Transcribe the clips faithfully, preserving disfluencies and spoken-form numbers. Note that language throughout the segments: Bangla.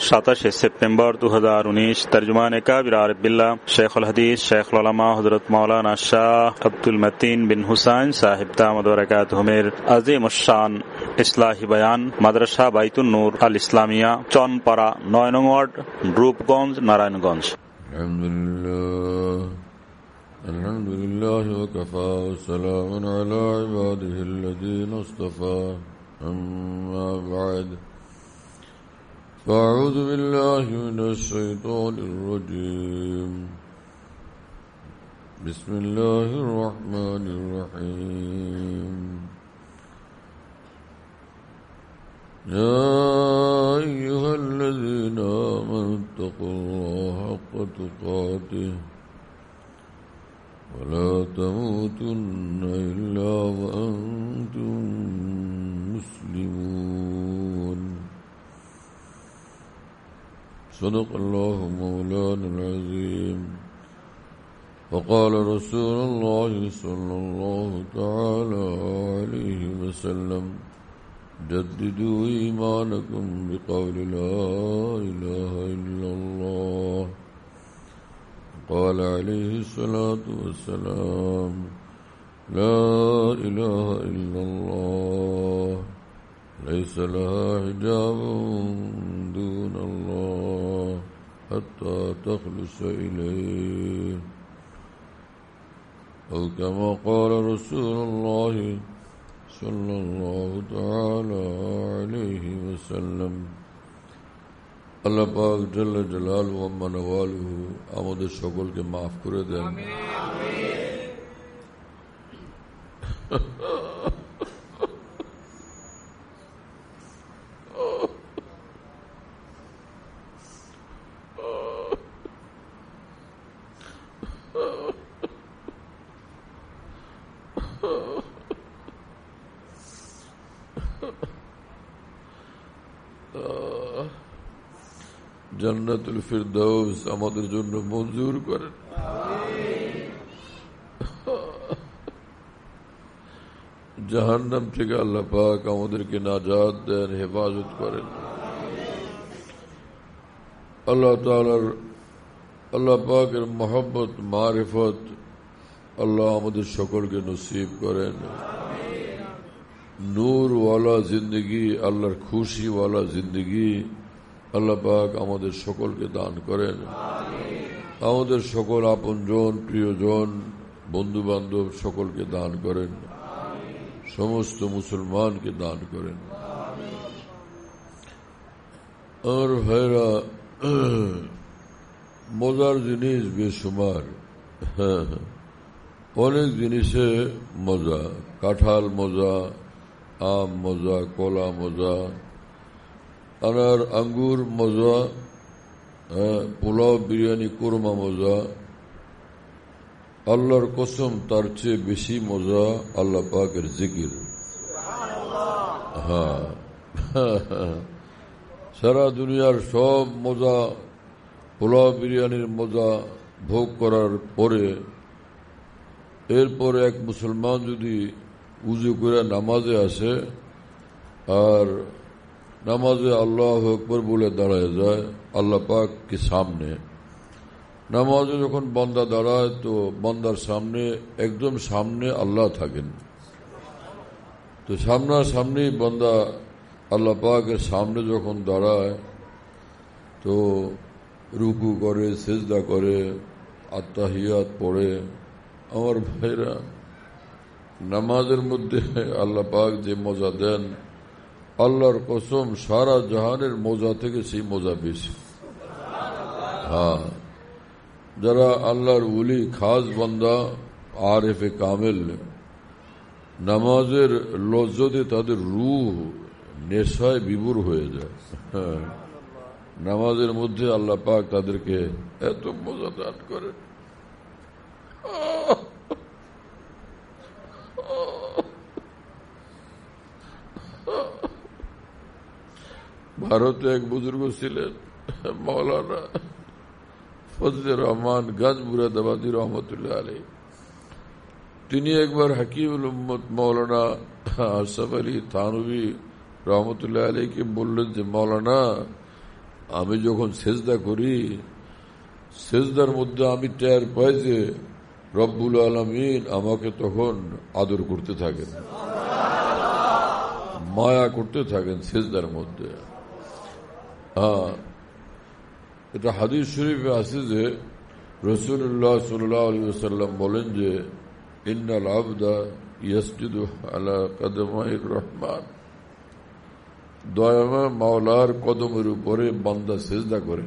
সাতাশে সেপ্টেম্বর দু হাজার উনিশ। তর্জমানে কাবির আরিফ বিল্লাহ শেখুল হাদিস শেখুল উলামা হযরত মাওলানা শাহ আব্দুল মতিন বিন হুসাইন সাহেব দামাদ বারাকাতুহুমের আজিম শান ইসলাহি বয়ান মাদ্রাসা বাইতুন নূর আল ইসলামিয়া, চনপাড়া, নয় নং ওয়ার্ড, রূপগঞ্জ, নারায়ণগঞ্জ। আলহামদুলিল্লাহ আলহামদুলিল্লাহ ওয়া কাফা ওয়া সালামুন আলা ইবাদিহিল্লাযীনা ইসতাফা, আম্মা বা'দ। فأعوذ بالله من الشيطان الرجيم. بسم الله الرحمن الرحيم. يا أيها الذين آمنوا اتقوا الله حق تقاته ولا تموتن إلا وأنتم مسلمون. صدق الله مولانا العظيم. وقال رسول الله صلى الله تعالى عليه وسلم: جددوا إيمانكم بقول لا إله إلا الله. قال عليه الصلاة والسلام: لا إله إلا الله ليس لها حجاب دون الله حتى تخلص إليه، أو كما قال رسول الله صلى الله تعالى عليه وسلم. আল্লাহ পাক জাল্লা জালালুহু ওয়া মানওয়ালুহু আমাদের সকলকে মাফ করে দেন। জান্নাতুল ফিরদাউস আমাদের জন্য মঞ্জুর করেন। জাহান্নাম থেকে আল্লাহ পাক আমাদেরকে নাজাত দেন, হেফাজত করেন। আল্লাহ তাআলার আল্লাহ পাকের মহব্বত মারিফত আল্লাহ আমাদের সকলকে নসিব করেন। নূর ওয়ালা জিন্দগি, আল্লাহর খুশি ওয়ালা জিন্দগি আল্লাহ পাক আমাদের সকলকে দান করেন। আমাদের সকল আপনজন, প্রিয়জন, বন্ধু বান্ধব সকলকে দান করেন। সমস্ত মুসলমানকে দান করেন। আর ভাইরা, মজার জিনিস বেশুমার, অনেক জিনিসে মজা। কাঁঠাল মজা, আম মজা, কলা মজা, আনার আঙ্গুর মজা, পোলাও বিরিয়ানি কোরমা মজা। আল্লাহর কসম তার চেয়ে বেশি মজা আল্লাহ পাকের জিকির। হ্যাঁ, সারা দুনিয়ার সব মজা, পোলাও বিরিয়ানির মজা ভোগ করার পরে এরপরে এক মুসলমান যদি উজু করে নামাজে আসে আর নামাজে আল্লাহু আকবার বলে দাঁড়ায় যায় আল্লাহ পাক के সামনে, নামাজে যখন বান্দা দাঁড়ায় তো বান্দার সামনে একদম সামনে আল্লাহ থাকেন। তো সামনাসামনি বান্দা আল্লাহ পাকের সামনে যখন দাঁড়ায় তো রুকু করে, সিজদা করে, আত্তাহিয়াত পড়ে। আমার ভাইরা, নামাজের মধ্যে আল্লাহ পাক যে মজা দেন, আল্লাহর কসম সারা জাহানের মজা থেকে সেই মজা বেশি। হ্যাঁ, যারা আল্লাহর ওলি, খাস বান্দা, আরেফে কামেল, নামাজের লজ্জতে তাদের রূহ নেশায় বিভোর হয়ে যায়। হ্যাঁ, নামাজের মধ্যে আল্লাহ পাক তাদেরকে এত মজা দান করে। ভারতে এক বুজুর্গ ছিলেন মৌলানা ফজলে রহমান গঞ্জ মুরাদাবাদী রহমতুল্লাহ আলাইহি। তিনি একবার হাকিমুল উম্মত মৌলানা আশরাফ আলী থানভী রহমতুল্লাহ আলাইহিকে বললেন যে, মৌলানা আমি যখন সেজদা করি সেজদার মধ্যে আমি টের পাই যে রব্বুল আলামিন আমাকে তখন আদর করতে থাকেন, মায়া করতে থাকেন সেজদার মধ্যে। হ্যাঁ, এটা হাদিস শরীফে আছে যে রাসূলুল্লাহ সাল্লাল্লাহু আলাইহি ওয়াসাল্লাম বলেন যে ইন্নাল আবদা ইয়াসজুদু আলা কদমাইর রহমান, দয়াময় মাওলার কদমের উপরে বান্দা সেজদা করে।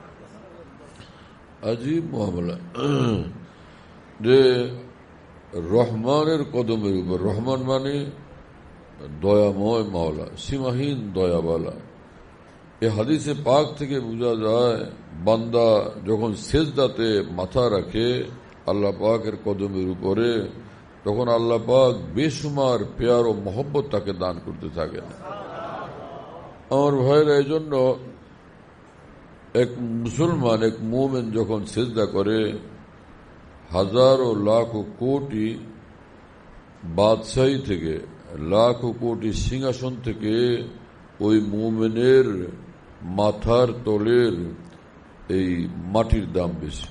আজীব মামলা যে রহমানের কদমের উপর, রহমান মানে দয়াময় মাওলা, সীমাহীন দয়াওয়ালা। এই হাদিসে পাক থেকে বোঝা যায় বান্দা যখন সেজদাতে মাথা রাখে আল্লাহ পাকের কদমের উপরে, তখন আল্লাহ পাক বেসুমার পেয়ার ও মহব্বত তাকে দান করতে থাকেন। আমার ভাইয়ের এই জন্য এক মুসলমান, এক মুমিন যখন সেজদা করে, হাজারো লাখ কোটি বাদশাহী থেকে, লাখ কোটি সিংহাসন থেকে ওই মুমিনের মাথার তলের এই মাটির দাম বেশি।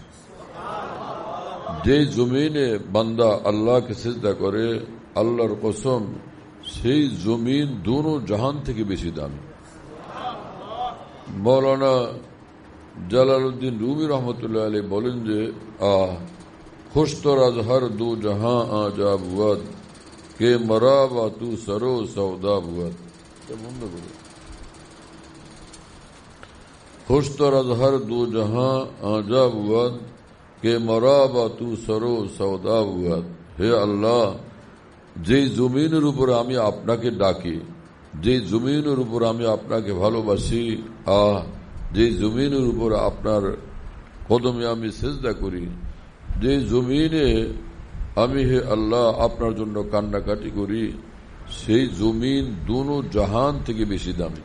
যে জমিনে বান্দা আল্লাহকে সেজদা করে, আল্লাহর কসম সেই জমিন দোনো জাহান থেকে বেশি দামি। মৌলানা জালালউদ্দিন রুমি রহমতুল্লাহ আলাইহি বলেন যে আহ খুশতর আজ হর দু জাহাঁ আজা বুয়াদ কে মরাবা তু সরো সৌদা বুয়াদ। বন্ধ করে খুশতর আজ হর দু জাহাঁ আজা বুয়াদ কে মরাবা তু সরো সৌদা বুয়াদ। হে আল্লাহ, যে জমিনের উপর আমি আপনাকে ডাকি, যে জমিনের উপর আমি আপনাকে ভালোবাসি, আহ যে জমিনের উপর আপনার কদমে আমি সেজদা করি, যে জমিনে আমি হে আল্লাহ আপনার জন্য কান্নাকাটি করি, সেই জমিন দোনো জাহান থেকে বেশি দামি।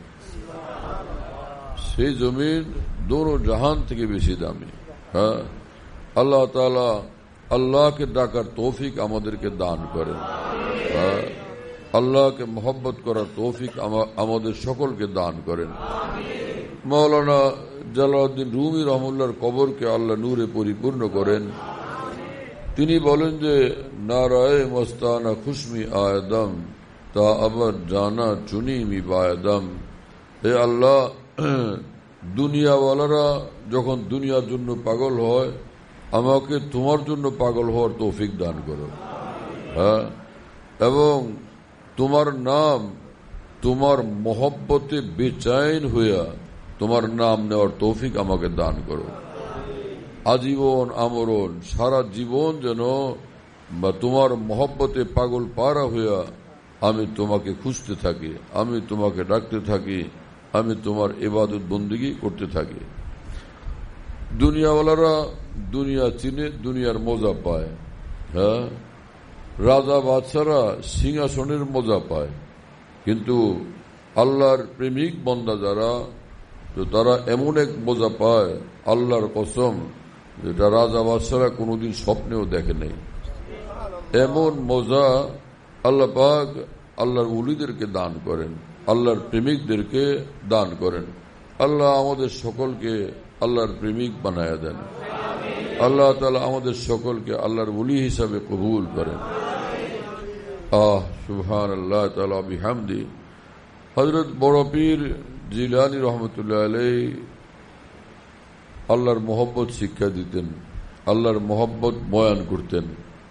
সেই জমিন দোনো জাহান থেকে বেশি দামি। হ্যাঁ, আল্লাহ তাআলা আল্লাহকে ডাকার তৌফিক আমাদেরকে দান করেন। হ্যাঁ, আল্লাহকে মহব্বত করার তৌফিক আমাদের সকলকে দান করেন। মৌলানা জালালউদ্দিন রুমি রহমতুল্লাহর কবরকে আল্লাহ নূরে পরিপূর্ণ করেন। তিনি বলেন যে নারায়ে মস্তানা খুশমি আয়দম তা আবার জানা চুনি মি বায়দম। হে আল্লাহ, দুনিয়াওয়ালারা যখন দুনিয়ার জন্য পাগল হয়, আমাকে তোমার জন্য পাগল হওয়ার তৌফিক দান করো। হ্যাঁ, এবং তোমার নাম, তোমার মহব্বতে বেচাইন হইয়া তোমার নাম নেওয়ার তৌফিক আমাকে দান করো। আজীবন আমরণ সারা জীবন যেন বা তোমার মহব্বতে পাগল পারা হইয়া আমি তোমাকে খুঁজতে থাকি, আমি তোমাকে ডাকতে থাকি, আমি তোমার ইবাদত বন্দেগী করতে থাকি। দুনিয়াওয়ালারা দুনিয়া চিনে, দুনিয়ার মজা পায়। হ্যাঁ, রাজা বাদশারা সিংহাসনের মজা পায়, কিন্তু আল্লাহর প্রেমিক বান্দা যারা, তো তারা এমন এক মজা পায় আল্লাহর কসম, যেটা রাজা বাদশারা কোনোদিন স্বপ্নেও দেখে নেই। এমন মজা আল্লাহ পাক আল্লাহর ওলিদেরকে দান করেন, আল্লাহর প্রেমিকদেরকে দান করেন। আল্লাহ আমাদের সকলকে আল্লাহর প্রেমিক বানায়া দেন। আল্লাহ তাআলা আমাদের সকলকে আল্লাহর ওলি হিসাবে কবুল করেন। আহ সুবহানাল্লাহ তাআলা বিহামদি। হযরত বড় পীর জিলানী রহমতুল্লাহ আলাইহি আল্লাহর মহব্বত শিক্ষা দিতেন, আল্লাহর মহব্বত বয়ান করতেন।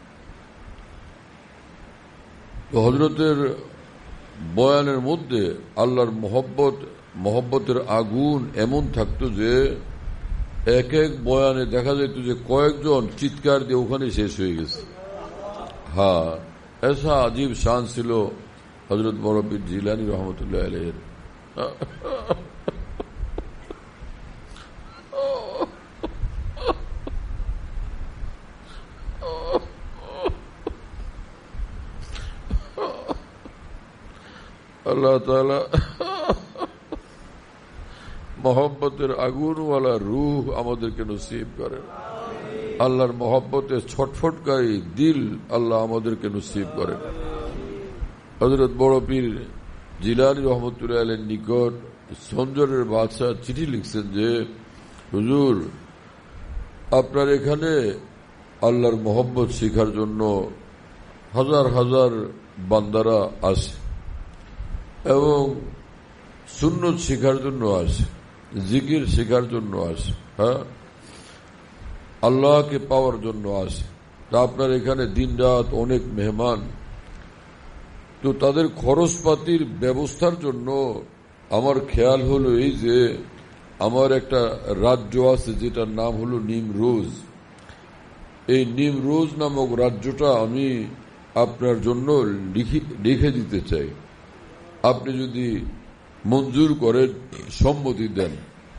হযরতের বয়ানের মধ্যে আল্লাহর মহব্বত, মহব্বতের আগুন এমন থাকতো যে এক এক বয়ানে দেখা যেত যে কয়েকজন চিৎকার দিয়ে ওখানে শেষ হয়ে গেছে। হ্যাঁ, এসা আজীব শান ছিল হযরত বড় পীর জিলানী রহমতুল্লাহ আলাইহির। আল্লাহ তাআলা মহব্বতের আগুনওয়ালা রূহ আমাদেরকে নসিব করেন। আল্লাহর মহব্বতে ছটফটকারী দিল আল্লাহ আমাদেরকে নসিব করেন। হযরত বড় পীর জিলানী রহমতুল্লাহ আলাইহির নিকট সঞ্জরের বাদশাহ চিঠি লিখছেন যে হুজুর, আপনার এখানে আল্লাহর মোহব্বত শেখার জন্য হাজার হাজার বান্দারা আসে এবং সুন্নত শেখার জন্য আসে, জিকির শেখার জন্য আসে, হ্যাঁ, আল্লাহকে পাওয়ার জন্য আসে। তা আপনার এখানে দিন রাত অনেক মেহমান, তো তাদের খরচপাতির ব্যবস্থার জন্য আমার খেয়াল হলো এই যে আমার একটা রাজ্য আছে যেটার নাম হলো নিমরোজ। এই নিমরোজ নামক রাজ্যটা আমি আপনার জন্য লিখে দিতে চাই। আপনি যদি মঞ্জুর করেন, সম্মতি দেন।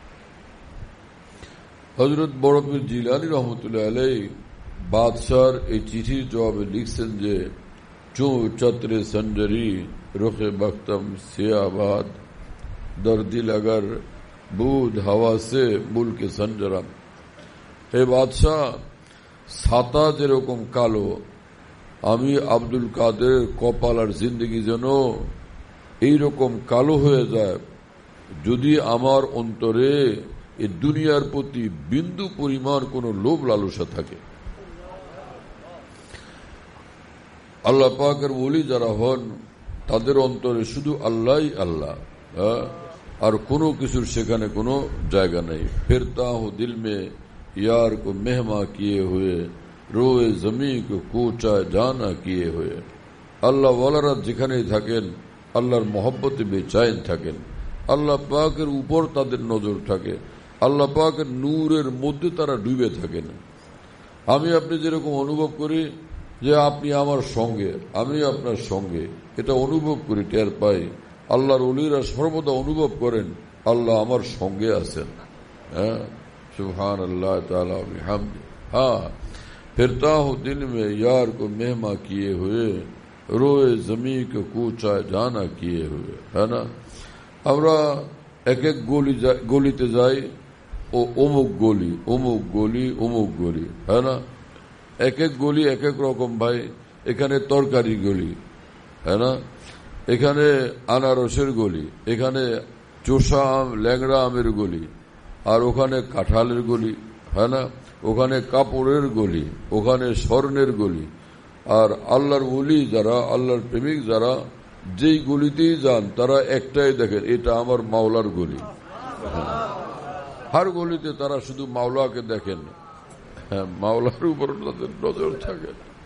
হযরত বড় পীর জিলানী রহমতুল্লাহ আলাইহি বাদশার এই চিঠির জবাবে লিখছেন যে চো চত্রে সঞ্জরি রুখে বখতম সিয়াবাদ দর্দিল अगर বুধ হাওয়া সে মুলকে সঞ্জরাম। হে বাদশাহ, ছাতা যেরকম কালো, আমি আব্দুল কাদের কপাল আর জিন্দগি যেন এইরকম কালো হয়ে যায় যদি আমার অন্তরে এই দুনিয়ার প্রতি বিন্দু পরিমাণ কোন লোভ লালসা থাকে। আল্লাহ পাকের ওলি যারা হন তাদের অন্তরে শুধু আল্লাহই আল্লাহ, আর কোনো কিছুর সেখানে কোনো জায়গা নেই। ফিরতা হো দিল মে यार को मेहमा किए हुए रोए जमी को कोचा जाना किए हुए। আল্লাহ ওয়ালারা যেখানেই থাকেন আল্লাহর মহব্বতে বেচাইন থাকেন, আল্লাহ পাকের উপর তাদের নজর থাকে, আল্লাহ পাকের নূরের মধ্যে তারা ডুবে থাকেন। আমি আপনি যেরকম অনুভব করি যে আপনি আমার সঙ্গে, আমি আপনার সঙ্গে, এটা অনুভব করি, টের পাই। আল্লাহর ওলিরা সর্বদা অনুভব করেন আল্লাহ আমার সঙ্গে আছেন। হ্যাঁ, सुभान अल्लाह ताला बिहम्दि। हाँ, फिरता हूँ दिन में यार को मेहमा किए हुए रोए जमी को कूचा जाना किए हुए। है ना, আমরা এক এক গলি গলিতে যাই, ও অমুক গলি অমুক গলি অমুক গলি, হ্যাঁ না, এক এক গলি এক এক রকম ভাই। এখানে তরকারি গলি, হ্যাঁ না, এখানে আনারসের গলি, এখানে চোষা আম ল্যাংড়া আমের গলি, আর ওখানে কাঁঠালের গলি, হ্যাঁ না, ওখানে কাপড়ের গলি, ওখানে স্বর্ণের গলি। আর আল্লাহর ওলি যারা, আল্লাহর প্রেমিক যারা যেই গলিতেই যান তারা একটাই দেখেন, এটা আমার মাওলার গলি। হার গলিতে তারা শুধু মাওলাকে দেখেন, হ্যাঁ, মাওলার উপর তাদের নজর থাকে।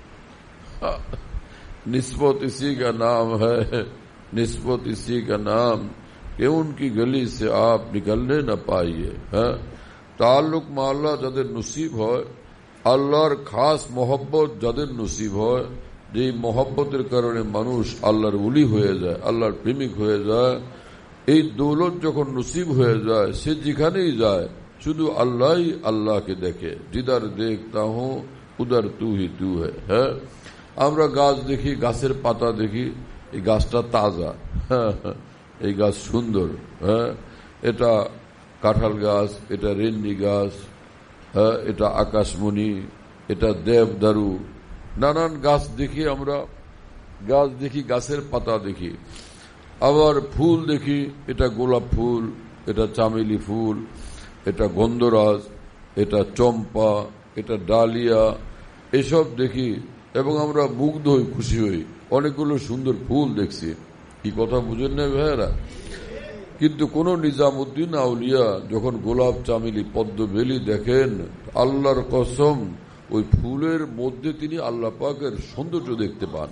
निस्बत इसी का नाम है, निस्बत इसी का नाम कि उनकी गली से आप निकलने न पाइए। হ্যাঁ, তাল্লুক মাওলা যাদের নসিব হয়, আল্লাহর খাস মহব্বত যাদের নসিব হয়, যে মহব্বতের কারণে মানুষ আল্লাহর ওলি হয়ে যায়, আল্লাহর প্রেমিক হয়ে যায়, এই দৌলত যখন নসিব হয়ে যায় সে যেখানেই যায় শুধু আল্লাহই আল্লাহকে দেখে। जिधर देखता हूं उधर तू ही तू है। হ্যাঁ, আমরা গাছ দেখি, গাছের পাতা দেখি, এই গাছটা তাজা, এই গাছ সুন্দর, হ্যাঁ, এটা কাঁঠাল গাছ, এটা রেন্ডি গাছ, হ্যাঁ, এটা আকাশমণি, এটা দেবদারু, নানান গাছ দেখি আমরা। গাছ দেখি, গাছের পাতা দেখি, আবার ফুল দেখি, এটা গোলাপ ফুল, এটা চামেলি ফুল, এটা গন্ধরাজ, এটা চম্পা, এটা ডালিয়া, এসব দেখি এবং আমরা মুগ্ধ হই, খুশি হই। অনেকগুলো সুন্দর ফুল দেখছি, কি কথা বুঝেন না ভাইয়েরা? কিন্তু কোন নিজামুদ্দিন আউলিয়া যখন গোলাপ চামেলি পদ্মবেলি দেখেন, আল্লাহর কসম ওই ফুলের মধ্যে তিনি আল্লাহ পাকের সৌন্দর্য দেখতে পান।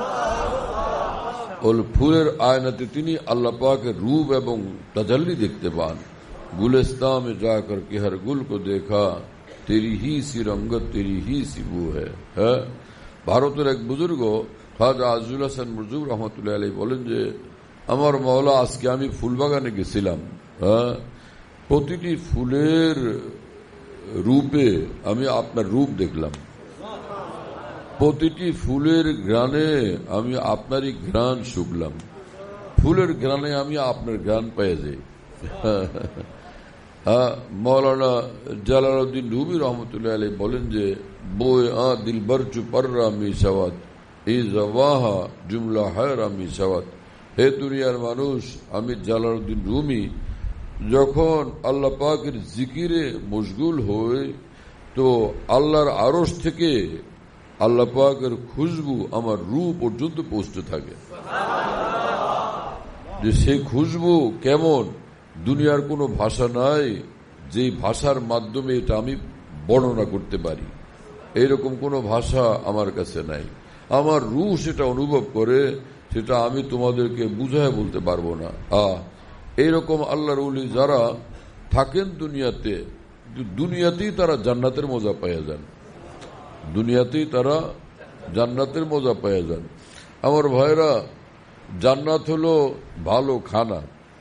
ওই ফুলের আয়নাতে তিনি আল্লাহ পাকের রূপ এবং তাজাল্লি দেখতে পান। गुलिस्तान में जाकर के हर गुल को देखा, तेरी ही सी रंगत तेरी ही सी बू है। হ্যাঁ, ভারতের এক বুজুর্গ খাজা আজিজুল হাসান মুরজুব রহমতুল্লাহ আলাইহি বলেন যে আমার মাওলা, আজকে আমি ফুল বাগানে গেছিলাম, হ্যাঁ, প্রতিটি ফুলের রূপে আমি আপনার রূপ দেখলাম, প্রতিটি ফুলের ঘ্রাণে আমি আপনারই ঘ্রাণ শুকলাম, ফুলের ঘ্রাণে আমি আপনার ঘ্রাণ পেয়ে যাই। হ্যাঁ, মৌলানা জালালউদ্দিন রুমি রহমতুল্লাহ আলাইহি বলেন যে बोए आ दिल बर चुपर्रा मी सवत এই জওয়াহা জুমলা হায়রা মি সওয়াত। হে দুনিয়ার মানুষ, আমি জালালউদ্দিন রুমি যখন আল্লাহ পাকের জিকিরে মশগুল হই তো আল্লাহর আরশ থেকে আল্লাহ পাকের খুশবু আমার রূহ পর্যন্ত পৌঁছতে থাকে। যে সেই খুশবু কেমন, দুনিয়ার কোনো ভাষা নাই যে ভাষার মাধ্যমে এটা আমি বর্ণনা করতে পারি, এইরকম কোনো ভাষা আমার কাছে নাই। আমার রূহ সেটা অনুভব করে, সেটা আমি তোমাদেরকে বুঝায় বলতে পারবো না। আহ এইরকম আল্লাহর ওলি যারা থাকেন দুনিয়াতে, দুনিয়াতেই তারা জান্নাতের মজা পাইয়া যান, দুনিয়াতেই তারা জান্নাতের মজা পাইয়া যান। আমার ভাইরা, জান্নাত হলো ভালো খানা,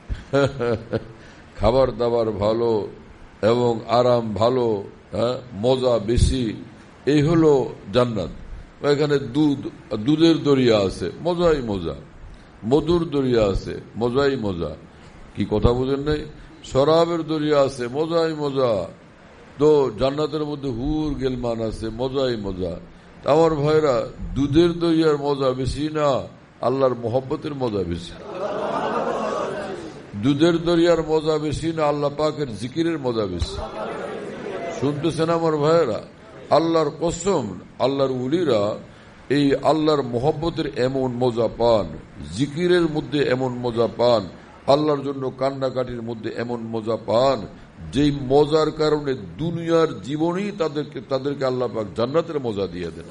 খাবার দাবার ভালো এবং আরাম ভালো, হ্যাঁ, মজা বেশি, এই হলো জান্নাত। এখানে দুধ দুধের দরিয়া আছে, মজাই মজা, মধুর দরিয়া আছে, মজাই মজা। কি কথা বুঝেন নাই? শরাবের দরিয়া আছে, মজাই মজা। তো জান্নাতের মধ্যে হুর গেলমান আছে, মজাই মজা। আমার ভাইরা, দুধের দরিয়ার মজা বেশি না, আল্লাহর মোহব্বতের মজা বেশি। দুধের দরিয়ার মজা বেশি না, আল্লাহ পাকের জিকিরের মজা বেশি। শুনতেছেন আমার ভাইরা? আল্লাহর কসম, আল্লাহর উলিরা এই আল্লাহর মোহব্বতের এমন মজা পান, জিকিরের মধ্যে এমন মজা পান, আল্লাহর জন্য কান্নাকাটির মধ্যে এমন মজা পান, যেই মজার কারণে দুনিয়ার জীবনেই তাদেরকে তাদেরকে আল্লাহ পাক জান্নাতের মজা দিয়ে দেন।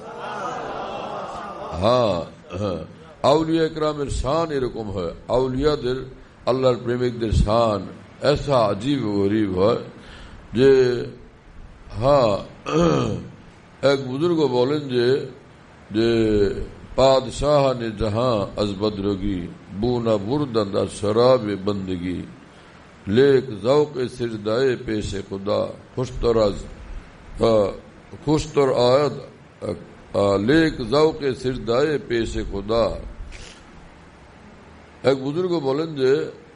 হ্যাঁ হ্যাঁ, আউলিয়া একরামের শান এরকম হয়। আউলিয়াদের, আল্লাহর প্রেমিকদের শান এসা আজীব গরিব হয় যে, হ্যাঁ, এক বুজুর্গ বলেন যে যে পাদশাহ নে জাহাঁ আজ বদরগি বুনা বুরদা শরাবে বন্দगी लेक ज़ौक़ सिजदाए पेश खुदा खुशतराज खुशतर आयद लेक ज़ौक़ सिजदाए पेश खुदा। এক বুজুর্গ বলেন যে,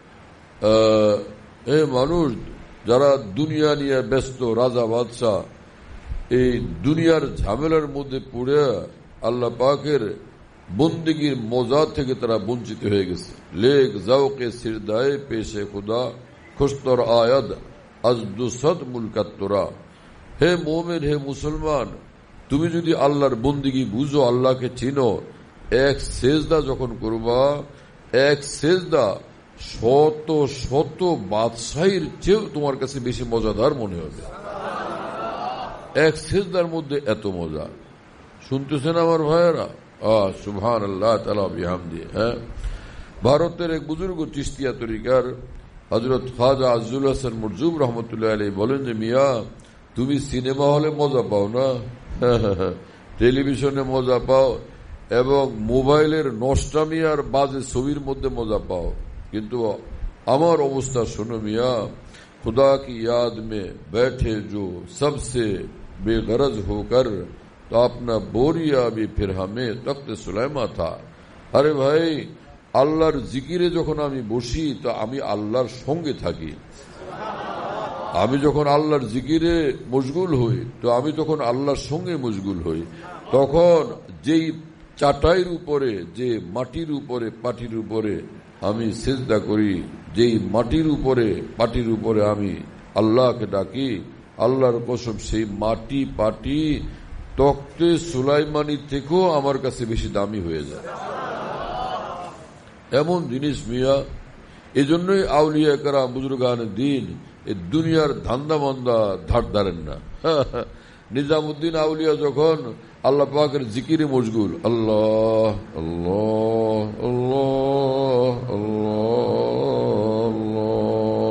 এ মানুষ যারা দুনিয়া নিয়ে ব্যস্ত, রাজা বাদশাহ, এই দুনিয়ার ঝামেলার মধ্যে পড়ে আল্লাহ পাকের বন্দেগীর মজা থেকে তারা বঞ্চিত হয়ে গেছে। লেক ज़ौक़ सिजदाए पेश खुदा খুশতর আয়াদ আজ দুসদ মুলকাত্তরা। হে মোমেন, হে মুসলমান, তুমি যদি আল্লাহর বন্দিগি বুঝো, আল্লাহকে চিনো, এক সেজদা যখন করবা, এক সেজদা শত শত বাদশাহীর চেয়েও তোমার কাছে বেশি মজাদার মনে হবে। এক সেজদার মধ্যে এত মজা। শুনতেছেন আমার ভাইয়েরা? আহ সুবহান আল্লাহ তাআলা বিহামদি। হ্যাঁ, ভারতের এক বুজুর্গ চিশতিয়া তরিকার হযরত খাজা আজজুল হাসান মুরজুব রহমতুল্লাহ আলাইহি বলেন যে, মিয়া, তুমি সিনেমা হলে মজা পাও না, টেলিভিশনে মজা পাও এবং মোবাইলের নষ্টামি আর বাজে ছবির মধ্যে মজা পাও, কিন্তু আমার অবস্থা শোনো মিয়া, खुदा की याद में बैठे जो सबसे बेगरज होकर तो अपना बोरिया भी फिर हमें तख्त सुलाइमा था। अरे भाई, আল্লাহর জিকিরে যখন আমি বসি তো আমি আল্লাহর সঙ্গে থাকি। আমি যখন আল্লাহর জিকিরে মশগুল হই তো আমি তখন আল্লাহর সঙ্গে মশগুল হই। তখন যেই চাটাইয়ের উপরে, যে মাটির উপরে, পাটির উপরে আমি সিজদা করি, যেই মাটির উপরে, পাটির উপরে আমি আল্লাহকে ডাকি, আল্লাহর কসম সেই মাটি পাটি তখ্তে সুলাইমানি থেকেও আমার কাছে বেশি দামি হয়ে যায়। এমন জিনিস মিয়া। এই জন্যই আউলিয়া কেরাম বুজুর্গান দিন এই দুনিয়ার ধান্দা মান্দা ধার ধারেন না। নিজামুদ্দিন আউলিয়া যখন আল্লাহ পাকের জিকিরে মশগুল, আল্লাহ আল্লাহ আল্লাহ আল্লাহ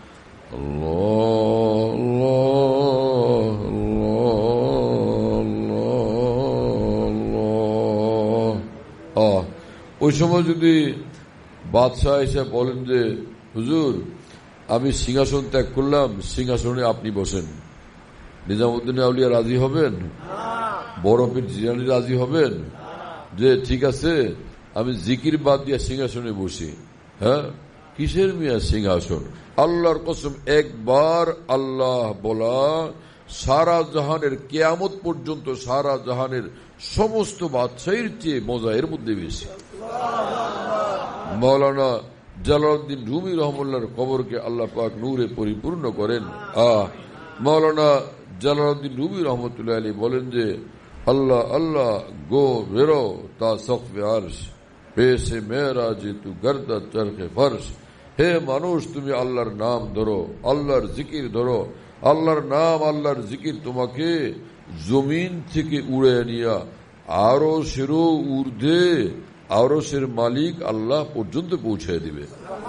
আল্লাহ, ওই সময় যদি বাদশাহ এসে বলেন যে, হুজুর আমি সিংহাসন ত্যাগ করলাম, সিংহাসনে আপনি বসেন, নিজামুদ্দিন আউলিয়া রাজি হবেন? বড় পীর জিলানী রাজি হবেন যে ঠিক আছে আমি জিকির বাদ দিয়ে সিংহাসনে বসি? হ্যাঁ, কিসের মিয়া সিংহাসন? আল্লাহর কসম, একবার আল্লাহ বলা সারা জাহানের কিয়ামত পর্যন্ত সারা জাহানের সমস্ত বাদশাহীর চেয়ে মজা এর মধ্যে বেশি। মৌলানা জালালউদ্দিন রুমি রহমুল্লাহর কবরকে আল্লাহ পাক নূরে পরিপূর্ণ করেন। আহ মাওলানা জালালউদ্দিন রুমি রহমতুল্লাহ আলী বলেন যে আল্লাহ আল্লাহ গো বেরো তা সফে আরশ পেশে মেরা যে তু গর্দা চরখে ফর্শ। হে মানুষ, তুমি আল্লাহর নাম ধরো, আল্লাহর জিকির ধরো। আল্লাহর নাম, আল্লাহর জিকির তোমাকে জমিন থেকে উড়ে নিয়া আরো সেরো ঊর্ধ্বে আরো সের মালিক আল্লাহ পর্যন্ত পৌঁছে দিবে।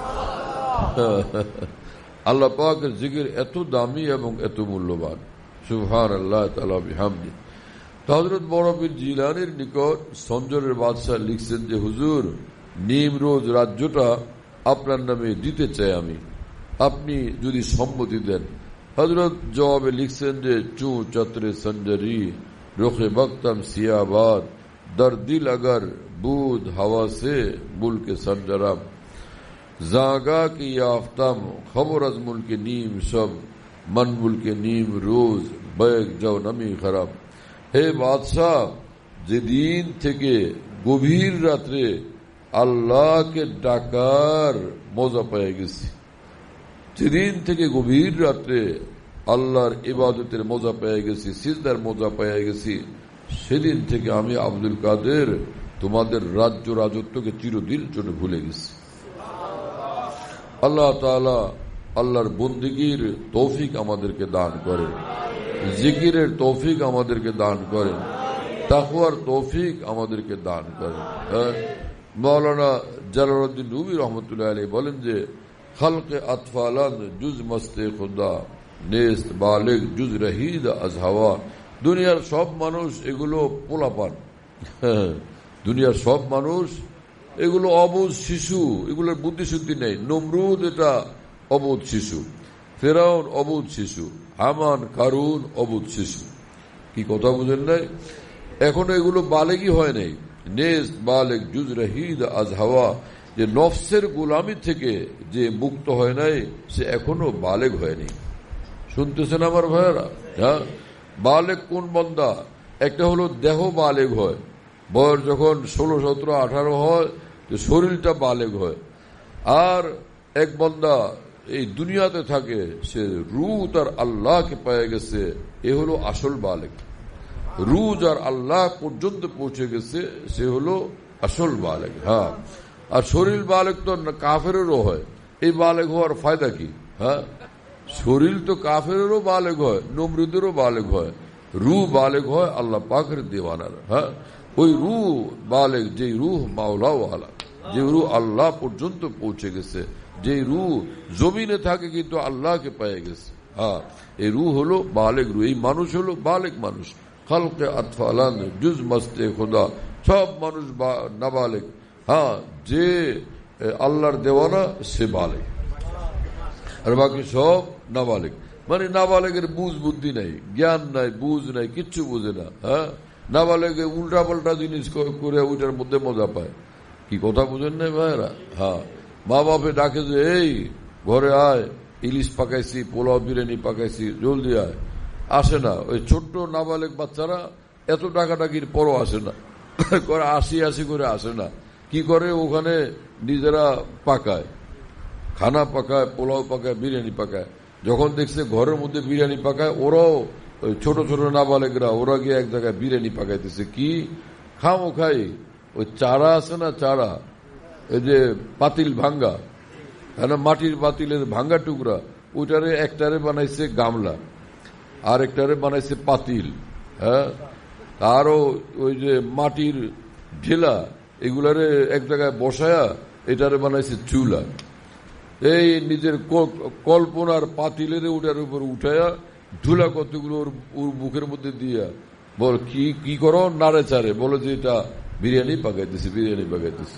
আল্লাহ পাকের জিকির এত দামি এবং এত মূল্যবান। সুবহানাল্লাহ তাআলা বিহামদি। হযরত বড় পীর জিলানীর নিকট সঞ্জরের বাদশাহ লিখছেন যে হুজুর, নিমরোজ রাজ্যটা আপনার নামে দিতে চাই আমি, আপনি যদি সম্মতি দেন। হযরত জবাবে লিখছেন যে চু চত্রে সঞ্জরি রোখে বক্তম সিয়াবাদ দর দিল अगर बूद हवा से मुल्क संजरम जागा की याफ्तम खबर अज मुल्क नीम सब मन मुल्क नीम रोज बैग जाओ नमी खराब। হে বাদশাহ, যেদিন থেকে গভীর রাত্রে আল্লাহকে ডাকার মজা পেয়ে গেছি, যেদিন থেকে গভীর রাত্রে আল্লাহর ইবাদতের মজা পেয়ে গেছি, সিজদার মজা পেয়ে গেছি, সেদিন থেকে আমি আব্দুল কাদের তোমাদের রাজ্য রাজত্বকে চিরদিন জন্য ভুলে গেছি। আল্লাহ তাআলা আল্লাহর বন্দেগীর তৌফিক আমাদেরকে দান করেন, জিকিরের তৌফিক আমাদেরকে দান করেন, তাকওয়ার তৌফিক আমাদেরকে দান করেন। মাওলানা জালালউদ্দিন রুমি রহমতুল্লাহ আলাইহি বলেন যে খালকে আতফালান জুজ মস্তে খুদা নেস্ত বালিগ জুজ রহিদ আজ হাওয়া। দুনিয়ার সব মানুষ এগুলো পোলাপান, দুনিয়ার সব মানুষ এগুলো অবুঝ শিশু, এগুলোর বুদ্ধি শুদ্ধি নেই। নমরুদ এটা অবুধ শিশু, ফেরাউন অবুধ শিশু, হামান কারুন অবুধ শিশু। কি কথা বুঝেন নাই? এখনো এগুলো বালেগই হয় নাই। নেস্ত বালেগ জুজ রহিদ আজ হাওয়া, যে নফসের গোলামি থেকে যে মুক্ত হয় নাই সে এখনো বালেগ হয়নি। শুনতেছেন আমার ভাইয়েরা? হ্যাঁ, বালেগ কোন বান্দা? একটা হলো দেহ বালেগ হয়, বয়স যখন ষোলো সতেরো আঠারো হয় তো শরীরটা বালেগ হয়। আর এক বান্দা এই দুনিয়াতে থাকে, সে রূহ তার আল্লাহকে পেয়ে গেছে, এ হলো আসল বালেগ। রূহ আর আল্লাহ পর্যন্ত পৌঁছে গেছে, সে হলো আসল বালেগ। হ্যাঁ, আর শরীর বালেগ তো কাফেরেরও হয়। এই বালেগ হওয়ার ফায়দা কি? হ্যাঁ, শরীর তো কাফেরেরও বালেগ হয়, নমরুদেরও বালেগ হয়, রূহ বালেগ হয় আল্লাহ পাকের দেওয়ানার। হ্যাঁ, ওই রূহ বালেগ, যে রূহ মাওলাওয়ালা, যে রূহ আল্লাহ পর্যন্ত পৌঁছে গেছে, যে রূহ জমিনে থাকে কিন্তু আল্লাহকে পেয়ে গেছে। হ্যাঁ, এই রূহ হলো বালেগ রূহ। এই মানুষ হলো বালেগ মানুষ। খালকে আতফালান জুজ মস্তে খোদা, সব মানুষ নাবালেগ। হ্যাঁ, যে আল্লাহর দেওয়ানা সে বালেগ, আর বাকি সব নাবালেগ। মানে নাবালেগের বুঝ বুদ্ধি নাই, জ্ঞান নাই, বুঝ নাই, কিচ্ছু বুঝে না। হ্যাঁ, নাবালেগে উল্টা পাল্টা জিনিস করে ওইটার মধ্যে মজা পায়। কি কথা বুঝেন নাই ভাইরা? হ্যাঁ, মা বাপে ডাকে যে এই ঘরে আয়, ইলিশ পাকাইছি, পোলাও বিরিয়ানি পাকাইছি, জলদি আয়। আসে না। ওই ছোট্ট নাবালেগ বাচ্চারা এত টাকাটাকির পরও আসে না, করে আসি আসি করে আসে না। কি করে? ওখানে নিজেরা পাকায়, খানা পাকায়, পোলাও পাকায়, বিরিয়ানি পাকায়। যখন দেখছে ঘরের মধ্যে বিরিয়ানি পাকায়, ওরাও ওই ছোট ছোট নাবালেগরা ওরা গিয়ে এক জায়গায় বিরিয়ানি পাকাইতেছে। কি খামো খাই? ওই চারা আছে না, চারা, এই যে পাতিল ভাঙ্গা, হ্যাঁ, মাটির পাতিলের ভাঙ্গা টুকরা, ওইটারে একটারে বানাইছে গামলা, আর একটারে বানাইছে পাতিল। হ্যাঁ, আরো ওই যে মাটির ঢেলা, এগুলারে এক জায়গায় বসায়া এটারে বানাইছে চুলা। এই নিজের কল্পনার পাতিলের ওটার উপর উঠায়া ধুলা কতগুলো ওর মুখের মধ্যে দিয়া বল কি কি করো নাড়ে চারে, বলে যে এটা বিরিয়ানি পাকাইতেছি, বিরিয়ানি পাকাইতেছি।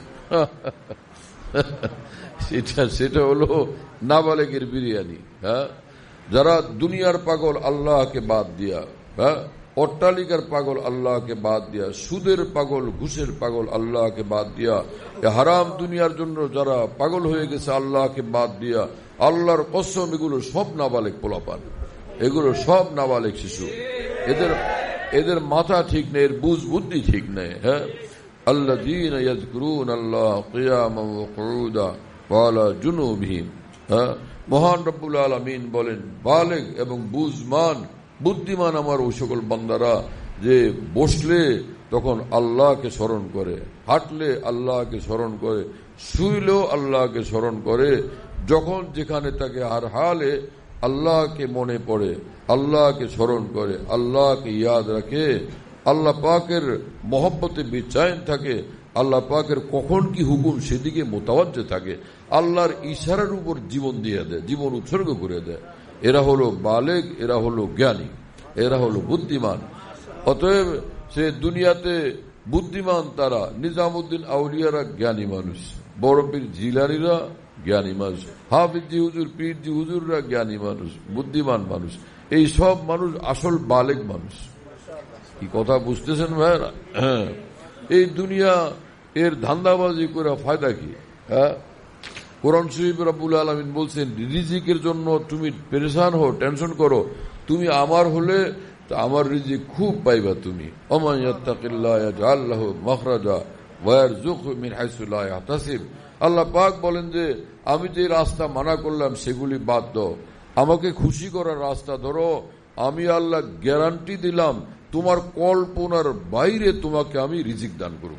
সেটা সেটা হলো নাবালেগের বিরিয়ানি। হ্যাঁ, যারা দুনিয়ার পাগল আল্লাহকে বাদ দিয়া, হ্যাঁ, অট্টালিকার পাগল আল্লাহকে বাদ দিয়া, সুদের পাগল, ঘুষের পাগল আল্লাহকে বাদ দিয়া, হারাম দুনিয়ার জন্য যারা পাগল হয়ে গেছে আল্লাহকে বাদ দিয়া, আল্লাহর কসম এগুলো সব নাবালেগ পোলাপান, এগুলো সব নাবালেগ শিশু। এদের এদের মাথা ঠিক নেই, এর বুঝ বুদ্ধি ঠিক নেই। হ্যাঁ, আল্লাযীনা ইয়াযকুরুনা আল্লাহ কিয়ামান ওয়া কুউদা ওয়ালা জুনুবিহিম। হ্যাঁ, মহান রব্বুল আলামিন বলেন, বালেগ এবং বুঝমান বুদ্ধিমান আমার ওই সকল বান্দারা যে বসলে তখন আল্লাহকে স্মরণ করে, হাঁটলে আল্লাহকে স্মরণ করে, শুইলেও আল্লাহকে স্মরণ করে, যখন যেখানে তাকে আর হালে আল্লাহকে মনে পড়ে, আল্লাহকে স্মরণ করে, আল্লাহকে ইয়াদ রাখে, আল্লাহ পাকের মহব্বতে বিচায়ন থাকে, আল্লাহ পাকের কখন কি হুকুম সেদিকে মোতাবজ্জ থাকে, আল্লাহর ইশারার উপর জীবন দিয়ে দেয়, জীবন উৎসর্গ করে দেয়। এরা হলো বালেগ, এরা হলো জ্ঞানী, এরা হলো বুদ্ধিমান। অতএব সে দুনিয়াতে বুদ্ধিমান তারা। নিজামুদ্দিন আউলিয়ারা জ্ঞানী মানুষ, বড় পীর জিলানীরা জ্ঞানী মানুষ, হাফিজি হুজুর, পীরজি হুজুররা জ্ঞানী মানুষ, বুদ্ধিমান মানুষ। এই সব মানুষ আসল বালেগ মানুষ। কি কথা বুঝতেছেন ভাইরা? হ্যাঁ, এই দুনিয়া এর ধান্দাবাজি করে ফায়দা কি? হ্যাঁ, কোরআন শরীফ রব্বুল আলামিন বলছেন, রিজিকের জন্য তুমি পেরেশান হো, টেনশন করো, তুমি আমার হলে আমার রিজিক খুব পাইবা তুমি। ওমান ইয়াত্তাকিল্লাহ ইয়াজআল লাহু মাখরাজা ওয়া ইয়ারযুকহু মিন হাইসু লা ইয়াহতাসিব। আল্লাহ পাক বলেন যে আমি যে রাস্তা মানা করলাম সেগুলি বাদ দাও, আমাকে খুশি করার রাস্তা ধরো। আমি আল্লাহ গ্যারান্টি দিলাম তোমার কল্পনার বাইরে তোমাকে আমি রিজিক দান করব,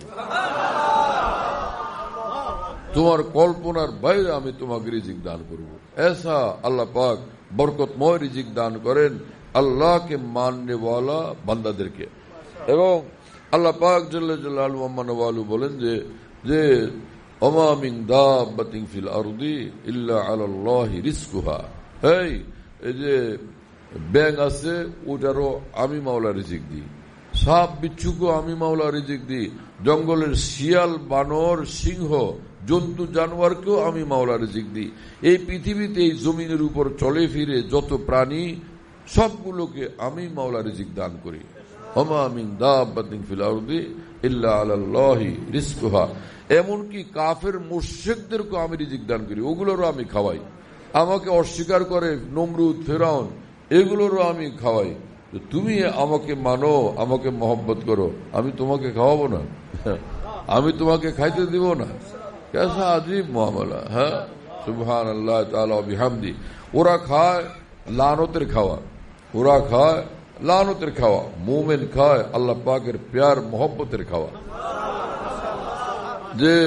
তোমার কল্পনার বাইরে আমি তোমাকে রিজিক দান করব। ऐसा আল্লাহ পাক বরকতময় রিজিক দান করেন আল্লাহকে মাননেওয়ালা বান্দাদেরকে। এবং আল্লাহ পাক জাল্লা জালালুহু ওয়া মানওয়ালু বলেন যে যে ওমা মিন দাব্বাতিন ফিল আরদি ইল্লা আলাল্লাহি রিজকুহা। এই যে ব্যাঙ আছে ওটারও আমি মাওলা রিজিক দিই, সাপ বিচ্ছুকও আমি মাওলা রিজিক দিই, জঙ্গলের শিয়াল, বানর, সিংহ, জন্তু জানোয়ারকেও আমি মাওলা রিজিক দিই। এই পৃথিবীতে এই জমিনের উপর চলে ফিরে যত প্রাণী সবগুলোকে আমি মাওলা রিজিক দান করি। ওমা মিন দাব্বাতিন ফিল আরদি ইল্লা আলাল্লাহি রিজকুহা। এমনকি কাফের মুশরিকদেরকে আমি রিজিক দান করি, ওগুলোরও আমি খাওয়াই। আমাকে অস্বীকার করে নমরুদ, ফেরাউন, এগুলোরও আমি খাওয়াই। তুমি আমাকে মানো, আমাকে মহব্বত করো, আমি তোমাকে খাওয়াবো না? আমি তোমাকে খাইতে দিব না? কেসা আজীব মুআমালা। হ্যাঁ, সুবহানাল্লাহ তাআলা ওয়া বিহামদি। ওরা খায় লানতের খাওয়া, ওরা খায় লানতের খাওয়া, মুমিন খায় আল্লাহ পাকের প্যার মহব্বতের খাওয়া। যে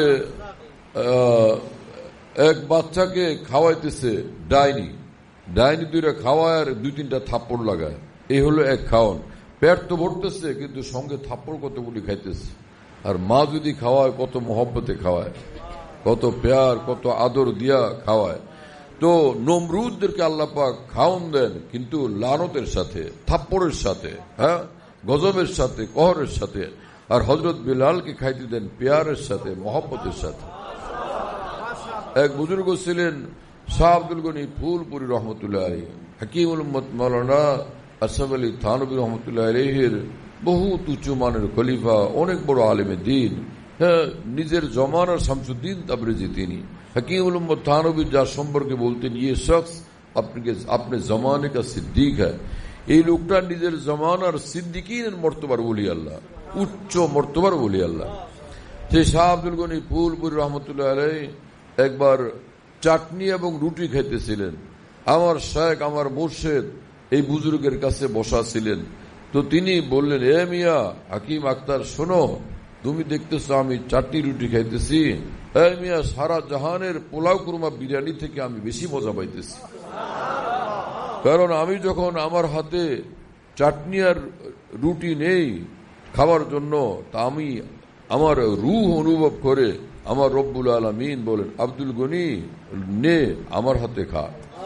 এক বাচ্চাকে খাওয়াইতেছে ডাইনি, ডাইনি দুইটা খাওয়ায় আর দুই তিনটা থাপ্পড় লাগায়, এই হলো এক খাওয়ান। পেট তো ভরতেছে কিন্তু সঙ্গে থাপ্পড় কতগুলি খাইতেছে। আর মা যদি খাওয়ায় কত মহব্বতে খাওয়ায়, কত প্যার, কত আদর দিয়া খাওয়ায়। তো নমরুদদেরকে আল্লাহ পাক খাওন দেন কিন্তু লানতের সাথে, থাপ্পড়ের সাথে, হ্যাঁ, গজবের সাথে, কহরের সাথে। আর হযরত বিলালকে খাইতে দেন প্যারের সাথে, মহব্বতের সাথে। এক বুজুর্গ ছিলেন শাহ আব্দুল গনি ফুলপুরি রহমতুল্লাহ আলাইহি, হাকিমুল উম্মত মাওলানা আশরাফ আলী থানভী রহমতুল্লাহ আলাইহির বহুত উঁচু মানের খলিফা, অনেক বড় আলেমে দ্বীন। হ্যাঁ, নিজের জমানার শামসুদ্দিন তাবরেজি তিনি। হাকিমুল উম্মত থানভী যার সম্পর্কে বলতেন, ইয়ে শখস আপনি জমানে কা সিদ্দিক হ্যায়। এই লোকটা নিজের জমানার সিদ্দিকিনের মর্তবার বলি আল্লাহ, উচ্চ মর্তবার বলি আল্লাহ। সেই শাহ আব্দুল গনি ফুলপুরি রহমতুল্লাহ আলাইহি একবার চাটনি এবং রুটি খাইতেছিলেন। আমার শায়েখ, আমার মুর্শিদ এই বুজুর্গের কাছে বসা ছিলেন। তো তিনি বললেন, এ মিয়া হাকিম আক্তার, শোনো, তুমি দেখতেছো আমি চাটনি রুটি খাইতেছি, এ মিয়া সারা জাহানের পোলাও কুরমা বিরিয়ানি থেকে আমি বেশি মজা পাইতেছি। কারণ আমি যখন আমার হাতে চাটনি আর রুটি নেই খাওয়ার জন্য, তা আমি আমার রূহ অনুভব করে আমার রব্বুল আলামিন বলেন, আব্দুল গনি নে আমার হাতে খা।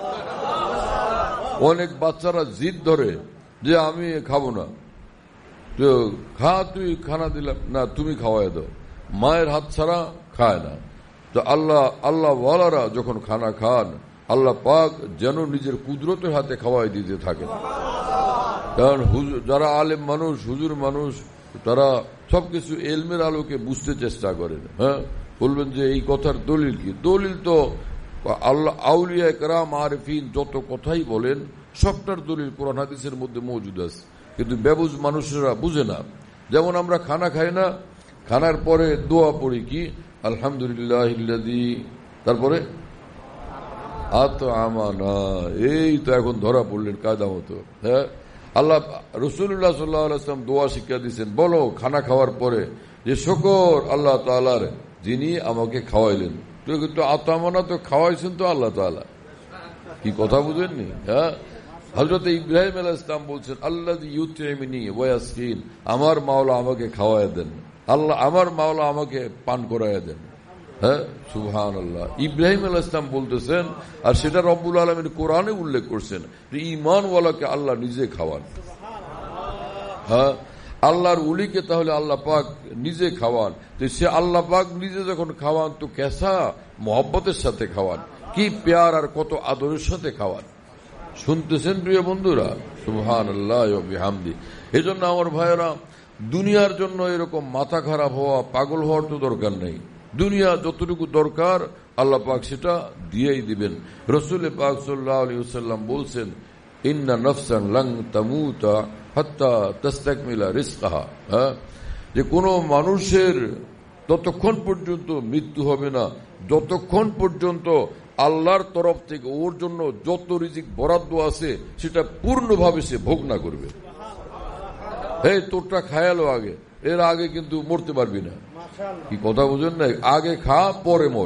অনেক বাচ্চারা জিদ ধরে যে আমি খাবো না, তো খা, তুই খানা দিলাম না, তুমি খাওয়াই দাও। মায়ের হাত ছাড়া খায় না। তো আল্লাহ আল্লাহ ওয়ালারা যখন খানা খান, আল্লাহ পাক যেন নিজের কুদরতের হাতে খাওয়াই দিতে থাকেন। কারণ যারা আলেম মানুষ, হুজুর মানুষ, তারা সবকিছু এলমের আলোকে বুঝতে চেষ্টা করেন। হ্যাঁ, বলবেন যে এই কথার দলিল কি? দলিল তো আল্লাহ, আউলিয়া কেরাম, আরিফিন যত কথাই বলেন সবটার দলিল কোরআন হাদিসের মধ্যে মজুদ আছে, কিন্তু বেবুজ মানুষেরা বুঝে না। যেমন আমরা খানা খাই না, খানার পরে দোয়া পড়ি কি, আলহামদুলিল্লাহিল্লাযী তারপরে আত আমানা, এই তো এখন ধরা পড়লেন কায়দা মতো। হ্যাঁ, আল্লাহ রাসূলুল্লাহ সাল্লাল্লাহু আলাইহি ওয়াসাল্লাম দোয়া শিক্ষা দিয়েছেন, বলো খানা খাওয়ার পরে যে শুকর আল্লাহ তাআলার যিনি আমাকে খাওয়াইলেন। তো আত আমানা তো খাওয়াইছেন তো আল্লাহ তাআলা, কি কথা বুঝেননি? হ্যাঁ, হযরত ইব্রাহিম আলাইহিস সালাম বলছেন আল্লাযী ইউতঈমুনি ওয়া ইয়াসকিন, আমার মাওলা আমাকে খাওয়ায় দেন, আল্লাহ আমার মাওলা আমাকে পান করায় দেন। হ্যাঁ, সুবহানাল্লাহ। ইব্রাহিম আলাইহিস সালাম বলতেছেন, আর সেটা রব্বুল আলামিন কোরআনে উল্লেখ করছেন যে ঈমানওয়ালাকে আল্লাহ নিজে খাওয়ান। হ্যাঁ, আল্লাহর উলিকে তাহলে আল্লাহ পাক নিজে খাওয়ান। তো সে আল্লাহ পাক নিজে যখন খাওয়ান তো কেসা মহব্বতের সাথে খাওয়ান, কি প্যার আর কত আদরের সাথে খাওয়ান। শুনতেছেন প্রিয় বন্ধুরা? সুবহানাল্লাহ ওয়া বিহামদি। এই জন্য আমার ভাইয়েরা, দুনিয়ার জন্য এরকম মাথা খারাপ হওয়া, পাগল হওয়ার তো দরকার নেই। দুনিয়া যতটুকু দরকার আল্লাহ পাক সেটা দিয়েই দিবেন। রাসূল পাক সাল্লাল্লাহু আলাইহি ওয়াসাল্লাম বলছেন, ইন্না নাফসান লান তামুতা হাত্তা তাস্তাকমিলা রিজকাহা, হ্যাঁ, যে কোনো মানুষের ততক্ষণ পর্যন্ত মৃত্যু হবে না যতক্ষণ পর্যন্ত আল্লাহর তরফ থেকে ওর জন্য যত রিজিক বরাদ্দ আছে সেটা পূর্ণভাবে সে ভোগ না করবে। এই তোরটা খায়ালো আগে, এর আগে কিন্তু মরতে পারবি না। কি কথা বুঝেন না? আগে খা পরে মর।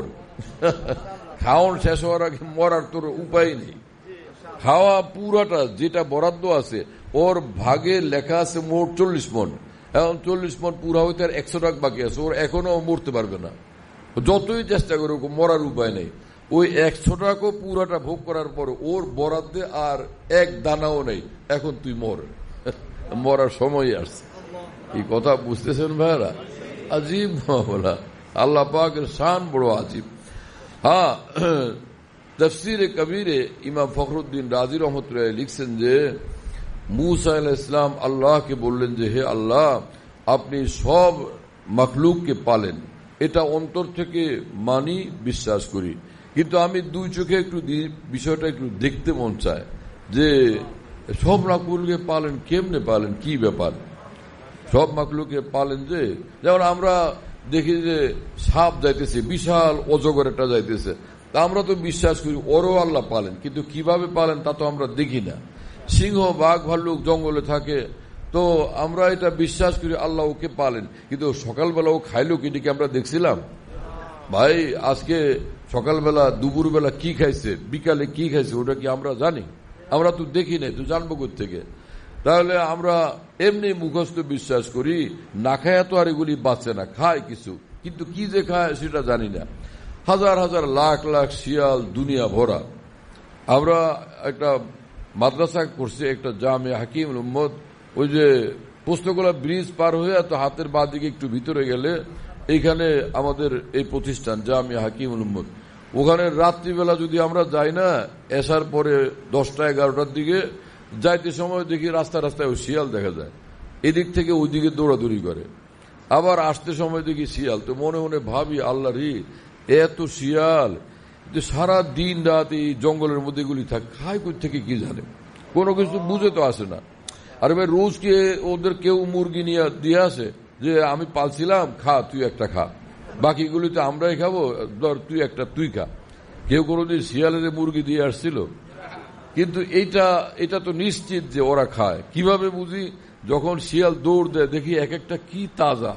খাওয়ান শেষ হওয়ার আগে মরার তোর উপায় নেই। খাওয়া পুরাটা যেটা বরাদ্দ আছে ওর ভাগে লেখা আছে মোট চল্লিশ মন, এখন চল্লিশ মন পুরা হইতে আর একশো টাকা বাকি আছে, ওর এখনো মরতে পারবে না। যতই চেষ্টা করে মরার উপায় নেই। ওই একশো টাকা পুরাটা ভোগ করার পর ওর বরাদ্দে আর এক দানাও নেই, এখন তুই মর, মরার সময় আসছে। এই কথা বুঝতেছেন ভাইরা? আজিব মামলা, আল্লাহ পাকের শান বড় আজিব। হ্যাঁ, তাফসীরে কবীরে ইমাম ফখরুদ্দিন রাজি রহমতুল্লাহ লিখছেন যে মূসা আলাইহিস সালাম আল্লাহকে বললেন যে হে আল্লাহ, আপনি সব মাখলুককে পালেন, এটা অন্তর থেকে মানি, বিশ্বাস করি, কিন্তু আমি দুই চোখে একটু বিষয়টা একটু দেখতে মন চায় যে সব মাখলুককে পালেন, কেমনে পালেন, কি ব্যাপার? সব মাখলুককে পালেন যে, যেমন আমরা দেখি যে সাপ যাইতেছে, বিশাল অজগর একটা যাইতেছে, তা আমরা তো বিশ্বাস করি ওরও আল্লাহ পালেন, কিন্তু কিভাবে পালেন তা তো আমরা দেখি না। সিংহ বাঘ ভাল্লুক জঙ্গলে থাকে, তো আমরা এটা বিশ্বাস করি আল্লাহ ওকে পালেন, কিন্তু সকালবেলা ও খাইলো কিটিকে আমরা দেখছিলাম? ভাই আজকে সকালবেলা দুপুরবেলা কি খাইছে, বিকালে কি খাইছে, ওটা কি আমরা জানি? আমরা তো দেখি নাই, তো জানবো কোত্থেকে? তাহলে আমরা এমনি মুখস্থ বিশ্বাস করি, না খায় তো আর এগুলি বাঁচে না, খায় কিছু, কিন্তু কি যে খায় সেটা জানি না। হাজার হাজার লাখ লাখ শিয়াল দুনিয়া ভরা। আমরা একটা মাদ্রাসা করছি, একটা জামে হাকিমুল উম্মত, ওই যে পোস্তগোলা ব্রিজ পার হয়ে তো হাতের বাঁ দিকে একটু ভিতরে গেলে এইখানে আমাদের এই প্রতিষ্ঠান জামে হাকিমুল উম্মত। ওখানে রাত্রিবেলা যদি আমরা যাই না, এসার পরে দশটা এগারোটার দিকে যাইতে সময় দেখি রাস্তা রাস্তায় ওই শিয়াল দেখা যায়, এদিক থেকে ওইদিকে দৌড়াদৌড়ি করে। আবার আসতে সময় দেখি শিয়াল, তো মনে মনে ভাবি আল্লাহ রে, এত শিয়াল যে সারা দিন রাত এই জঙ্গলের মধ্যে এগুলি থাকে, খায় কই থেকে কি জানে, কোনো কিছু বুঝে তো আসে না। আর ভাই রোজ কে ওদের কেউ মুরগি নিয়ে দিয়ে আসে যে আমি পালছিলাম, খা তুই একটা খা, বাকিগুলি তো আমরাই খাবো, ধর তুই একটা তুই খা। কেউ কোনোদিন শিয়ালের মুরগি দিয়ে আসছিল? কিন্তু এইটা এটা তো নিশ্চিত যে ওরা খায়। কিভাবে বুঝি? যখন শিয়াল দৌড় দেয় দেখি এক একটা কি তাজা,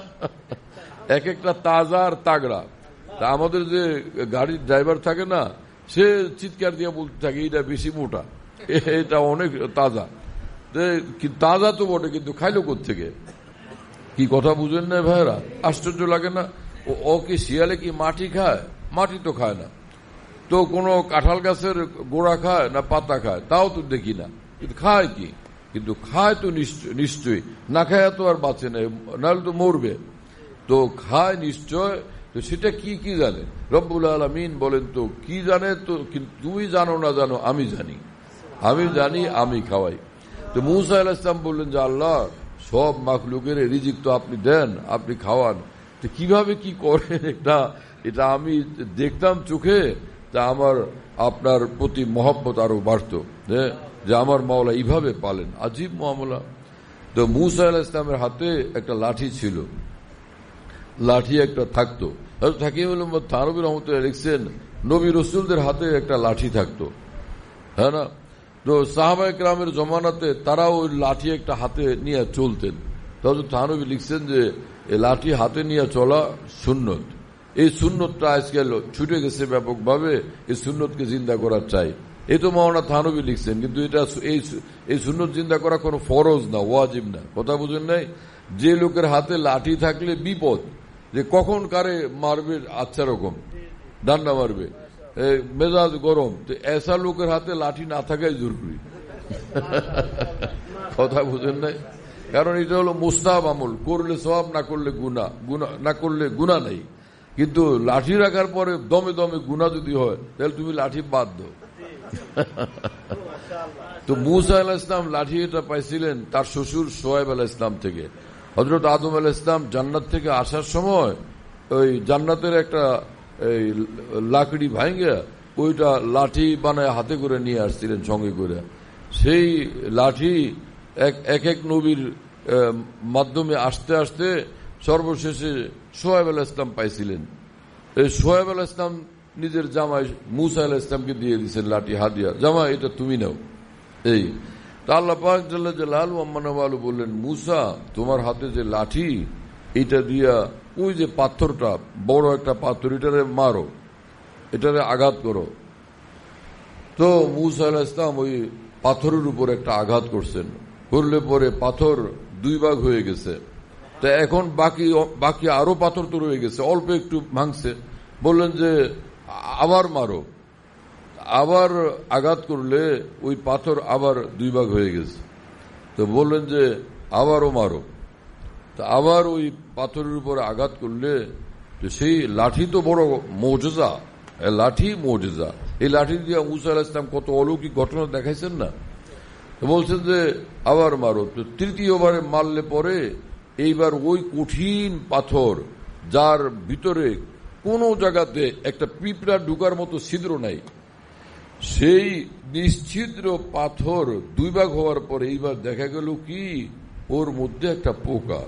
এক একটা তাজা আর তাগড়া। তা আমাদের যে গাড়ির ড্রাইভার থাকে না, সে চিৎকার দিয়ে বলতে থাকে এটা বেশি মোটা, এটা অনেক তাজা। তাজা তো বটে, কিন্তু খাইলো কোত্থেকে? কি কথা বুঝেন না ভাইরা? আশ্চর্য লাগে না? ও কি শিয়ালে কি মাটি খায়? মাটি তো খায় না। তো কোনো কাঁঠাল গাছের গোড়া খায় না পাতা খায়? তাও তো দেখি না, কিন্তু খায় কি? কিন্তু খায় তো নিশ্চয়ই, না খায় তো আর বাঁচে না, নাহলে তো মরবে। তো খায় নিশ্চয়। তো সেটা কি কি জানে? রব্বুল আলামিন বলেন তো কি জানে? তো তুমি জানো না জানো, আমি জানি, আমি জানি, আমি খাওয়াই। তো মূসা আলাইহিস সালাম বললেন যে আল্লাহ, সব মাখলুকের রিজিক তো আপনি দেন, আপনি খাওয়ান, তো কিভাবে কি করেন এটা এটা আমি দেখতাম চোখে, তা আমার আপনার প্রতি মহব্বত আরো বাড়ত, যে আমার মাওলা এইভাবে পালেন। আজীব মামলা। তো মূসা আলাইহিস সালামের হাতে একটা লাঠি ছিল, লাঠি একটা থাকতো, হাকিমুল উম্মত থানভী রহমতুল্লাহ লিখছেন, নবী রসুলদের হাতে একটা লাঠি থাকতো, হ্যাঁ না? তো সাহাবায়ে কেরামের জমানাতে তারাও ওই লাঠি একটা হাতে নিয়ে চলতেন। হযরত থানভী লিখছেন যে এই লাঠি হাতে নিয়ে চলা সুন্নত। এই সুন্নতটা আজকে ছুটে গেছে ব্যাপকভাবে, এই সুন্নতকে জিন্দা করা চাই। এই তো মাওলানা থানভী লিখছেন, কিন্তু এটা এই সুন্নত জিন্দা করা কোনো ফরজ না, ওয়াজিব না। কথা বুঝেন নাই? যে লোকের হাতে লাঠি থাকলে বিপদ, যে কখন কারে মারবে আচ্ছা রকম ডান্ডা মারবে, মেজাজ গরম, তো এসা লোকের হাতে লাঠি না থাকাই জরুরি। কথা বুঝেন নাই? কারণ এটা হলো মুস্তাহাব আমল, করলে সওয়াব, না করলে গুনাহ, গুনাহ না করলে গুনাহ নেই। কিন্তু লাঠি রাখার পরে দমে দমে গুনাহ যদি হয়, তাহলে তুমি লাঠি বাদ দাও। তো মূসা আলাইহিস সালাম লাঠি এটা পাইছিলেন তার শ্বশুর সোহাইব আলাইহিস সালাম থেকে। হযরত আদম আলাইহিস সালাম জান্নাত থেকে আসার সময় ওই জান্নাতের একটা এই লাকড়ি ভাঙে ওইটা লাঠি বানায় হাতে করে নিয়ে আসছিলেন সঙ্গে করে। সেই লাঠি এক এক নবীর মাধ্যমে আসতে আসতে সর্বশেষে সোহাইব আলাইহিস সালাম পাইছিলেন। এই সোহাইব আলাইহিস সালাম নিজের জামাই মূসা আলাইহিস সালামকে দিয়ে দিয়েছেন লাঠি হাদিয়া, জামাই এটা তুমি নাও। এই আল্লাহ পাক জাল্লা জালালু আম্মা নওয়ালু বললেন, মূসা তোমার হাতে যে লাঠি, এটা দিয়া ওই যে পাথরটা, বড় একটা পাথর, এটারে মারো, এটারে আঘাত করো। তো মূসা আলাইহিস সালাম ওই পাথরের উপর একটা আঘাত করছেন, করলে পরে পাথর দুই ভাগ হয়ে গেছে। তা এখন বাকি বাকি আরো পাথর তো রয়ে গেছে, অল্প একটু ভাঙছে। বললেন যে আবার মারো, আবার আঘাত করলে ওই পাথর আবার দুই ভাগ হয়ে গেছে। তো বললেন যে আবারও মারো, তা আবার ওই পাথরের উপরে আঘাত করলে সেই লাঠি তো বড় মৌজেজা, লাঠি মৌজেজা। এই লাঠি দিয়ে মূসা আলাইহিস সালাম কত অলৌকিক ঘটনা দেখাইছেন না। বলছেন যে আবার মারো। তো তৃতীয়বারে মারলে পরে এইবার ওই কঠিন পাথর, যার ভিতরে কোনো জায়গাতে একটা পিঁপড়া ঢুকার মতো ছিদ্র নাই, সেই নিশ্ছিদ্র পাথর দুই ভাগ হওয়ার পরে এইবার দেখা গেল কি ওর মধ্যে একটা পোকা,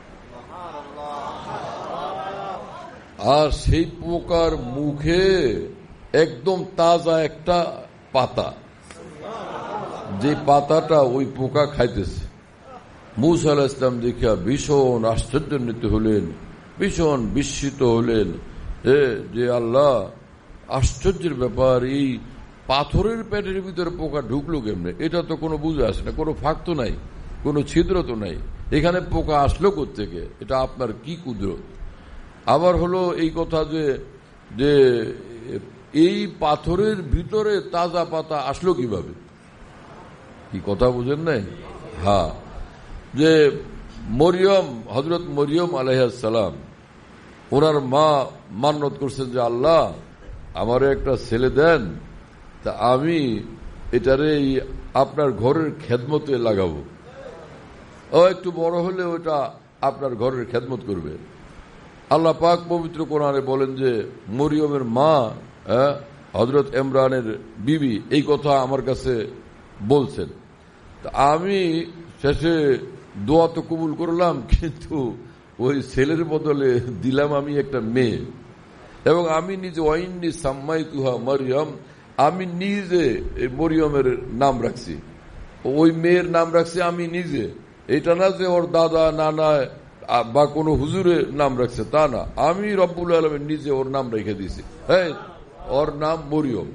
আর সেই পোকার মুখে একদম তাজা একটা পাতা, যে পাতাটা ওই পোকা খাইতেছে। মূসা আলাইহিস সালাম দেখিয়া ভীষণ আশ্চর্যান্বিত হলেন, ভীষণ বিস্মিত হলেন যে আল্লাহ, আশ্চর্যের ব্যাপার, এই পাথরের পেটের ভিতরে পোকা ঢুকলো কেমনে? এটা তো কোনো বুঝে আসে না, কোনো ফাঁক তো নাই, কোনো ছিদ্র তো নাই, এখানে পোকা আসলো কোত্থেকে? এটা আপনার কি কুদরত? আবার হলো এই কথা যে যে এই পাথরের ভিতরে তাজা পাতা আসলো কিভাবে? কি কথা বুঝেন নাই? হ্যাঁ, যে মরিয়ম, হযরত মরিয়ম আলাইহিস সালাম, ওনার মা মান্নত করছেন যে আল্লাহ আমারে একটা ছেলে দেন, তা আমি এটারে আপনার ঘরের খেদমতে লাগাবো, ও একটু বড় হলে ওটা আপনার ঘরের খেদমত করবে। আল্লাহ পাক পবিত্র কোরআনে বলেন যে মরিয়মের মা হযরত ইমরানের বিবি এই কথা আমার কাছে বলছেন। তা আমি শেষে দোয়া তো কবুল করলাম, কিন্তু ওই ছেলের বদলে দিলাম আমি একটা মেয়ে, এবং আমি নিজে ওয়াইন্নি সাম্মাইতুহা মারিয়াম, আমি নিজে এই মরিয়মের নাম রাখছি, ওই মেয়ের নাম রাখছি আমি নিজে। এটা না যে ওর দাদা নানা বা কোনো হুজুরের নাম রাখছে, তা না, আমি রব্বুল আলামিন নিজে ওর নাম রেখে দিয়েছি, হ্যাঁ, ওর নাম মরিয়ম।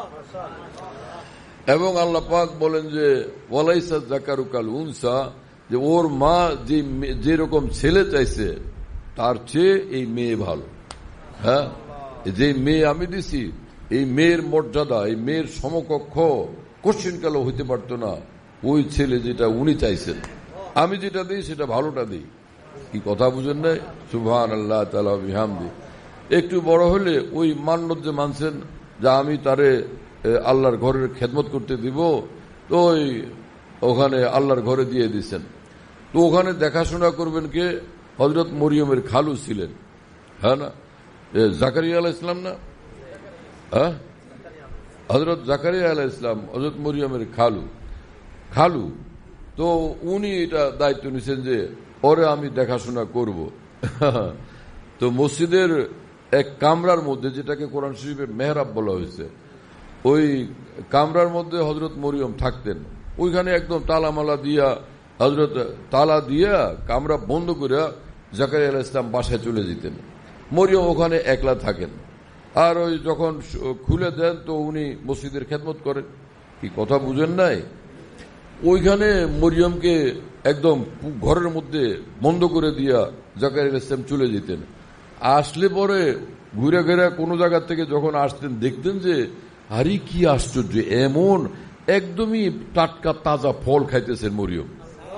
এবং আল্লাহ পাক বলেন যে ওয়ালাইসা যাকারু কাল উনসা, যে ওর মা যে যেরকম ছেলে চাইছে তার চেয়ে এই মেয়ে ভালো। হ্যাঁ, যে মেয়ে আমি দিছি, এই মেয়ের মর্যাদা, এই মেয়ের সমকক্ষ কোশ্চিন কালো হইতে পারত না ওই ছেলে যেটা উনি চাইছেন। আমি যেটা দিই সেটা ভালোটা দিই। কি কথা বুঝেন নাই? সুবহানাল্লাহ তাআলা বিহামদি। একটু বড় হলে ওই মান্নত যে মানছেন যা আমি তারে আল্লাহর ঘরের খেদমত করতে দিব, তো ওই ওখানে আল্লাহর ঘরে দিয়ে দিচ্ছেন। তো ওখানে দেখাশোনা করবেন কে? হযরত মরিয়মের খালু ছিলেন, হ্যাঁ না, জাকারিয়া আলাইহিস সালাম না, হ্যাঁ, হযরত জাকারিয়া আলাইহিস সালাম হযরত মরিয়মের খালু খালু তো উনি এটা দায়িত্ব নিছেন যে ওরে আমি দেখাশোনা করব। তো মসজিদের এক কামরার মধ্যে, যেটাকে কোরআন শরীফে মেহরাব বলা হয়েছে, ওই কামরার মধ্যে হযরত মরিয়ম থাকতেন। ওইখানে একদম তালামালা দিয়া, হযরত তালা দিয়া কামরা বন্ধ করে জাকারিয়া আলাইহিস সালাম বাসায় চলে যেতেন। মরিয়ম ওখানে একলা থাকেন, আর ওই যখন খুলে দেন তো উনি মসজিদের খেদমত করেন। কি কথা বুঝেন নাই? ওইখানে মরিয়মকে একদম ঘরের মধ্যে বন্ধ করে দিয়া জাকারিয়া আলাইহিস সালাম চলে যেতেন। আসলে পরে ঘুরে ঘুরে কোনো জায়গা থেকে যখন আসতেন দেখতেন যে আরে কি আশ্চর্য, এমন একদমই টাটকা তাজা ফল খাইতেছেন মরিয়ম,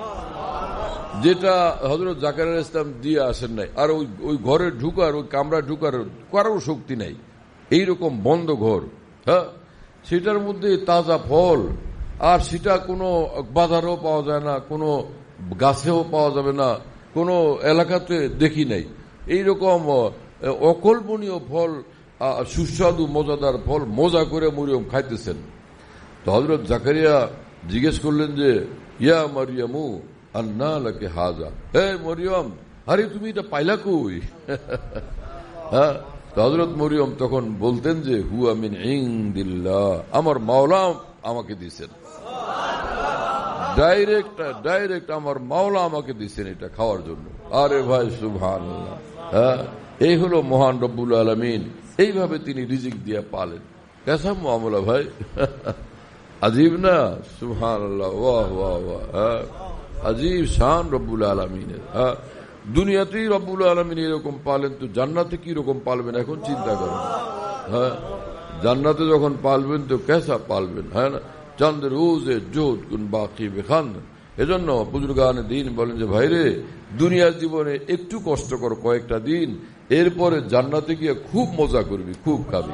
যেটা হযরত জাকারিয়া আলাইহিস সালাম দিয়ে আসেন নাই। আর ওই ওই ঘরে ঢুকার, ওই কামরা ঢুকার কারো শক্তি নাই, এইরকম বন্ধ ঘর। হ্যাঁ, সেটার মধ্যে তাজা ফল, আর সেটা কোনো বাজারেও পাওয়া যায় না, কোনো গাছেও পাওয়া যাবে না, কোনো এলাকাতে দেখি নাই। এইরকম অকল্পনীয় ফল, সুস্বাদু মজাদার ফল মজা করে মরিয়ম খাইতেছেন। তো হযরত জাকারিয়া জিজ্ঞেস করলেন যে ইয়া মারিয়ামু আন্না লাকি হাজা, হে মরিয়ম, আরে তুমি এটা পাইলা কই? হ্যাঁ, হযরত মরিয়ম তখন বলতেন যে হুয়া মিন ইনদিল্লাহ, আমার মাওলা আমাকে দিয়েছেন, ডাইরেক্ট ডাইরেক্ট আমার মাওলা আমাকে দিয়েছেন এটা খাওয়ার জন্য। আরে ভাই সুবহানাল্লাহ, হ্যাঁ, এই হলো মহান রব্বুল আলামিন, এইভাবে তিনি রিজিক দিয়ে পালেন। কেসা মামলা ভাই, আজীব না? সুবহানাল্লাহ, ওয়াহ ওয়াহ ওয়াহ, হ্যাঁ, আজীব শান রব্বুল আলামিনের। হ্যাঁ, দুনিয়াতেই রব্বুল আলামিন এরকম পালেন, তো জান্নাতে কি রকম পালবেন এখন চিন্তা করেন। হ্যাঁ, জান্নাতে যখন পালবেন তো কেসা পালবেন, হ্যাঁ না? চাঁদ রোজে জোট গুন বাকি বেখান। এজন্য বুজুর্গানে দিন বলেন যে ভাইরে, দুনিয়ার জীবনে একটু কষ্ট কর কয়েকটা দিন, এরপরে জান্নাতে গিয়ে খুব মজা করবি, খুব খাবি।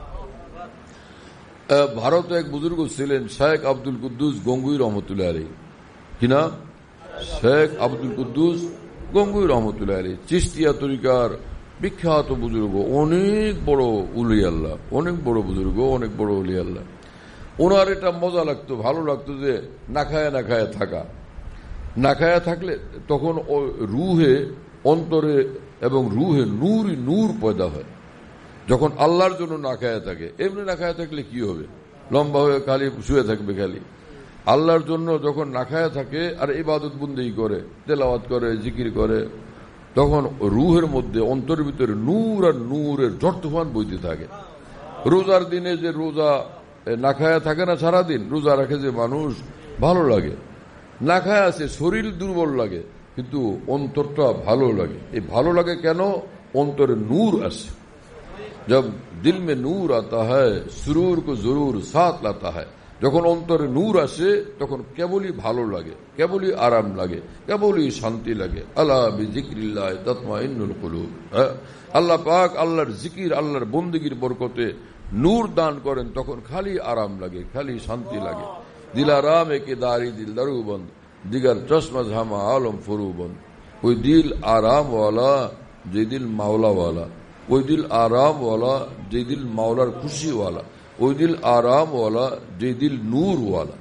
ভারতে এক বুজুর্গ ছিলেন শেখ আব্দুল কুদ্দুস গঙ্গুই রহমতুল্লাহ আলাইহি। কি নাম? শেখ আব্দুল কুদ্দুস গঙ্গুই রহমতুল্লাহ আলাইহি, চিশতিয়া তরিকার বিখ্যাত বুজুর্গ, অনেক বড় উলি আল্লাহ, অনেক বড় বুজুর্গ, অনেক বড় উলি আল্লাহ। ওনার এটা মজা লাগতো, ভালো লাগতো যে না খায়া না খায়া থাকা। না খায়া থাকলে তখন রুহে, অন্তরে এবং রুহে নূরই নূর পয়দা হয়। যখন আল্লাহর জন্য না খায়া থাকে, এমনি না খায়া থাকলে কি হবে? লম্বা হয়ে খালি শুয়ে থাকবে খালি। আল্লাহর জন্য যখন না খায়া থাকে আর ইবাদত বন্দেগী করে, তেলাওয়াত করে, জিকির করে, তখন রুহের মধ্যে, অন্তরের ভিতরে নূর আর নূরের ঝড় তুফান বইতে থাকে। রোজার দিনে যে রোজা না খায়া থাকে না, সারাদিন রোজা রাখে যে মানুষ, ভালো লাগে। না খায়া আছে, শরীর দুর্বল লাগে, কিন্তু অন্তরটা ভালো লাগে। এই ভালো লাগে কেন? অন্তরে নূর আসে। जब दिल में नूर आता है सुरूर को जरूर साथ लाता है। যখন অন্তরে নূর আসে তখন কেবলই ভালো লাগে, কেবলই আরাম লাগে, কেবলই শান্তি লাগে। আলা বিযিকরিল্লাহ তাতমাইন্নুল কুলুব। আল্লাহ পাক আল্লাহর জিকির, আল্লাহর বন্দেগীর বরকতে নূর দান করেন, তখন খালি আরাম লাগে, খালি শান্তি লাগে। দিলারাম একে দারি দিল দারুবন্দ, দিগার চশমা ঝামা আলম ফরুবন্দ। ওই দিল আরাম ওয়ালা, যে দিল মাওলা ওয়ালা। ওই দিল আরাম ওয়ালা, যে দিল মাওলার খুশি ওয়ালা। ওই দিল আরাম ওয়ালা, যে দিল নূর ওয়ালা।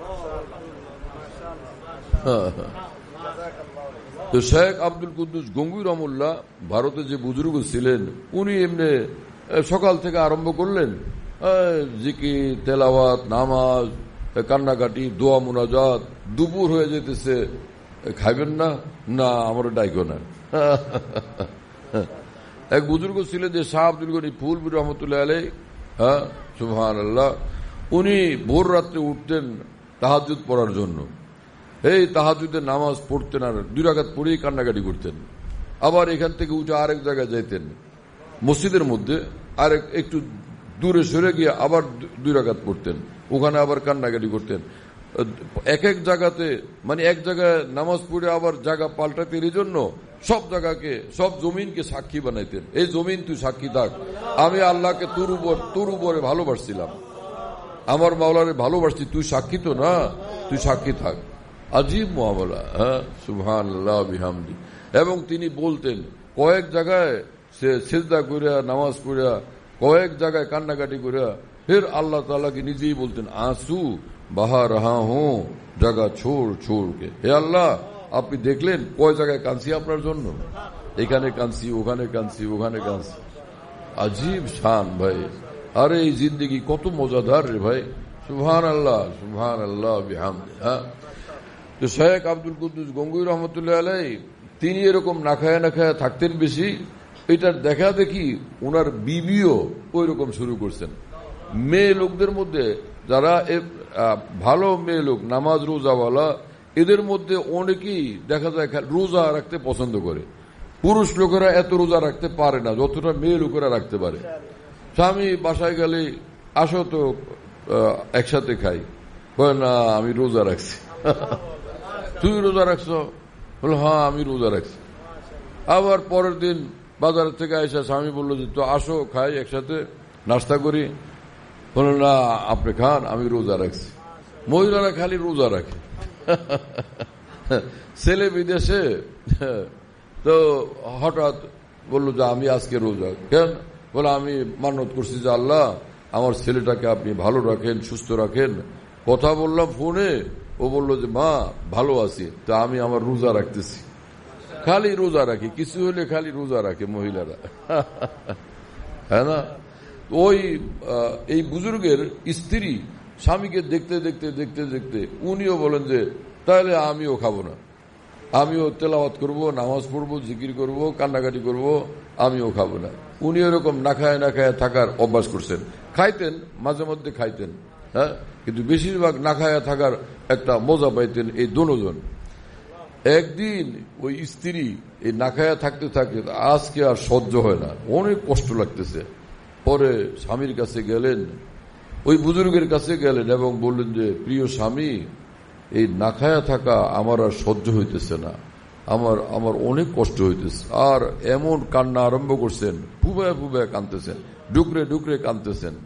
তো শেখ আব্দুল কুদ্দুস গঙ্গুই রহমুল্লাহ ভারতে যে বুজুর্গ ছিলেন, উনি এমনি সকাল থেকে আরম্ভ করলেন জিকির, তেলাওয়াত, নামাজ, কান্নাকাটি, দোয়া মুনাজাত। দুপুর হয়ে যেতেছে, খাইবেন না? না, আমার ডাইকো না। এক বুজুর্গ ছিলেন যে শাহ আব্দুল গনি ফুলপুর রহমতুল্লাহ আলাইহি, হ্যাঁ সুবহানাল্লাহ, উনি ভোর রাত্রে উঠতেন তাহাজ্জুদ পড়ার জন্য। এই তাহাজ্জুদের নামাজ পড়তেন আর দুই রাকাত পড়েই কান্নাকাটি করতেন। আবার এখান থেকে উঠে আরেক জায়গায় যাইতেন মসজিদের মধ্যে, আর একটু দূরে সরে গিয়ে আবার দুই রাকাত পড়তেন, ওখানে আবার কান্নাকাটি করতেন। এক এক জায়গাতে, মানে এক জায়গায় নামাজ পড়ে আবার জায়গা পাল্টাতেন। এই জন্য সব জায়গাকে, সব জমিনকে সাক্ষী বানাইতেন। এই জমিন তুই সাক্ষী থাক, আমি আল্লাহকে তোর উপর তোর উপরে ভালোবাসছিলাম, আমার মাওলারে ভালোবাসছি, তুই সাক্ষী তো না, তুই সাক্ষী থাক। আজীব মুআমালা, হ্যাঁ সুবহানাল্লাহ বিহামদি। এবং তিনি বলতেন কয়েক জায়গায় সে সিজদা করিয়া, নামাজ পড়িয়া, কয়েক জায়গায় কান্নাকাটি করিয়া, ফের আল্লাহ তাআলাকে নিজেই বলতেন আঁসু বাহা রাহা হুঁ জায়গা ছোড় ছোড় কে। হে আল্লাহ, আপনি দেখলেন কয় জায়গায় কাঁদছি আপনার জন্য, এখানে কাঁদছি, ওখানে কাঁদছি, ওখানে কাঁদছি। আজীব শান ভাই। আরে এই জিন্দগি কত মজাদার রে ভাই। সুবহান আল্লাহ, সুবহান আল্লাহ বিহামদি। হ্যাঁ, তো শেখ আব্দুল কুদ্দুস গঙ্গুই রহমতুল্লাহ আলাই তিনি এরকম না খায় না খায় থাকতেন বেশি। এটার দেখা দেখি ওনার বিবিও ওই রকম শুরু করছেন। মেয়ে লোকদের মধ্যে যারা ভালো মেয়ে লোক নামাজ রোজাওয়ালা, এদের মধ্যে অনেকেই দেখা যায় রোজা রাখতে পছন্দ করে। পুরুষ লোকেরা এত রোজা রাখতে পারে না যতটা মেয়ে লোকেরা রাখতে পারে। স্বামী বাসায় গেলে আসো তো একসাথে খাই, বলে না আমি রোজা রাখছি। তুই রোজা রাখছ? বলো হ্যাঁ আমি রোজা রাখছি। আবার পরের দিন বাজার থেকে এসে স্বামী বললো যে তো আসো খাই একসাথে নাস্তা করি, বলল না আপনি খান আমি রোজা রাখছি। মহিলারা খালি রোজা রাখে। ছেলে বিদেশে, তো হঠাৎ বললো যে আমি আজকে রোজা। কেন? বলে আমি মান্যত করছি যে আল্লাহ আমার ছেলেটাকে আপনি ভালো রাখেন, সুস্থ রাখেন। কথা বললাম ফোনে, ও বললো যে মা ভালো আছি, তা আমি আমার রোজা রাখতেছি। খালি রোজা রাখি, কিছু হলে খালি রোজা রাখে মহিলারা। হ্যাঁ না? ওই এই বুজুর্গের স্ত্রী স্বামীকে দেখতে দেখতে দেখতে দেখতে উনিও বলেন যে তাহলে আমিও খাবো না, আমিও তেলাওয়াত করব, নামাজ পড়বো, জিকির করব, কান্নাকাটি করব, আমিও খাবো না। উনি এরকম না খায় না খায় থাকার অভ্যাস করছেন। খাইতেন মাঝে মধ্যে খাইতেন, হ্যাঁ, কিন্তু বেশিরভাগ না খায়া থাকার একটা মজা পাইতেন এই দুজন। একদিন ওই স্ত্রী এই না খায়া থাকতে থাকতে আজকে আর সহ্য হয় না, অনেক কষ্ট লাগতেছে। পরে স্বামীর কাছে গেলেন, ওই বুজুর্গের কাছে গেলেন এবং বললেন যে প্রিয় স্বামী, এই না খায়া থাকা আমার আর সহ্য হইতেছে না, আমার আমার অনেক কষ্ট হইতেছে। আর এমন কান্না আরম্ভ করছেন, ফুবায় ফুবায় কাঁদতেছেন, ডুকরে ডুকরে কাঁদতেছেন।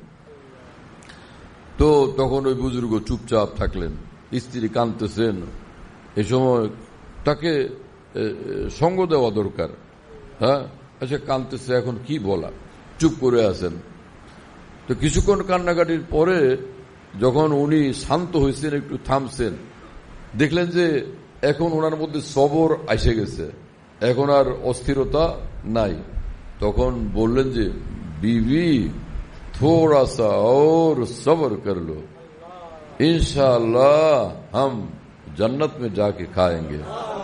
তো তখন ওই বুজুর্গ চুপচাপ থাকলেন, স্ত্রী কাঁদতেছেন। এই সময় তাকে সঙ্গ দেওয়া দরকার। হ্যাঁ, আচ্ছা কাঁদতেছে, এখন কি বলা, চুপ করে আছেন। তো কিছুক্ষণ কান্নাকাটির পরে যখন উনি শান্ত হয়েছেন, একটু থামছেন, দেখলেন যে এখন ওনার মধ্যে সবর এসে গেছে, এখন আর অস্থিরতা নাই। তখন বললেন যে বিবি थोड़ा सा और सब्र कर लो, इंशाअल्लाह हम जन्नत में जाके खाएंगे।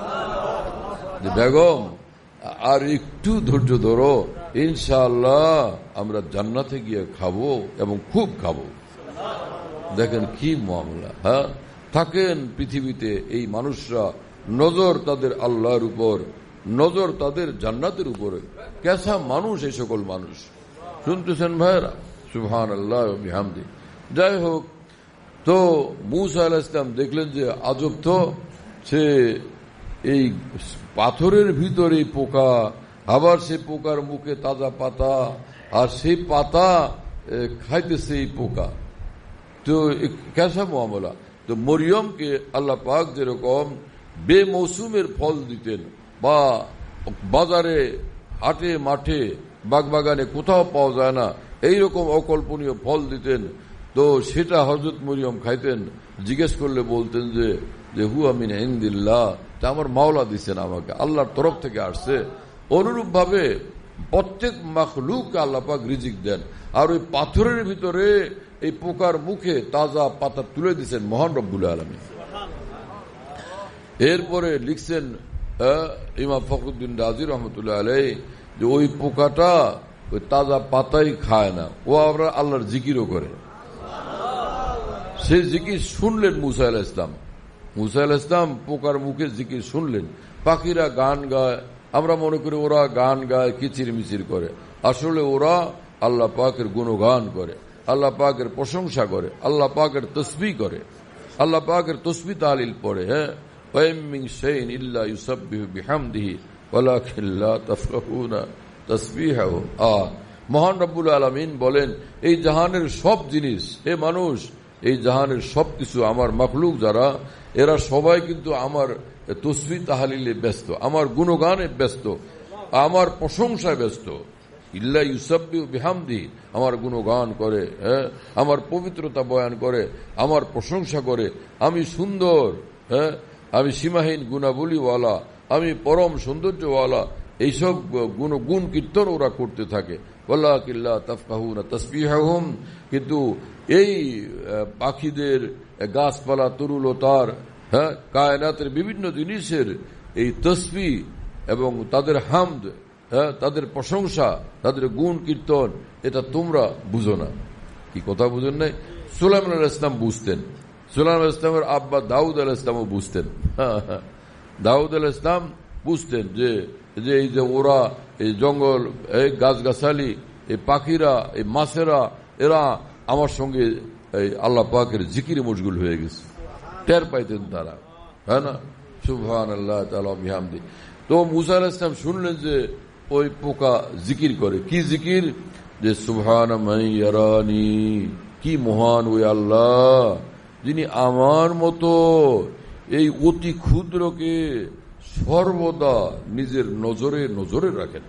বেগম আর একটু ধৈর্য ধরো, ইনশাআল্লাহ আমরা জান্নাতে গিয়ে খাবো এবং খুব খাবো। দেখেন কি মামলা। হ্যাঁ, থাকেন পৃথিবীতে এই মানুষরা, নজর তাদের আল্লাহর উপর, নজর তাদের জান্নাতের উপরে। কেসা মানুষ এই সকল মানুষ, শুনতেছেন ভাইরা? সুবহান আল্লাহ বিহামদি। যাই হোক, তো মূসা আলাইহিস সালাম দেখলেন যে আজব তো, সে এই পাথরের ভিতরে পোকা, আবার সে পোকার মুখে তাজা পাতা, আর সেই পাতা খাইতেছে এই পোকা। তো কেসা মামলা। তো মরিয়মকে আল্লাহ পাক যেরকম বেমৌসুমের ফল দিতেন, বা বাজারে হাটে মাঠে বাগবাগানে কোথাও পাওয়া যায় না এইরকম অকল্পনীয় ফল দিতেন, তো সেটা হযরত মরিয়ম খাইতেন। জিজ্ঞেস করলে বলতেন যে যে হুয়া মিন ইনদিল্লাহ, তা আমার মাওলা দিচ্ছেন, আমাকে আল্লাহর তরফ থেকে আসছে। অনুরূপ ভাবে প্রত্যেক মাখলুককে আল্লাহ পাক রিজিক দেন। আর ওই পাথরের ভিতরে এই পোকার মুখে তাজা পাতা তুলে দিচ্ছেন মহান রব্বুল আলামিন। এরপরে লিখছেন ইমাম ফখরুদ্দিন রাজি রহমতুল্লাহ আলাইহি যে ওই পোকাটা ওই তাজা পাতাই খায় না, ও আমরা আল্লাহর জিকিরও করে। সেই জিকির শুনলেন মুসা আলাইহিস সালাম। মুসা আলাইহিস সালাম পোকার মুখে জিকির শুনলেন। পাখিরা গান গায়, আমরা মনে করি ওরা গান গায়, কিচির মিচির করে, আসলে ওরা আল্লাহ পাকের গুণগান করে, আল্লাহ পাকের প্রশংসা করে, আল্লাহ পাকের তসবিহ করে, আল্লাহ পাকের তসবিহ তাহলিল পড়ে। হ্যাঁ, ওয়াইম মিন শাইইন ইল্লা ইউসাব্বিহু বিহামদিহি ওয়ালাকিন লা তাফকাহুনা তাসবিহাহু। আ মহান রব্বুল আলামিন বলেন, এই জাহানের সব জিনিস, হে মানুষ, এই জাহানের সবকিছু আমার মাখলুক যারা, এরা সবাই কিন্তু আমার তসবিহ তাহলিলে ব্যস্ত, আমার গুণগানে ব্যস্ত, আমার প্রশংসায় ব্যস্ত। ইল্লা ইউসাব্বিহু বিহামদিহি, আমার গুণগান করে, হ্যাঁ, আমার পবিত্রতা বয়ান করে, আমার প্রশংসা করে। আমি সুন্দর, হ্যাঁ, আমি সীমাহীন গুণাবলীওয়ালা, আমি পরম সৌন্দর্যওয়ালা, এইসব গুণ গুণ কীর্তন ওরা করতে থাকে। ওয়ালাকিন লা তাফকাহুনা তাসবিহাহুম, কিন্তু এই পাখিদের, গাছপালা, তরুলতার, হ্যাঁ, কায়নাতের বিভিন্ন জিনিসের এই তসবিহ এবং তাদের হামদ, হ্যাঁ, তাদের প্রশংসা, তাদের গুণ কীর্তন, এটা তোমরা বুঝো না। কি কথা বুঝেন নাই? সুলাইমান আলাইহিস সালাম বুঝতেন, সুলাইমান আলাইহিস সালামের আব্বা দাউদ আলাইহিস সালামও বুঝতেন। দাউদ আলাইহিস সালাম বুঝতেন যে যে এই যে ওরা, এই জঙ্গল, এই গাছগাছালি, এই পাখিরা, এই মাছেরা, এরা আমার সঙ্গে এই আল্লাহ পাকের জিকিরে মশগুল হয়ে গেছে, টের পাইতেন তারা, হ্যাঁ না? সুবহানাল্লাহ তাআলা বিহামদি। তো মুসা আলাইহিস সালাম শুনলেন যে ওই পোকা জিকির করে। কি জিকির? যে সুবহানা মান ইয়ারানি, কি মহান ওই আল্লাহ যিনি আমার মতো এই অতি ক্ষুদ্রকে সর্বদা নিজের নজরে নজরে রাখেন,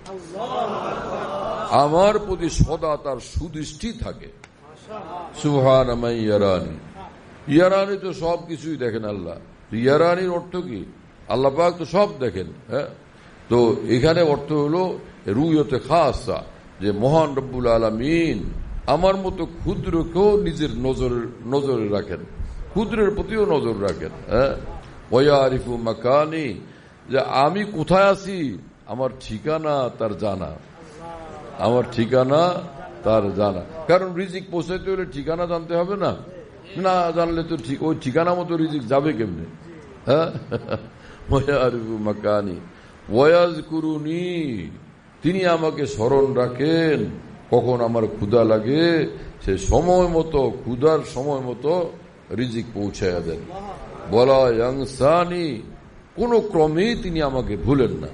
আমার প্রতি সদা তার সুদৃষ্টি থাকে। সুবহানা মান ইয়ারানি, ইয়ারানি তো সব কিছুই দেখেন আল্লাহ। ইয়ারানির অর্থ কি? আল্লাহ পাক তো সব দেখেন। হ্যাঁ, তো এখানে অর্থ হলো রুয়তে খাসা, যে মহান রব্বুল আলামিন আমার মতো ক্ষুদ্রকেও নিজের নজরে নজরে রাখেন, ক্ষুদ্রের প্রতিও নজর রাখেন। হ্যাঁ, ওয়ারিফু মাকানি, যে আমি কোথায় আছি আমার ঠিকানা তার জানা, আমার ঠিকানা তার জানা। কারণ রিজিক পৌঁছাইতে হলে ঠিকানা জানতে হবে না? না জানলে তো ঠিক ওই ঠিকানা মতো রিজিক যাবে কেমনে? হ্যাঁ, ওয়ারিফু মাকানি ওয়াজকুরুনি, তিনি আমাকে স্মরণ রাখেন কখন আমার ক্ষুধা লাগে, সে সময় মতো, ক্ষুধার সময় মতো রিজিক পৌঁছায়া দেন। বলা ইয়ানসানি, কোন ক্রমেই তিনি আমাকে ভুলেন না।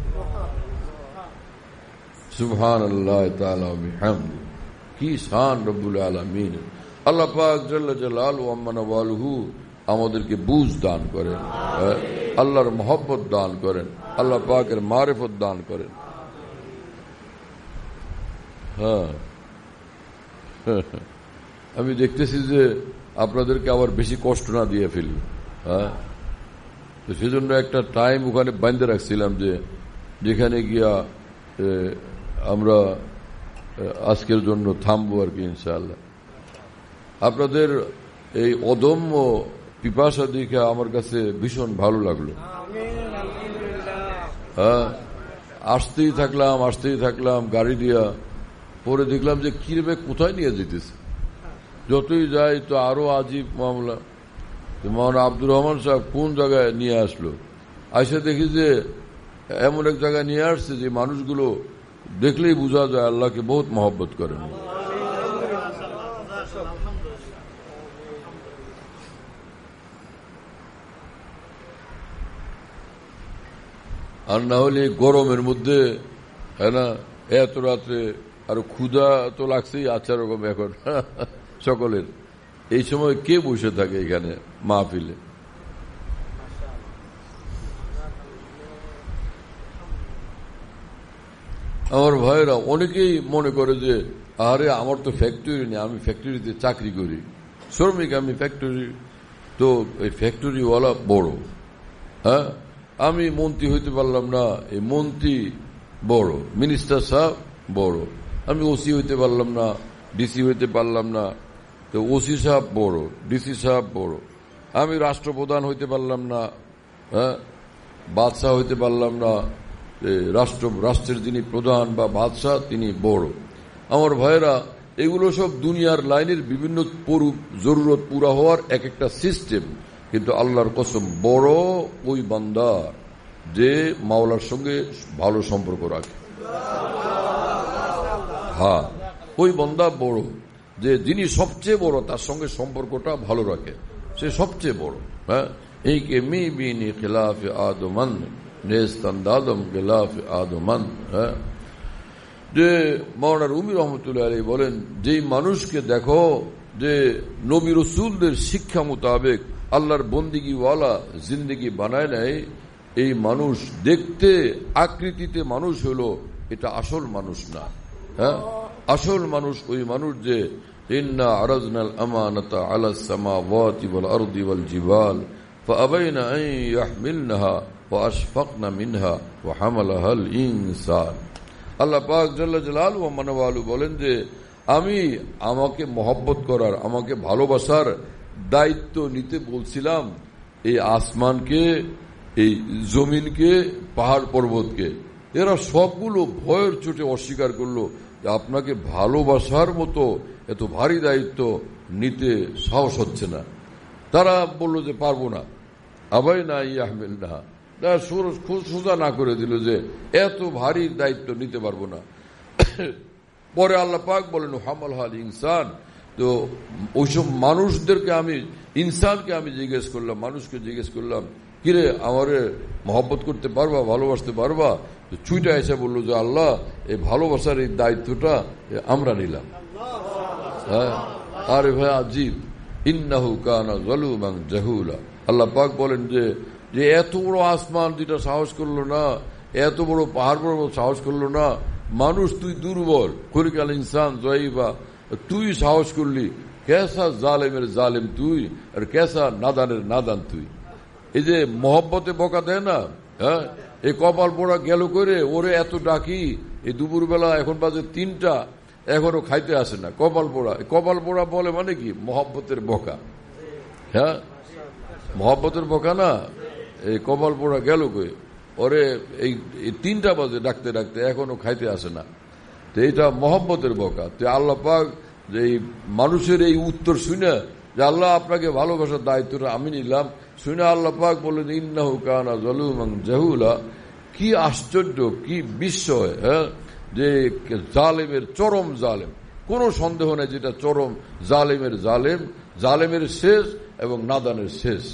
সুবহানাল্লাহ তাআলা বিহামদি, কি শান রব্বুল আলামিন। আল্লাহ পাক জাল্লা জালালুহু আম্মা নওয়ালুহু আমাদেরকে বুঝ দান করেন, আল্লাহর মহব্বত দান করেন, আল্লাহ পাকের মারিফত দান করেন। হ্যাঁ, আমি দেখতেছি যে আপনাদেরকে আবার বেশি কষ্ট না দিয়ে ফেলি। হ্যাঁ, তো সেজন্য একটা টাইম ওখানে বাঁধে রাখছিলাম যে যেখানে গিয়া আমরা আজকের জন্য থামবো আর কি, ইনশাআল্লাহ। আপনাদের এই অদম্য পিপাসা দেখে আমার কাছে ভীষণ ভালো লাগলো। হ্যাঁ, আসতেই থাকলাম আসতেই থাকলাম গাড়ি দিয়া, পরে দেখলাম যে কিরবে কোথায় নিয়ে যেতেছে, যতই যাই তো আরো আজীব মামলা। মৌলানা আব্দুর রহমান সাহেব কোন জায়গায় নিয়ে আসলো, আইসা দেখি যে এমন এক জায়গায় নিয়ে আসছে যে মানুষগুলো দেখলেই বোঝা যায় আল্লাহকে বহুত মহব্বত করেন। আর না হলে গরমের মধ্যে, হ্যাঁ না, এত রাত্রে আরো ক্ষুধা তো লাগছেই, আচ্ছা রকম এখন সকলের। এই সময় কে বসে থাকে এখানে মাহফিলে? আমার ভাইয়েরা অনেকেই মনে করে যে আরে আমার তো ফ্যাক্টরি নেই, আমি ফ্যাক্টরিতে চাকরি করি, শ্রমিক আমি ফ্যাক্টরি। তো এই ফ্যাক্টরিওয়ালা বড়, হ্যাঁ, আমি মন্ত্রী হইতে পারলাম না, এই মন্ত্রী বড়, মিনিস্টার সাহেব বড়, আমি ওসি হইতে পারলাম না, ডিসি হইতে পারলাম না, তো ওসি সাহেব বড়, ডিসি সাহেব বড়, আমি রাষ্ট্রপ্রধান হইতে পারলাম না, হ্যাঁ, বাদশাহ হইতে পারলাম না, রাষ্ট্র রাষ্ট্রের যিনি প্রধান বা বাদশাহ তিনি বড়। আমার ভাইয়েরা, এগুলো সব দুনিয়ার লাইনের বিভিন্ন জরুরত পুরা হওয়ার এক একটা সিস্টেম। কিন্তু আল্লাহর কসম, বড় ওই বান্দা যে মাওলার সঙ্গে ভালো সম্পর্ক রাখে। হ্যাঁ, ওই বান্দা বড়, যে যিনি সবচেয়ে বড় তার সঙ্গে সম্পর্কটা ভালো রাখে, সে সবচেয়ে বড়। হ্যাঁ, এই কে মি বিনি খিলাফে আদমান নেস্তান্দাদম খিলাফে আদমান। হ্যাঁ, যে মাওলানা রুমি রহমতুল্লাহ আলাইহি বলেন, যেই মানুষকে দেখো যে নবী রসুলদের শিক্ষা মোতাবেক আল্লাহর বন্দিগিওয়ালা জিন্দেগি বানায় নেয়, এই মানুষ দেখতে আকৃতিতে মানুষ হলো, এটা আসল মানুষ না। হ্যাঁ, আসল মানুষ ওই মানুষ যে ইন্না আরাজনাল আমানাতা আলাস সামাওয়াতি ওয়াল আরদি ওয়াল জিবাল ফাআবাইনা আন ইয়াহমিলনাহা ওয়া আশফাকনা মিনহা ওয়া হামালাহাল ইনসান। আল্লাহ পাক জাল্লা জালালু ওয়া মানওয়ালু বলেন যে আমি আমাকে মহব্বত করার, আমাকে ভালোবাসার দায়িত্ব নিতে বলছিলাম এই আসমানকে, এই জমিনকে, পাহাড় পর্বতকে। এরা সবগুলো ভয়ের চোটে অস্বীকার করলো যে আপনাকে ভালোবাসার মতো এত ভারী দায়িত্ব নিতে সাহস হচ্ছে না। তারা বলল যে পারবো না। আবাই না ইয়াহমিল না, সোজা না করে দিল যে এত ভারী দায়িত্ব নিতে পারবো না। পরে আল্লাহ পাক বলেন হামাল হাল ইনসান। তো ওইসব মানুষদেরকে আমি, ইনসানকে আমি জিজ্ঞেস করলাম, মানুষকে জিজ্ঞেস করলাম, কিরে আমারে মহব্বত করতে পারবা, ভালোবাসতে পারবা? তো চুইটা এসে বললো যে আল্লাহ এই ভালোবাসার এই দায়িত্বটা আমরা নিলাম। হ্যাঁ, আরে ভাই আজিব, ইন্নাহু কানা যালুমান জাহুলা। আল্লাহ পাক বলেন যে যে এত বড় আসমান দুইটা সাহস করলো না, এত বড় পাহাড় পর্বত সাহস করলো না, মানুষ তুই দুর্বল, খলিকাল ইনসান যায়িবা, তুই সাহস করলি। কেসা জালেমের জালেম তুই, আর কেসা নাদানের নাদান তুই। এই যে মহব্বতে বকা দেয় না, হ্যাঁ, এই কপাল পোড়া গেল করে ওরে এত ডাকি, এই দুপুর বেলা এখন বাজে তিনটা, এখনো খাইতে আসে না। কপাল পোড়া, কপাল পোড়া বলে মানে কি? মহব্বতের বকা। হ্যাঁ, মহব্বতের বকা না, এই কপাল পোড়া গেল কই ওরে এই তিনটা বাজে ডাকতে ডাকতে এখনো খাইতে আসে না। তো এইটা মহব্বতের বকা। তো আল্লাহ পাক যে এই মানুষের এই উত্তর শুনে যে আল্লাহ আপনাকে ভালোবাসার দায়িত্বটা আমি নিলাম, শুনে আল্লাহ পাক বললেন ইন্নাহু কানা যালুমান জাহুলা। কি আশ্চর্য, কি বিস্ময়! হ্যাঁ, যে জালেমের চরম জালেম, কোনো সন্দেহ নেই যেটা চরম জালেমের জালেম, জালেমের শেষ এবং নাদানের শেষ।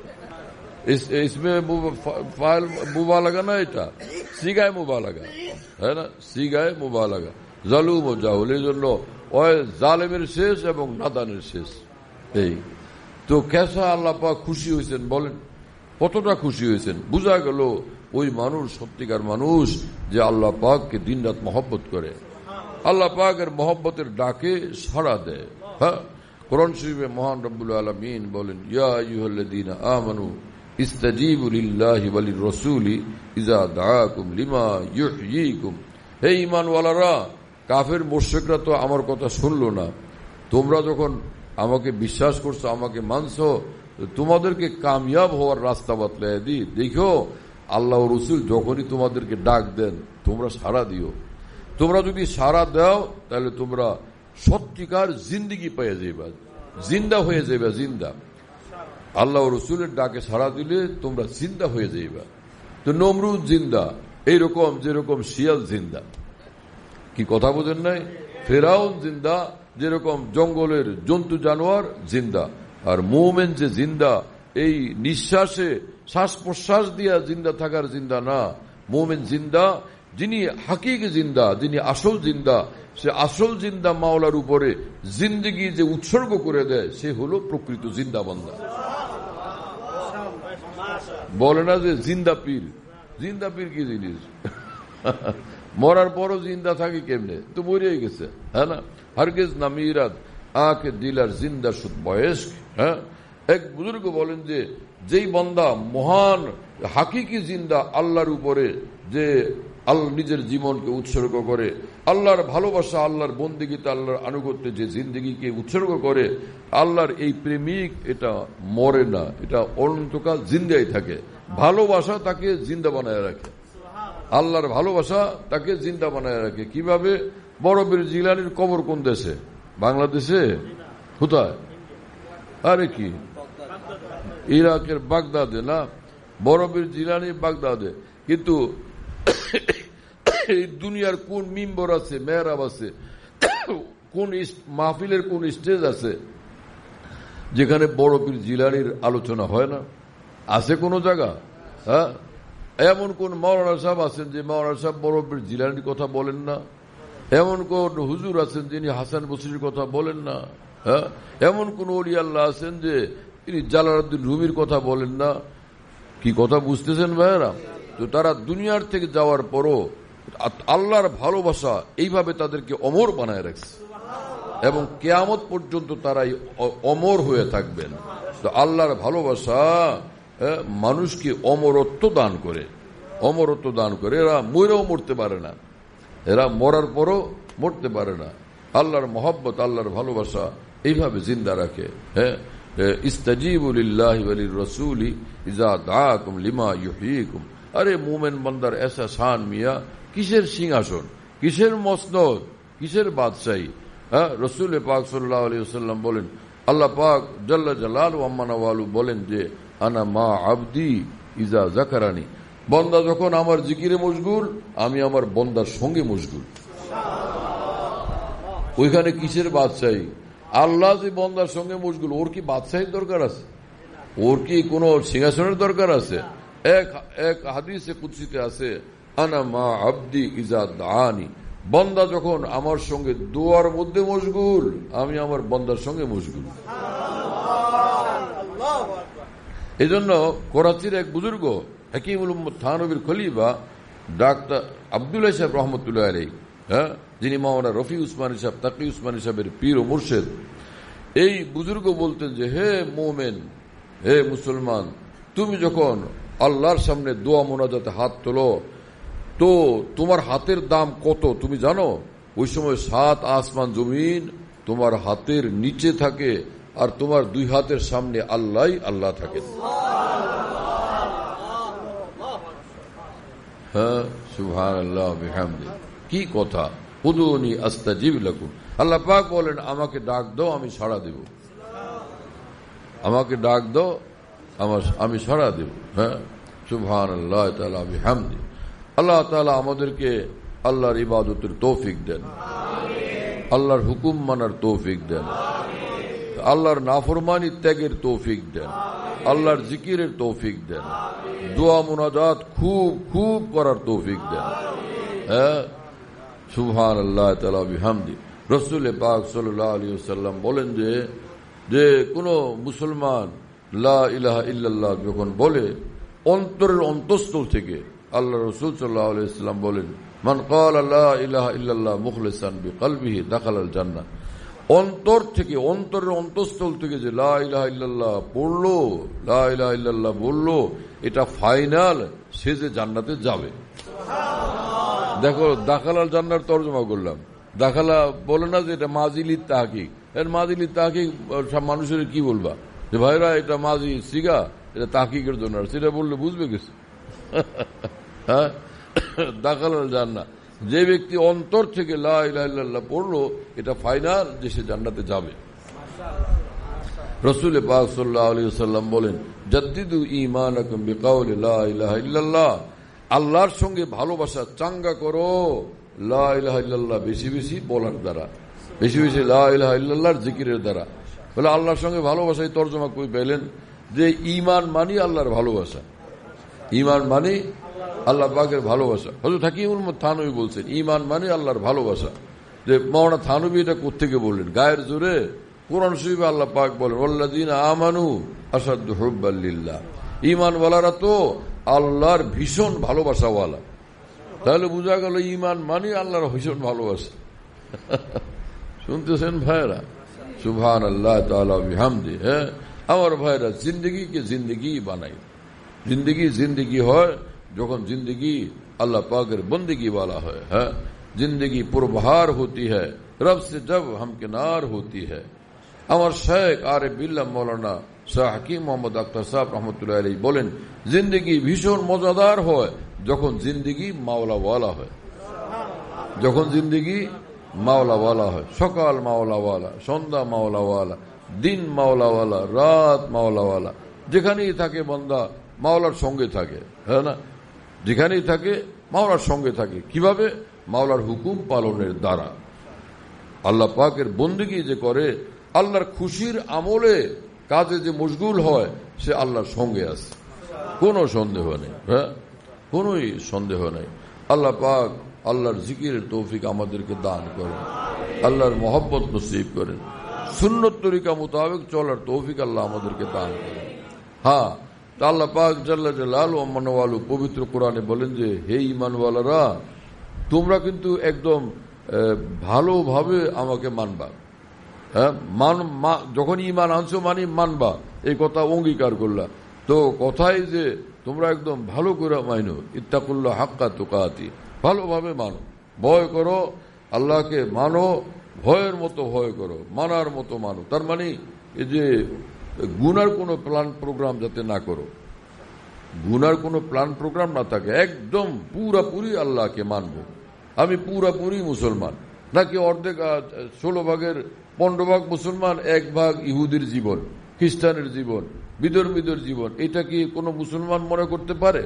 ইসমে মুবালাগা না, এটা সিগায় মুবালাগা, হ্যাঁ না, সিগায় মুবালাগা, জালুম ও জাহুল। এই জন্য ওই জালেমের শেষ এবং নাদানের শেষ। এই তো কেসা আল্লাহ পাক খুশি হয়েছেন বলেন, কতটা খুশি হয়েছেন? বোঝা গেল ওই মানুষ সত্যিকার মানুষ যে আল্লাহ পাককে দিন রাত মহব্বত করে, আল্লাহ পাকের মহব্বতের ডাকে সাড়া দেয়। হ্যাঁ, কোরআন শরীফে মহান রব্বুল আলামিন বলেন ইয়া আইয়ুহাল্লাযীনা আমানু ইস্তাজিবু লিল্লাহি ওয়া লির-রাসূলি ইযা দাআকুম লিমা ইউহয়িকুম। হে ঈমানওয়ালারা, কাফের মুশরিকরা তো আমার কথা শুনলো না। তোমরা যখন আমাকে বিশ্বাস করছো, আমাকে মানছো, তোমাদেরকে কামিয়াব হওয়ার রাস্তা বাতলায় দিই। দেখো আল্লাহ ও রাসূল যখনই তোমাদেরকে ডাক দেন তোমরা সাড়া দিও। তোমরা যদি সাড়া দাও তাহলে তোমরা সত্যিকার জিন্দেগি পেয়ে যাইবা, জিন্দা হয়ে যাইবা, জিন্দা। আল্লাহ ও রাসূলের ডাকে সাড়া দিলে তোমরা জিন্দা হয়ে যাইবা। তো নমরুদ জিন্দা, এইরকম যেরকম শিয়াল জিন্দা। কি কথা বোঝেন নাই? ফেরাউন জিন্দা, যেরকম জঙ্গলের জন্তু জানোয়ার জিন্দা। আর মুমিন যে জিন্দা, এই নিঃশ্বাসে শ্বাস প্রশ্বাস দিয়া জিন্দা থাকার জিন্দা না। মুমিন জিন্দা যিনি হাকিকি জিন্দা, যিনি আসল জিন্দা, সে আসল জিন্দা মাওলার উপরে জিন্দগি যে উৎসর্গ করে দেয় সে হলো প্রকৃত জিন্দা বান্দা। বলে না যে জিন্দা পীর। জিন্দা পীর কি জিনিস? মরার পরও জিন্দা থাকে কেমনে? তো মরেই গেছে, হ্যাঁ না। হারগিজ না মিরাদ আকে দিলার জিন্দা সুদ বয়স। হ্যাঁ, এক বুজুর্গ বলেন যে যেই বান্দা মহান হাকিকি জিন্দা আল্লাহর উপরে, যে আল্লাহ নিজের জীবনকে উৎসর্গ করে, আল্লাহর ভালোবাসা, আল্লাহর বন্দেগীতে, আল্লাহর আনুগত্যে যে জিন্দগিকে উৎসর্গ করে, আল্লাহর এই প্রেমিক এটা মরে না, এটা অনন্তকাল জিন্দাই থাকে। ভালোবাসা তাকে জিন্দা বানায় রাখে, আল্লাহর ভালোবাসা তাকে জিন্দা বানায় রাখে। কিভাবে? বড়বীর জিলানির কবর কোন দেশে? বাংলাদেশে? কোথায়? আরে কি, ইরাকের বাগদাদে না? বড়বীর জিলানি বাগদাদে। কিন্তু এই দুনিয়ার কোন মিম্বর আছে, মেহরাব আছে, কোন মাহফিলের কোন স্টেজ আছে যেখানে বড়বীর জিলানির আলোচনা হয় না? আছে কোন জায়গা? হ্যাঁ, এমন কোন মাওলানা সাহেব আছেন যে মাওলানা সাহেব বড়বীর জিলানির কথা বলেন না? এমন কোন হুজুর আছেন যিনি হাসান বসরির কথা বলেন না? হ্যাঁ, এমন কোন ওলি আল্লাহ আছেন যে তিনি জালালউদ্দিন রুমির কথা বলেন না? কি কথা বুঝতেছেন ভাইয়েরা? তো তারা দুনিয়ার থেকে যাওয়ার পরও আল্লাহর ভালোবাসা এইভাবে তাদেরকে অমর বানায় রাখছে এবং কিয়ামত পর্যন্ত তারাই অমর হয়ে থাকবেন। তো আল্লাহর ভালোবাসা মানুষকে অমরত্ব দান করে, অমরত্ব দান করে। এরা মরেও মরতে পারে না, এরা মরার পরও মরতে পারে না। আল্লাহর মহব্বত, আল্লাহর ভালোবাসা এইভাবে জিন্দা রাখে। হ্যাঁ, ইস্তাজিবু লিল্লাহি ওয়া লির-রাসূলি ইযা দাআকুম লিমা ইউহয়িকুম। আরে মুমিন বান্দার এসা শান মিয়া, কিসের সিংহাসন, কিসের মসনদ, কিসের বাদশাহী? হ্যাঁ, রাসূল পাক সাল্লাল্লাহু আলাইহি ওয়াসাল্লাম বলেন, আল্লাহ পাক জাল্লা জালালু আম্মা নাওয়ালু বলেন যে আনা মা আবদি ইজা যাকারানি। বন্দা যখন আমার জিকিরে মশগুল, আমি আমার বন্দার সঙ্গে মশগুল। ওইখানে কিসের বাদশাহী? আল্লাহ যে বন্দার সঙ্গে মশগুল, ওর কি বাদশাহীর দরকার আছে? ওর কি কোন সিংহাসনের দরকার আছে? এক এক হাদিসে কুদসিতে আছে, আনা মা আবদি ইজা দাআনি। বন্দা যখন আমার সঙ্গে দোয়ার মধ্যে মশগুল, আমি আমার বন্দার সঙ্গে মশগুল। এই জন্য করাচির এক বুজুর্গ হাকিমুল উম্মত থানবীর খলিফা ডাক্তার আব্দুল্লাহ সাহেব রহমতুল্লাহ আলাইহি, হ্যাঁ, যিনি মাওলানা রফি উসমানী সাহেব তাকি উসমানী সাহেবের পীর ও মুর্শেদ, এই বুজুর্গ বলতেন যে হে মোমেন, হে মুসলমান, তুমি যখন আল্লাহর সামনে দোয়া মোনাজাতে হাত তোলো, তো তোমার হাতের দাম কত তুমি জানো? ওই সময় সাত আসমান জমিন তোমার হাতের নিচে থাকে, আর তোমার দুই হাতের সামনে আল্লাহ আল্লাহ থাকে। হ্যাঁ, সুবহানাল্লাহ বিহামদি। কি কথা! উদুনি আস্তাজিব লাকুম। আল্লাহ পাক বলেন, আমাকে ডাক দাও, আমি সাড়া দেব। আমাকে ডাক দাও, আমার আমি সাড়া দেব। হ্যাঁ, সুবহানাল্লাহ তাআলা বিহামদি। আল্লাহ তাআলা আমাদেরকে আল্লাহর ইবাদতের তৌফিক দেন, আল্লাহর হুকুম মানার তৌফিক দেন, আল্লাহর নাফরমানি ত্যাগের তৌফিক দেন, আল্লাহর জিকিরের তৌফিক দেন, দোয়া মুনাজাত খুব খুব করার তৌফিক দেন। হ্যাঁ, সুবহানাল্লাহ তাআলা বিহামদি। রাসূল পাক সাল্লাল্লাহু আলাইহি ওয়াসাল্লাম বলেন যে যে কোন মুসলমান লা ইলাহা ইল্লাল্লাহ যখন বলে, অন্তরের অন্তঃস্থল থেকে, আল্লাহ রাসূল সাল্লাল্লাহু আলাইহি ওয়াসাল্লাম বলেন, মান ক্বালা লা ইলাহা ইল্লাল্লাহ মুখলিসান বিকলবিহি দাখালাল জান্নাহ। অন্তর থেকে, অন্তরের অন্তঃস্থল থেকে যে লা ইলাহা ইল্লাল্লাহ পড়লো, লা ইলাহা ইল্লাল্লাহ বললো, এটা ফাইনাল, সে যে জান্নাতে যাবে। দেখো, দাখালাল জান্নার তরজমা করলাম। দাখালা বলে না যে এটা মাজিলি তাহকিক। এর মাজিলি তাহকিক সব মানুষের কি বলবা যে ভাইরা এটা মাজি সিগা, এটা তাহকিকের জন্য, সেটা বললে বুঝবে কিছু? হ্যাঁ, দাখালাল জান্নাহ, যে ব্যক্তি অন্তর থেকে লা ইলাহা ইল্লাল্লাহ পড়লো, এটা ফাইনাল যে সে জান্নাতে যাবে। রাসূল পাক সাল্লাল্লাহু আলাইহি ওয়াসাল্লাম বলেন, জাদ্দিদু ঈমানাকুম বিকাউলি লা ইলাহা ইল্লাল্লাহ। আল্লাহর সঙ্গে ভালোবাসা চাঙ্গা করো লা ইলাহা ইল্লাল্লাহ বেশি বেশি বলার দ্বারা, বেশি বেশি লা ইলাহা ইল্লাল্লাহর জিকিরের দ্বারা। বলে আল্লাহর সঙ্গে ভালোবাসায় তর্জমা করে পেলেন যে ঈমান মানি আল্লাহর ভালোবাসা। ঈমান মানি আল্লাহ পাকের ভালোবাসা। হযরত হাকিমুল উম্মত থানবী বলছেন, ঈমান মানে আল্লাহর ভালোবাসা। যে মাওলানা থানবী এটা কোত্থেকে বললেন? গায়ের জোরে কোরআন শরীফে আল্লাহ পাক বলেন, ওয়াল্লাযীনা আমানু আশাদ্দু হুব্বাল লিল্লাহ। ঈমানওয়ালারা তো আল্লাহর ভীষণ ভালোবাসাওয়ালা। তাহলে বোঝা গেল ঈমান মানে আল্লাহর ভীষণ ভালোবাসা। শুনতেছেন ভাইরা? সুবহানাল্লাহ তাআলা বিহামদি। হ্যাঁ আমার ভাইরা, জিন্দগিকে জিন্দগি বানাই। জিন্দগি জিন্দগি হয় যখন जिंदगी अल्लाह पाक के बंदगी वाला है। है जिंदगी पुरबहार होती है रब से जब हम किनार होती है। আমার শেখ আরে বিল্লাহ মৌলানা শাহ হাকিম মোহাম্মদ আখতার সাহেব রহমতুল্লাহ আলাইহি বলেন, জিন্দগি ভীষণ মজাদার হয় যখন জিন্দগি মাওলাওয়ালা হয়। যখন জিন্দগি মাওলাওয়ালা হয়, সকাল মাওলাওয়ালা, সন্ধ্যা মাওলাওয়ালা, দিন মাওলাওয়ালা, রাত মাওলাওয়ালা। যেখানেই থাকে বান্দা মাওলার সঙ্গে থাকে। হ্যাঁ না, যেখানেই থাকে মাওলার সঙ্গে থাকে। কিভাবে? মাওলার হুকুম পালনের দ্বারা। আল্লাহ পাকের বন্দেগী যে করে, আল্লাহর খুশির আমলে কাজে যে মশগুল হয়, সে আল্লাহর সঙ্গে আছে, কোনো সন্দেহ নেই। হ্যাঁ, কোনোই সন্দেহ নেই। আল্লাহ পাক আল্লাহর জিকিরের তৌফিক আমাদেরকে দান করেন, আল্লাহর মহব্বত নসিব করেন, সুন্নত তরিকা মোতাবেক চলার তৌফিক আল্লাহ আমাদেরকে দান করেন। হ্যাঁ, আল্লাহ পাক জাল্লা জালালু আমানওয়ালু পবিত্র কোরআনে বলেন যে, হে ঈমানওয়ালারা, তোমরা কিন্তু একদম ভালোভাবে আমাকে মানবা। হ্যাঁ, মান যখন ঈমান আনছো মানে মানবা, এই কথা অঙ্গীকার করলা। তো কথাই যে তোমরা একদম ভালো করে মানো, ইত্তাকুল্লাহ হাক্কা তুকাতি, ভালোভাবে মানো। ভয় করো, আল্লাহকে মানো, ভয়ের মতো ভয় করো, মানার মতো মানো। তার মানে এই যে গুনার কোনো প্ল্যান প্রোগ্রাম যাতে না করো, গুনার কোনো প্ল্যান প্রোগ্রাম না থাকে, একদম পুরাপুরি আল্লাহকে মানবো, আমি পুরাপুরি মুসলমান, নাকি অর্ধেক ষোলো ভাগের পনেরো ভাগ মুসলমান, এক ভাগ ইহুদির জীবন, খ্রিস্টানের জীবন, বিধর্মীদের জীবন, এটা কি কোনো মুসলমান মনে করতে পারে?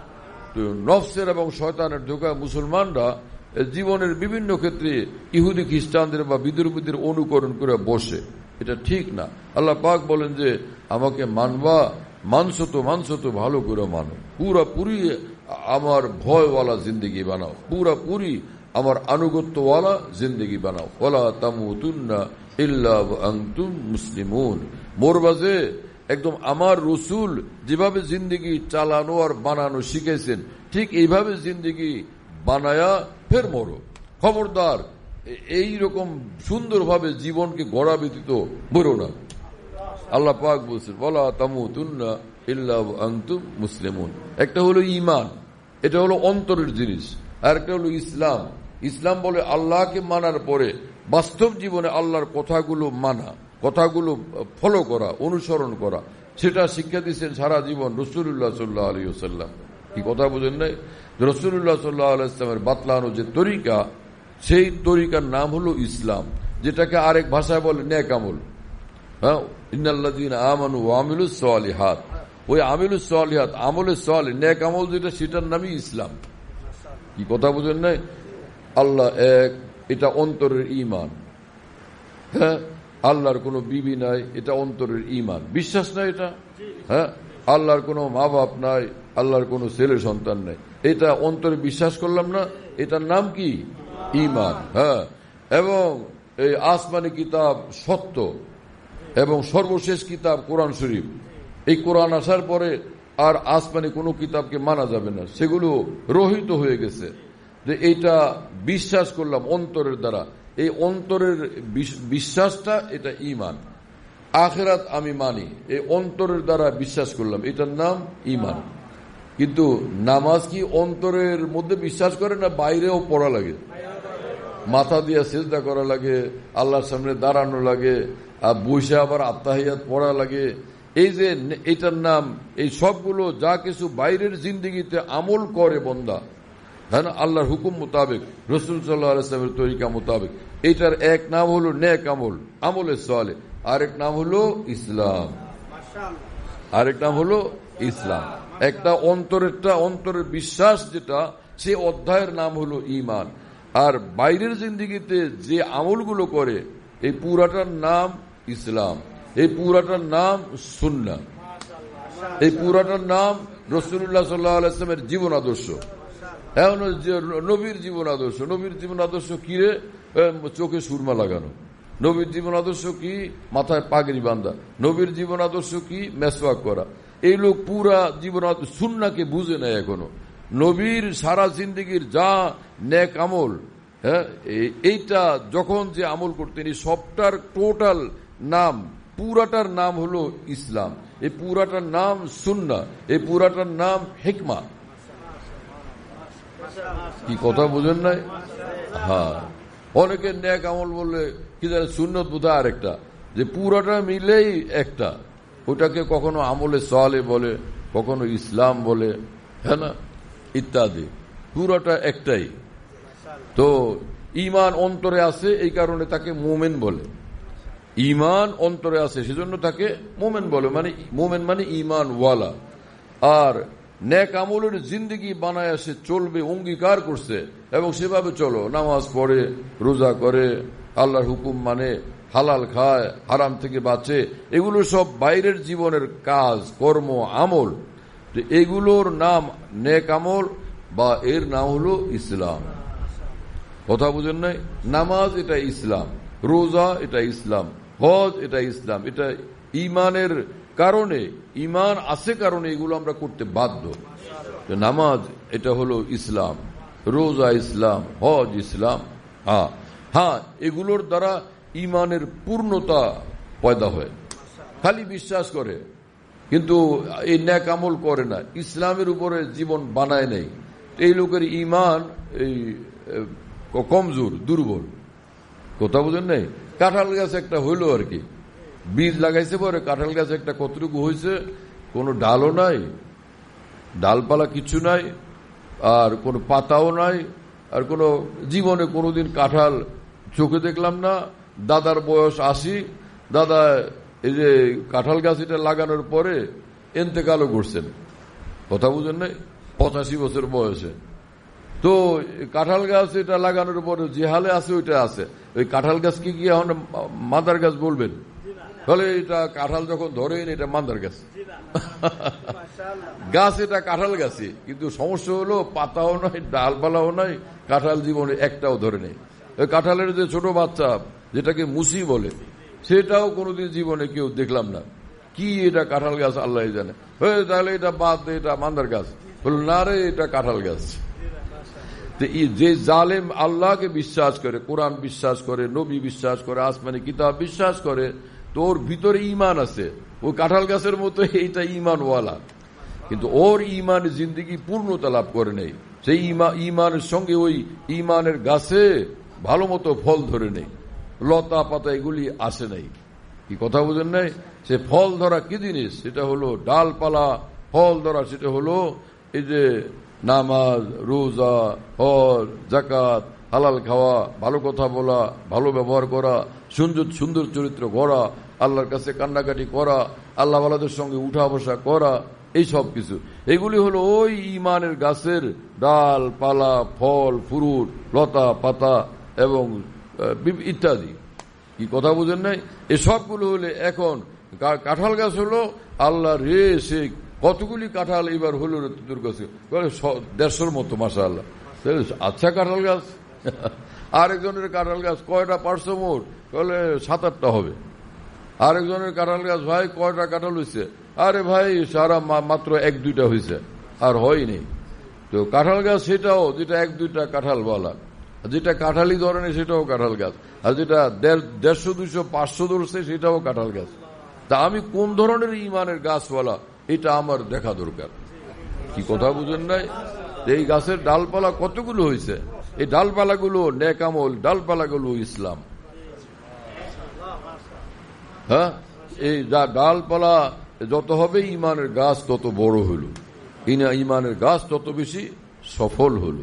নফসের এবং শয়তানের ধোঁকা মুসলমানরা জীবনের বিভিন্ন ক্ষেত্রে ইহুদি খ্রিস্টানদের বা বিধর্মীদের অনুকরণ করে বসে, এটা ঠিক না। আল্লাহ পাক বলেন যে আমাকে মানবা, মানছো তো মানছো তো ভালো করে মানো, পুরাপুরি আমার ভয়ওয়ালা জিন্দগি বানাও, পুরাপুরি আমার আনুগত্যওয়ালা জিন্দগি বানাও। ওয়ালা তামুতুন্না ইল্লা ওয়া আনতুম মুসলিমুন। মোরবাজে একদম আমার রসুল যেভাবে জিন্দগি চালানো আর বানানো শিখেছেন, ঠিক এইভাবে জিন্দগি বানায়া ফের মরো। খবরদার এইরকম সুন্দরভাবে জীবনকে গড়া ব্যতীত মরো না। আল্লাহ পাক বলছেন ওয়ালা তামুতুন্না ইল্লা ওয়া আনতুম মুসলিমুন। একটা হলো ঈমান, এটা হলো অন্তরের জিনিস, আর একটা হলো ইসলাম। ইসলাম বলে আল্লাহকে মানার পরে বাস্তব জীবনে আল্লাহর কথাগুলো মানা, কথাগুলো ফলো করা, অনুসরণ করা, সেটা শিক্ষা দিচ্ছেন সারা জীবন রাসূলুল্লাহ সাল্লাল্লাহু আলাইহি ওয়াসাল্লাম। কি কথা বুঝেন নাই? রাসূলুল্লাহ সাল্লাল্লাহু আলাইহি ওয়াসাল্লামের বাতলানো যে তরিকা, সেই তরিকার নাম হলো ইসলাম, যেটাকে আরেক ভাষায় বলে নেক আমল। হ্যাঁ, ইন্নাল্লাযীনা আমানু ওয়া আমিলুস সালিহাত, ওই আমিলুস সালিহাত, আমলে সালিহ, নেক আমল যেটা, সেটার নামই ইসলাম। কি কথা বুঝেন নাই? আল্লাহ এক, এটা অন্তরের ঈমান। হ্যাঁ, আল্লাহর কোনো বিবি নাই, এটা অন্তরের ঈমান, বিশ্বাস নাই এটা। হ্যাঁ, আল্লাহর কোনো মা বাপ নাই, আল্লাহর কোনো ছেলে সন্তান নাই, এটা অন্তরে বিশ্বাস করলাম না, এটার নাম কি? ঈমান। হ্যাঁ, এবং এই আসমানি কিতাব সত্য, এবং সর্বশেষ কিতাব কোরআন শরীফ। এই কোরআন আসার পরে আর আসমানি কোনো কিতাবকে মানা যাবে না, সেগুলো রহিত হয়ে গেছে। যে এইটা বিশ্বাস করলাম অন্তরের দ্বারা, এই অন্তরের বিশ্বাসটা, এটা ঈমান। আখিরাত আমি মানি, এই অন্তরের দ্বারা বিশ্বাস করলাম, এটার নাম ঈমান। কিন্তু নামাজ কি অন্তরের মধ্যে বিশ্বাস করে না বাইরেও পড়া লাগে? মাথা দিয়ে সিজদা করা লাগে, আল্লাহর সামনে দাঁড়ানো লাগে, আর বসে আবার আত্তাহিয়াত পড়া লাগে। এই যে এটার নাম, এই সবগুলো যা কিছু বাইরের জিন্দেগিতে আমল করে বন্দা, হ্যাঁ না, আল্লাহর হুকুম মোতাবেক, রাসূল সাল্লাল্লাহু আলাইহি ওয়াসাল্লামের তরিকা মোতাবেক, এটার এক নাম হলো নেক আমল, আমলে সালেহ, আরেক নাম হলো ইসলাম, আরেক নাম হলো ইসলাম। একটা অন্তরেরটা, অন্তরের বিশ্বাস যেটা, সে অধ্যায়ের নাম হলো ঈমান। আর বাইরের জিন্দেগিতে যে আমলগুলো করে, এই পুরাটার নাম ইসলাম, এই পুরাটার নাম সুন্নাহ, এই পুরাটার নাম রাসূলুল্লাহ সাল্লাল্লাহু আলাইহি ওয়াসাল্লামের জীবন আদর্শ। এখন নবীর জীবন আদর্শ, নবীর জীবন আদর্শ কি রে? চোখে সুরমা লাগানো। নবীর জীবন আদর্শ কি? মাথায় পাগড়ি বাঁধা। নবীর জীবন আদর্শ কি? মেসওয়াক করা। এই লোক পুরা জীবন সুন্নাহকে বুঝে নেয় এখনো। নবীর সারা জিন্দগির যা নেক আমল, হ্যাঁ, এইটা যখন যে আমল করতেন, এই সবটার টোটাল নাম, পুরাটার নাম হলো ইসলাম, এই পুরাটার নাম সুন্নাহ, এই পুরাটার নাম হিকমা। কি কথা বুঝেন নাই? হ্যাঁ, অনেকে নেক আমল বললে কি জানে, সুন্নত বোধহয় আরেকটা, যে পুরাটা মিলেই একটা, ওটাকে কখনো আমলে সালেহ বলে, কখনো ইসলাম বলে, হ্যাঁ না, ইত্যাদি। পুরাটা একটাই। তো ঈমান অন্তরে আছে, এই কারণে তাকে মোমেন বলে। ঈমান অন্তরে আছে, সেজন্য তাকে মোমেন বলে, মানে মোমেন মানে ঈমান ওয়ালা। আর নেক আমলের জিন্দগি বানায় সে চলবে, অঙ্গীকার করছে, এবং সেভাবে চলো, নামাজ পড়ে, রোজা করে, আল্লাহর হুকুম মানে, হালাল খায়, হারাম থেকে বাঁচে, এগুলো সব বাইরের জীবনের কাজ, কর্ম, আমল। এগুলোর নাম নেক আমল, বা এর নাম হলো ইসলাম। কথা বুঝেন নাই? নামাজ এটা ইসলাম, রোজা এটা ইসলাম, হজ এটা ইসলাম। এটা ঈমানের কারণে, ঈমান আছে কারণে এগুলো আমরা করতে বাধ্য। নামাজ এটা হলো ইসলাম, রোজা ইসলাম, হজ ইসলাম। হ্যাঁ হ্যাঁ এগুলোর দ্বারা ঈমানের পূর্ণতা পয়দা হয়। খালি বিশ্বাস করে কিন্তু এই নেক আমল করে না, ইসলামের উপরে জীবন বানায় নেই, এই লোকের ঈমান এই কমজোর, দুর্বল। কথা বুঝেন নাই? কাঁঠাল গাছ একটা হইল আর কি, বীজ লাগাইছে পরে কাঁঠাল গাছ একটা কতটুকু হয়েছে, কোনো ডালও নাই, ডালপালা কিছু নাই, আর কোনো পাতাও নাই, আর কোনো জীবনে কোনোদিন কাঁঠাল চোখে দেখলাম না। দাদার বয়স আশি, দাদা এই যে কাঁঠাল গাছ এটা লাগানোর পরে এন্তেকালও করছেন। কথা বুঝেন নাই? পঁচাশি বছর বয়সে। তো কাঁঠাল গাছ এটা লাগানোর পরে যে হালে আছে ওইটা আছে। ওই কাঁঠাল গাছ কি কি এখন মাদার গাছ বলবেন? তাহলে এটা কাঁঠাল যখন ধরেন এটা মাদার গাছ গাছ, এটা কাঁঠাল গাছই, কিন্তু সমস্যা হলো পাতাও নাই, ডালপালাও নাই, কাঁঠাল জীবনে একটাও ধরে নেই। ওই কাঁঠালের যে ছোট বাচ্চা যেটাকে মুসি বলে, সেটাও কোনোদিন জীবনে কেউ দেখলাম না। কি এটা কাঁঠাল গাছ আল্লাহ জানে। তাহলে এটা বাদ, এটা মান্দার গাছ। বল না রে, এটা কাঁঠাল গাছ। যে জালেম আল্লাহকে বিশ্বাস করে, কোরআন বিশ্বাস করে, নবী বিশ্বাস করে, আসমানি কিতাব বিশ্বাস করে, তো ওর ভিতরে ইমান আছে। ওই কাঁঠাল গাছের মতো এইটা ইমানওয়ালা, কিন্তু ওর ইমান জিন্দিগি পূর্ণতা লাভ করে নেই। সেই ইমানের সঙ্গে ওই ইমানের গাছে ভালো মতো ফল ধরে নেই, লতা পাতা এগুলি আসে নাই। কি কথা বুঝেন নাই? সে ফল ধরা কি জিনিস? সেটা হলো ডালপালা। ফল ধরা সেটা হলো এই যে নামাজ, রোজা, হজ, যাকাত, হালাল খাওয়া, ভালো কথা বলা, ভালো ব্যবহার করা, সুন্দর সুন্দর চরিত্র গড়া, আল্লাহর কাছে কান্নাকাটি করা, আল্লাহ ওয়ালাদের সঙ্গে উঠা বসা করা, এই সব কিছু এগুলি হলো ওই ইমানের গাছের ডাল পালা, ফল ফুরুট, লতা পাতা এবং ইত্যাদি। কি কথা বুঝেন নাই? এসবগুলো হলে এখন কাঁঠাল গাছ হলো আল্লাহ রে, সে কতগুলি কাঁঠাল এবার হলো তোর কাছে? দেড়শোর মতো, মাশাআল্লাহ। আচ্ছা কাঁঠাল গাছ। আরেকজনের কাঁঠাল গাছ কয়টা পারছো মোট? বলে সাত আটটা হবে। আরেকজনের কাঁঠাল গাছ, ভাই কয়টা কাঁঠাল হয়েছে? আরে ভাই সারা মাত্র এক দুইটা হয়েছে, আর হয়নি। তো কাঁঠাল গাছ সেটাও যেটা এক দুইটা কাঁঠাল বলা, যেটা কাঁঠালি ধরনের সেটাও কাঁঠাল গাছ, আর যেটা দেড়শো দুইশো পাঁচশো ধরছে সেটাও কাঁঠাল গাছ। তা আমি কোন ধরনের ইমানের গাছ বলা, এটা আমার দেখা দরকার। কি কথা বুঝেন নাই? এই গাছের ডালপালা কতগুলো হয়েছে, এই ডালপালাগুলো নেকামল, ডালপালাগুলো ইসলাম। হ্যাঁ, এই ডালপালা যত হবে ইমানের গাছ তত বড় হল, ইমানের গাছ তত বেশি সফল হল।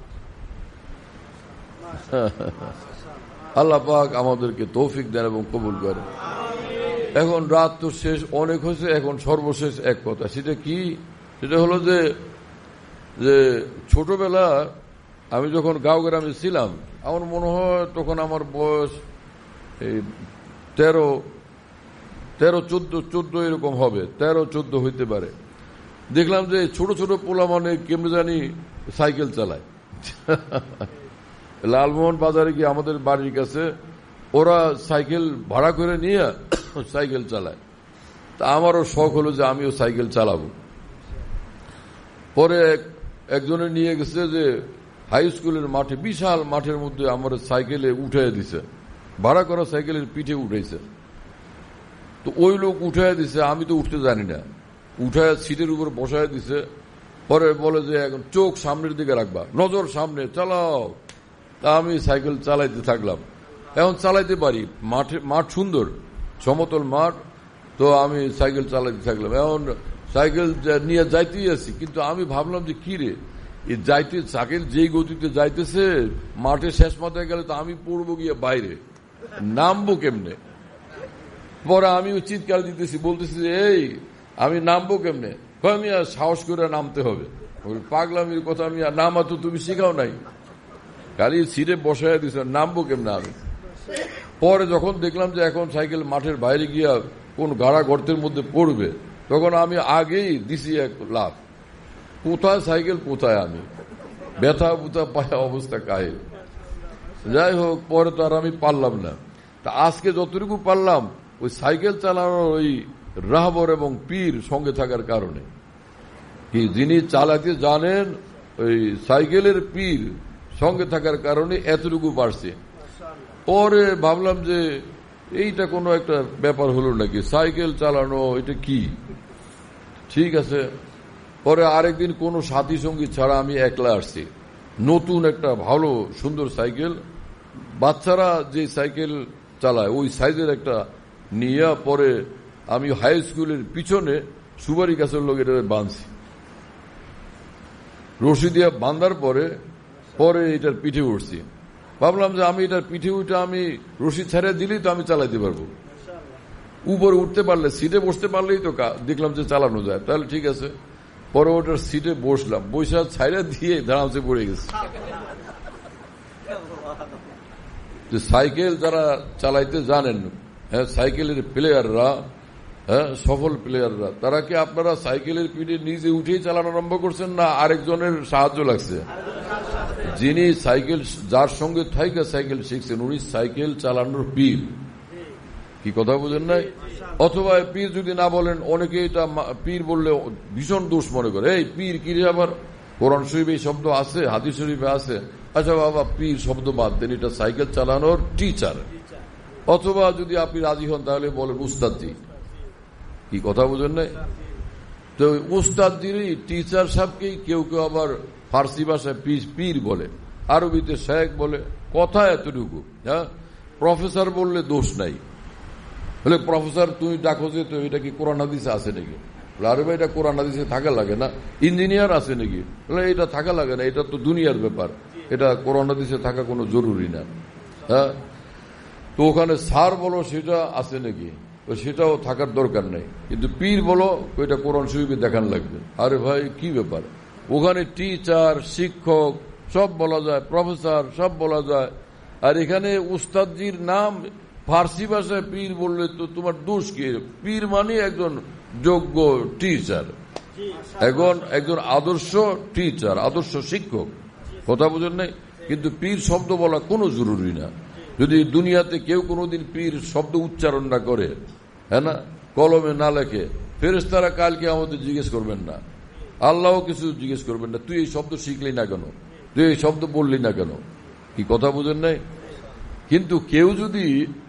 আল্লাহ পাক আমাদেরকে তৌফিক দেন এবং কবুল করেন। এখন রাত তো শেষ অনেক হয়েছে, এখন সর্বশেষ এক কথা, সেটা কি? সেটা হলো যে যে ছোটবেলা আমি যখন গাঁও গ্রামে ছিলাম, আমার মনে হয় তখন আমার বয়স এই তেরো তেরো চোদ্দ চোদ্দ এরকম হবে, তেরো চোদ্দ হইতে পারে। দেখলাম যে ছোট ছোট পোলা মানে কেমনে জানি সাইকেল চালায়। লালমোহন বাজারে গিয়ে আমাদের বাড়ির কাছে ওরা সাইকেল ভাড়া করে নিয়ে সাইকেল চালায়। তা আমারও শখ হলো যে আমিও সাইকেল চালাবো। পরে একজনে নিয়ে গেছে যে হাই স্কুলের মাঠে, বিশাল মাঠের মধ্যে আমার সাইকেলে উঠাই দিছে, ভাড়া করা সাইকেলের পিঠে উঠেছে। তো ওই লোক উঠাই দিছে, আমি তো উঠতে জানি না, উঠায় সিটের উপর বসায় দিছে। পরে বলে যে এখন চোখ সামনের দিকে রাখবা, নজর সামনে, চালাও। তা আমি সাইকেল চালাইতে থাকলাম। এখন চালাইতে পারি, মাঠে মাঠ সুন্দর সমতল মাঠ, তো আমি সাইকেল চালাইতে থাকলাম। এখন সাইকেল নিয়ে যাইতেই আছি, কিন্তু আমি ভাবলাম যে কি রে, এই যাইতে সাইকেল যেই গতিতে যাইতেছে, মাঠে শেষ মাথায় গেলে তো আমি পড়বো গিয়ে বাইরে, নামবো কেমনে? পরে আমিও চিৎকার দিতেছি, বলতেছি যে এই আমি নামবো কেমনে? আমি আর সাহস করে নামতে হবে। পাগলামির কথা, আমি আর নামা তো তুমি শিখাও নাই, খালি সিটে বসায় দিছে, নামবো কেমনে আমি? পরে যখন দেখলাম যে এখন সাইকেল মাঠের বাইরে গিয়া কোন গাড়া গর্তের মধ্যে পড়বে, তখন আমি আগেই দিছি এক লাফ। কোথায় সাইকেল, কোথায় আমি, ব্যথা বুথা পায়ে অবস্থা কাহিল। যাই হোক, পরে তো আর আমি পারলাম না। তা আজকে যতটুকু পারলাম ওই সাইকেল চালানোর ওই রাহবর এবং পীর সঙ্গে থাকার কারণে, কি যিনি চালাতে জানেন ওই সাইকেলের পীর সঙ্গে থাকার কারণে এতটুকু পারছে। পরে ভাবলাম যে এইটা কোনো একটা ব্যাপার হলো নাকি, সাইকেল চালানো এটা কি? ঠিক আছে। পরে আরেকদিন কোনো সাথী সঙ্গী ছাড়া আমি একলা আসছি। নতুন একটা ভালো সুন্দর সাইকেল, বাচ্চারা যে সাইকেল চালায় ওই সাইজের একটা নিয়ে পরে আমি হাই স্কুলের পিছনে সুপারি গাছের লোক এটা বাঁধছি, রশি দিয়ে বাঁধার পরে পরে এটার পিঠে উঠছি। ভাবলাম যে আমি এটার পিঠে উঠে আমি রশি ছেড়ে দিলেই তো আমি চালাইতে পারবো, উপরে উঠতে পারলে সিটে বসতে পারলেই তো দেখলাম যে চালানো যায়, তাহলে ঠিক আছে। পরে ওটার সিটে বসলাম, বৈশা ছাইড়া দিয়ে ধারামসে পড়ে গেছে। সাইকেল যারা চালাইতে জানেন, হ্যাঁ সাইকেলের প্লেয়াররা, হ্যাঁ সফল প্লেয়াররা, তারা কি আপনারা সাইকেলের পিঠে নিজে উঠেই চালানো আরম্ভ করছেন না আরেকজনের সাহায্য লাগছে? যিনি সাইকেল, যার সঙ্গে থাইকা সাইকেল শিখছেন উনি সাইকেল চালানোর পীর। কি কথা বুঝেন নাই? অথবা পীর যদি না বলেন, অনেকে এটা পীর বললে ভীষণ দোষ মনে করে, এই পীর কি রে, আবার কোরআন শরীফে এই শব্দ আছে, হাদিস শরীফে আছে। আচ্ছা বাবা, পীর শব্দ বাদ দেন, এটা সাইকেল চালানোর টিচার। অথবা যদি আপনি রাজি হন তাহলে বলেন উস্তাদজি। কি কথা বুঝেন নাই? তো উস্তাদজিরই টিচার সাহেবকেই কেউ কেউ আবার ফার্সি ভাষায় পীর বলে, আরবিতে শেখ বলে, কথা এতটুকু। হ্যাঁ, প্রফেসর বললে দোষ নাই। বলে প্রফেসর তুমি ডাকো যে, তো এটা কি কোরআন হাদিসে আছে নাকি? আরে ভাই, এটা কোরআন হাদিসে থাকা লাগে না। ইঞ্জিনিয়ার আছে নাকি? এটা থাকা লাগে না, এটা তো দুনিয়ার ব্যাপার, এটা কোরআন হাদিসে থাকা কোনো জরুরি না। হ্যাঁ, তো ওখানে স্যার বলো সেটা আছে নাকি? সেটাও থাকার দরকার নেই, কিন্তু পীর বলো ওইটা কোরআন শরীফে দেখান লাগবে। আরে ভাই কি ব্যাপার, ওখানে টিচার, শিক্ষক সব বলা যায়, প্রফেসর সব বলা যায়, আর এখানে উস্তাদজির নাম ফার্সি ভাষায় পীর বললে তো তোমার দোষ কি? পীর মানে একজন যোগ্য টিচার, এখন একজন আদর্শ টিচার, আদর্শ শিক্ষক। কথা বুঝেন নাই? কিন্তু পীর শব্দ বলা কোনো জরুরি না। যদি দুনিয়াতে কেউ কোনোদিন পীর শব্দ উচ্চারণ না করে, হ্যাঁ না, কলমে না লেখে, ফেরেশতারা কালকে আমাদের জিজ্ঞেস করবেন না, আল্লাহও কিছু জিজ্ঞেস করবেন না, তুই এই শব্দ শিখলি না কেন, তুই এই শব্দ বললি না কেন। কি কথা বুঝেন নাই? কিন্তু কেউ যদি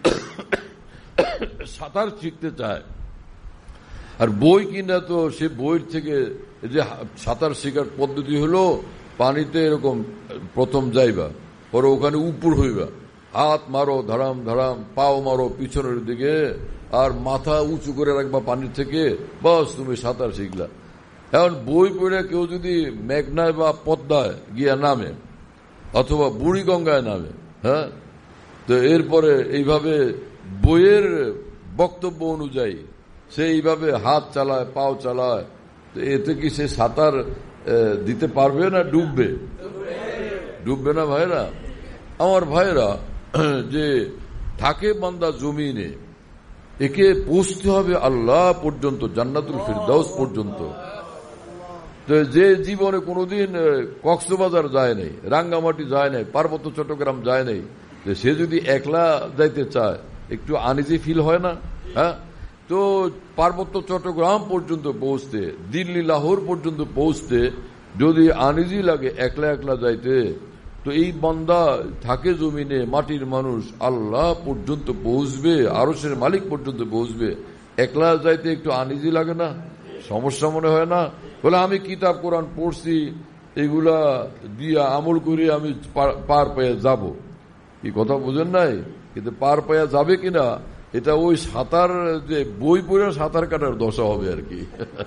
সাঁতার শিখতে চায় আর বই কিনা, তো সে বইয়ের থেকে যে সাঁতার শেখার পদ্ধতি হলো পানিতে এরকম প্রথম যাইবা, পরে ওখানে উপর হইবা, হাত মারো ধরাম ধরাম, পাও মারো পিছনের দিকে, আর মাথা উঁচু করে রাখবা পানির থেকে, বাস তুমি সাঁতার শিখলা। এখন বই পড়ে কেউ যদি মেঘনায় বা পদ্মায় গিয়া নামে, অথবা বুড়িগঙ্গায় নামে, হ্যাঁ, তো এরপরে এইভাবে বইয়ের বক্তব্য অনুযায়ী সে এইভাবে হাত চালায়, পাও চালায়, তো এতে কি সে সাঁতার দিতে পারবে না ডুববে? ডুববে না ভাইরা আমার। ভাইরা, যে থাকে বান্দা জমিনে, একে পৌঁছতে হবে আল্লাহ পর্যন্ত, জান্নাতুল ফিরদাউস পর্যন্ত। তো যে জীবনে কোনোদিন কক্সবাজার যায় নাই, রাঙ্গামাটি যায় নাই, পার্বত্য চট্টগ্রাম যায় নাই, সে যদি একলা যাইতে চায় একটু আনইজি ফিল হয় না? হ্যাঁ, তো পার্বত্য চট্টগ্রাম পর্যন্ত পৌঁছতে, দিল্লি লাহোর পর্যন্ত পৌঁছতে যদি আনইজি লাগে একলা একলা যাইতে, তো এই বান্দা থাকে জমিনে, মাটির মানুষ, আল্লাহ পর্যন্ত পৌঁছবে, আরশের মালিক পর্যন্ত পৌঁছবে, একলা যাইতে একটু আনইজি লাগে না? সমস্যা মনে হয় না? বলে আমি কিতাব কোরআন পড়ছি, এগুলা দিয়া আমল করে আমি পার পেয়ে যাব। কি কথা বুঝেন নাই? কিন্তু পার পেয়ে যাবে কিনা এটা ওই সাঁতার, যে বই পড়ে সাঁতার কাটার দশা হবে আর কি।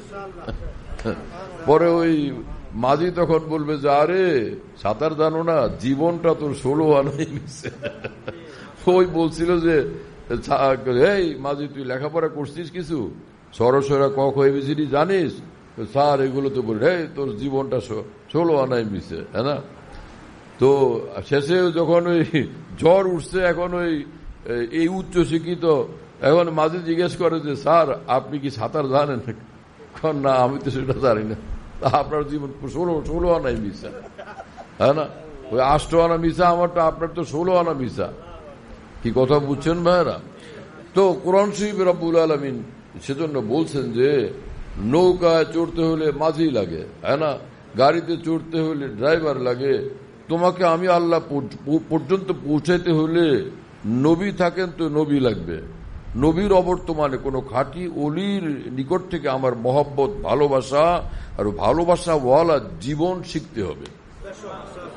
পরে ওই মাঝি তখন বলবে যে আরে সাঁতার জানো না, জীবনটা তোর ষোলো আনাই নিচ্ছে। ওই বলছিল যে এই মাঝি তুই লেখাপড়া করছিস কিছু, সরসরা কক এবিসিডি জানিস? স্যার এগুলো তো বলে তোর জীবনটা ষোলো আনাই মিশে, হ্যাঁ না? তো শেষে যখন ওই জ্বর উঠছে, এখন ওই এই উচ্চ শিক্ষিত, এখন মাঝে জিজ্ঞেস করে যে স্যার আপনি কি সাঁতার জানেন? না আমি তো সেটা জানি না। আপনার জীবন ষোলো ষোলো আনাই মিশা, হ্যাঁ না? ওই আষ্ট আনা মিশা, আমারটা আপনার তো ষোলো আনা মিশা। কি কথা বুঝছেন ভাইরা? তো কোরআন শরীফ রব্বুল আলামিন সেজন্য বলছেন যে নৌকায় চড়তে হলে মাঝি লাগে, হ্যাঁ না, গাড়িতে চড়তে হলে ড্রাইভার লাগে, তোমাকে আমি আল্লাহ পর্যন্ত পৌঁছাইতে হলে নবী থাকেন তো নবী লাগবে। নবীর অবর্তমানে কোনো খাঁটি অলির নিকট থেকে আমার মহব্বত, ভালোবাসা আর ভালোবাসা ওয়ালা জীবন শিখতে হবে।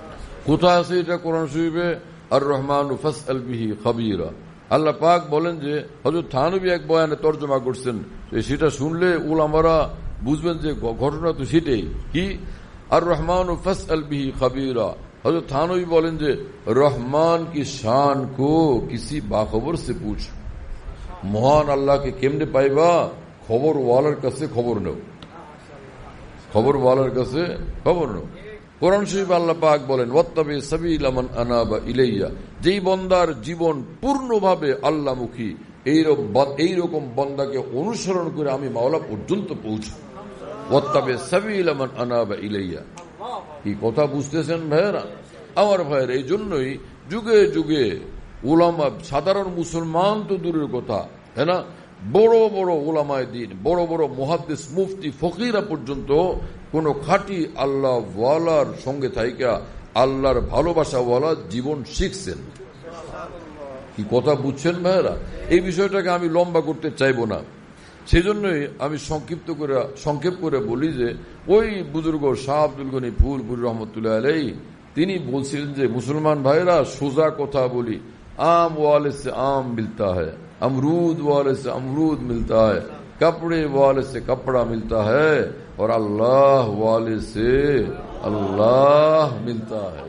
কোথায় আছে এটা কোরআন শরীফে? আর রহমান ফাসআল বিহি খাবীরা। আল্লাহ পাক বলেন যে হযরত থানবী এক বয়ানে তরজমা করছেন, সেটা শুনলে উলামারা বুঝবেন যে ঘটনা তো সেটাই। কি? আর রহমান ফাসআল বিহি খাবীরা। হযরত থানবী বলেন যে রহমান কি শান কো কিসি বাখবর সে পুছ। মহান আল্লাহকে কেমনে পাইবা? খবর ওয়ালার কাছে খবর নাও, খবর ওয়ালার কাছে খবর নাও। কোরআন শরীফ আল্লাহ পাক বলেন ওয়াত্তাবি সাবিলা মান আনাবা ইলাইয়া, যেই বান্দার জীবন পূর্ণভাবে আল্লাহমুখী, এইরকম বান্দাকে অনুসরণ করে আমি মাওলা পর্যন্ত পৌঁছাই। ওয়াত্তাবি সাবিলা মান আনাবা ইলাইয়া। কি কথা বুঝতেছেন ভাইয়েরা? আমার ভাইয়ের এই জন্যই যুগে যুগে উলামা, সাধারণ মুসলমান তো দূরের কথা, হ্যাঁ না, বড় বড় উলামায়ে দ্বীন, বড় বড় মুহাদ্দিস, মুফতি, ফকিরা পর্যন্ত কোন খাঁটি আল্লাহ ওয়ালার সঙ্গে থাইকা আল্লাহর ভালোবাসা ওয়ালা জীবন শিখছেন। কি কথা বুঝছেন ভাইয়েরা? এই বিষয়টাকে আমি লম্বা করতে চাইব না, সেজন্যই আমি সংক্ষিপ্ত করে সংক্ষেপ করে বলি যে ওই বুজুর্গ শাহ আব্দুল গনি ফুলপুর রহমতুল্লাহ আলাইহি তিনি বলছিলেন যে মুসলমান ভাইরা সোজা কথা বলি, आम वाले से आम मिलता है, अमरूद वाले से अमरूद मिलता है, कपड़े वाले से कपड़ा मिलता है और अल्लाह वाले से अल्लाह मिलता है।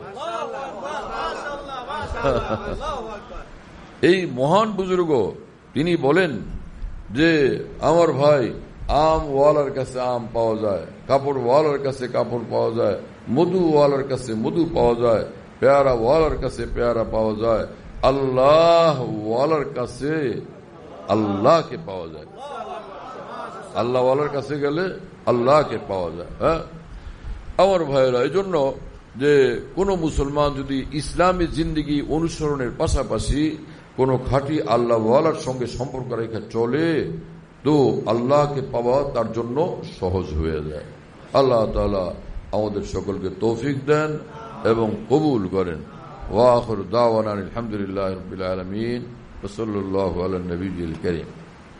এই মহান বুজুর্গ তিনি বলেন যে আমার ভাই, আম ওয়ালার কাছে আম পাওয়া যায়, কাপড় ওয়ালার কাছে কাপড় পাওয়া যায়, মধু ওয়ালার কাছে মধু পাওয়া যায়, পেয়ারা ওয়ালার কাছে পেয়ারা পাওয়া যায়, আল্লাহ ওয়ালার কাছে আল্লাহকে পাওয়া যায়। আল্লাহ ওয়ালার কাছে গেলে আল্লাহকে পাওয়া যায়। হ্যাঁ আমার ভাইয়েরা, এই জন্য যে কোন মুসলমান যদি ইসলামী জিন্দেগি অনুসরণের পাশাপাশি কোন খাঁটি আল্লাহ ওয়ালার সঙ্গে সম্পর্ক রেখে চলে, তো আল্লাহকে পাওয়া তার জন্য সহজ হয়ে যায়। আল্লাহ তাআলা আমাদের সকলকে তৌফিক দেন এবং কবুল করেন। ওয়া আখিরু দাওয়ানা আলহামদুলিল্লাহি রাব্বিল আলামিন ওয়া সাল্লাল্লাহু আলা নবিয়্যিল কারীম।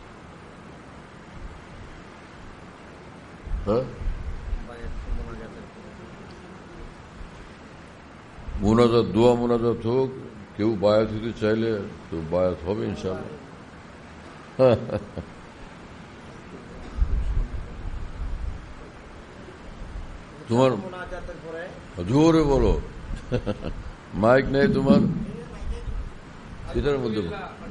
হ্যাঁ, মুনাজাত, দোয়া মুনাজাত হোক। কেউ বায়াত হতে চাইলে তো বায়াত হবে ইনশাআল্লাহ। তোমার জোরে বলো, মাইক নেই তোমার, এটার মধ্যে।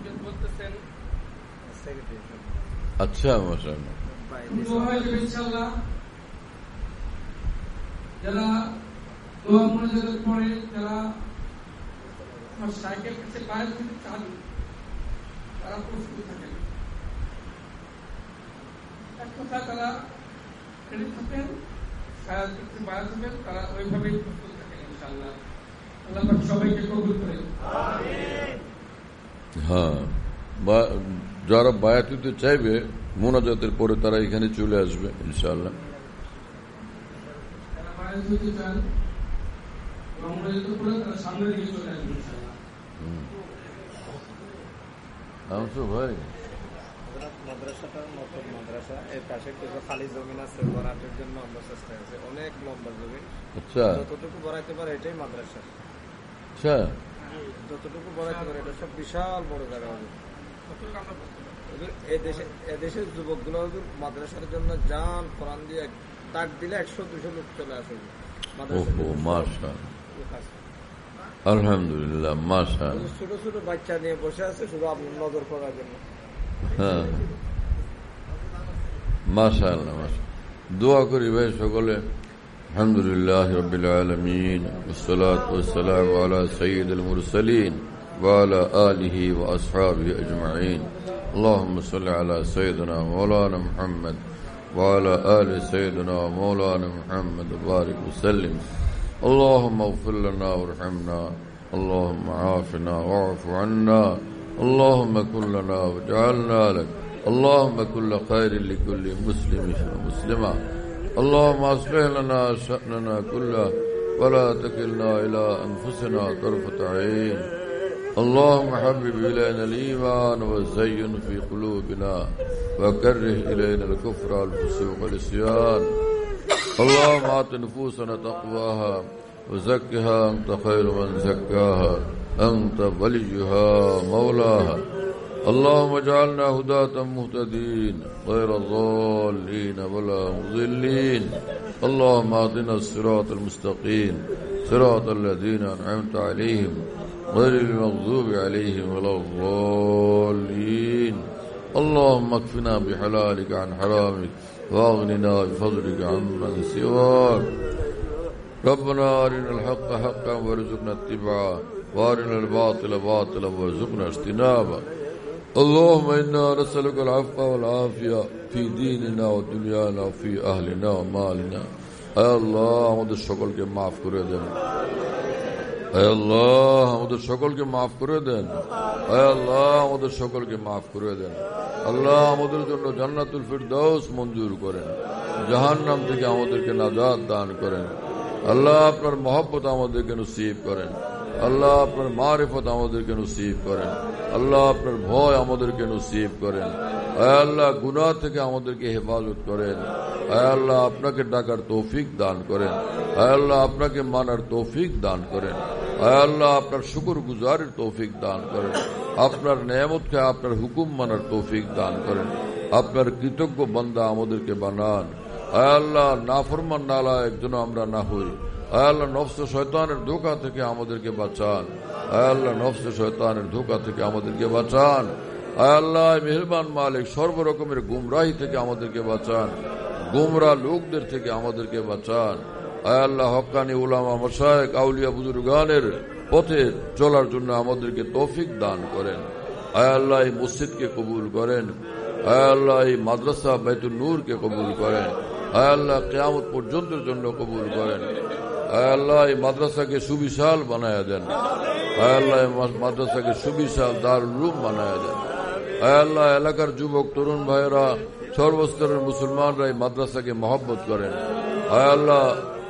আচ্ছা, মাশাআল্লাহ। যারা দোয়া মুনাজাতের পরে যারা আমার সাইকেল কাছে বাইরে থেকে চালু, তারা প্রস্তুত থাকেন, এক কথা তারা রেডি থাকেন, সাহায্য করতে বাইরে থাকেন, তারা ওইভাবেই প্রস্তুত থাকেন ইনশাআল্লাহ। আল্লাহ পাক সবাইকে কবুল করেন। হ্যাঁ, যারা বায়াত হতে চাইবে মুনাজাতের পরে তারা এখানে চলে আসবে ইনশাআল্লাহ। যারা বায়াত হতে চান মুনাজাতের পরে তারা সামনে দিকে চলে আসবে ইনশাআল্লাহ। আমসু ভাই, মাদ্রাসাটার নতুন মাদ্রাসা, এর পাশে কিছু খালি জমিন আছে, ভরাটের জন্য আমরা চেষ্টা করছি, অনেক লম্বা জমি। আচ্ছা, যতটুকু ভরাইতে পারে এটাই মাদ্রাসা। আচ্ছা, যতটুকু ভরাইতে পারে এটা সব বিশাল বড় জায়গা হবে। এদেশের যুবক গুলো মাদ্রাসার জন্য যান কোরআন দিয়ে ডাক দিলে একশো দুশো লোক চলে আসে মাদ্রাসা। আলহামদুলিল্লাহ, মাশাআল্লাহ। ছোট ছোট বাচ্চা নিয়ে বসে আছে শুধু আপনার নজর করার জন্য। হ্যাঁ, মাশাআল্লাহ, মাশাআল্লাহ। দোয়া করি ভাই সকলে। আলহামদুলিল্লাহ রাব্বিল আলামিন ওয়াসসালাতু ওয়াসসালামু আলা সাইয়্যিদিল মুরসালিন ওয়া আলা আলিহি ওয়া আসহাবিহি আজমাইন। আল্লাহুম্মা সাল্লি আলা সাইয়্যিদিনা মাওলানা মুহাম্মদ ওয়া আলা আলি সাইয়্যিদিনা মাওলানা মুহাম্মদ ওয়া বারিক ওয়া সাল্লিম। اللهم اغفر لنا وارحمنا، اللهم عافنا واعف عنا، اللهم كن لنا واجعلنا لك، اللهم كل خير لكل مسلم ومسلمة، اللهم اصلح لنا شأننا كله ولا تكلنا إلى أنفسنا طرفة عين، اللهم حبب إلينا الإيمان وزين في قلوبنا وكره إلينا الكفر والفسوق والعصيان، اللهم آت نفوسنا تقواها وزكها أنت خير من زكاها أنت وليها مولاها. اللهم اجعلنا هداة مهتدين غير ضالين ولا مضلين. اللهم اهدنا الصراط المستقيم صراط الذين أنعمت عليهم غير المغضوب عليهم ولا الضالين. اللهم اكفنا بحلالك عن حرامك واغننا بفضلك عمن سواك. ربنا أرنا الحق حقا وارزقنا اتباعه وارنا الباطل باطلا وارزقنا اجتنابه. اللهم إنا نسألك العفو والعافية في ديننا ودنيانا وفي أهلنا ومالنا. اے اللہ আমাদের সকলকে মাফ করে দেন। اے আল্লাহ আমাদের সকলকে মাফ করে দেন। اے আল্লাহ আমাদের সকলকে মাফ করে দেন। আল্লাহ আমাদের জন্য জান্নাতুল ফিরদাউস মঞ্জুর করেন। জাহান্নাম থেকে আমাদেরকে নাজাত দান করেন। আল্লাহ আপনার মহব্বত আমাদেরকে নসিব করেন। আল্লাহ আপনার মারিফত আমাদেরকে নসিব করেন। আল্লাহ আপনার ভয় আমাদেরকে নসিব করেন। আয় আল্লাহ গুনাহ থেকে আমাদেরকে হেফাজত করেন। আয় আল্লাহ আপনাকে ডাকার তৌফিক দান করেন। আয় আল্লাহ আপনাকে মানার তৌফিক দান করেন। আয় আল্লাহ আপনার শুকর গুজারের তৌফিক দান করেন। আপনার নেয়ামতকে আপনার হুকুম মানার তৌফিক দান করেন। আপনার কৃতজ্ঞ বান্দা আমাদেরকে বানান। আয় আল্লাহ নাফরমান নালায়েক যেন আমরা না হই। আয় আল্লাহ নফস শয়তানের ধোঁকা থেকে আমাদেরকে বাঁচান। আয় আল্লাহ নফস শয়তানের ধোঁকা থেকে আমাদেরকে বাঁচান। আয় আল্লাহ মেহেরবান মালিক সর্বরকমের গুমরাহি থেকে আমাদেরকে বাঁচান। গুমরা লোকদের থেকে আমাদেরকে বাঁচান। আয় আল্লাহ হক্কানি উলামা মাশায়েখ আউলিয়া বুজুর্গানের পথে চলার জন্য আমাদেরকে তৌফিক দান করেন। আয় আল্লাহ এই মসজিদকে কবুল করেন। আয় আল্লাহ এই মাদ্রাসা বাইতুন নূরকে কবুল করেন। আয় আল্লাহ কিয়ামত পর্যন্তের জন্য কবুল করেন। আয় আল্লাহ এই মাদ্রাসাকে সুবিশাল বানায়া দেন। আয় আল্লাহ এই মাদ্রাসাকে সুবিশাল দারুল উলুম বানায়া দেন। আয় আল্লাহ এলাকার যুবক তরুণ ভাইয়েরা সর্বস্তরের মুসলমানরা এই মাদ্রাসাকে মহব্বত করেন। আয় আল্লাহ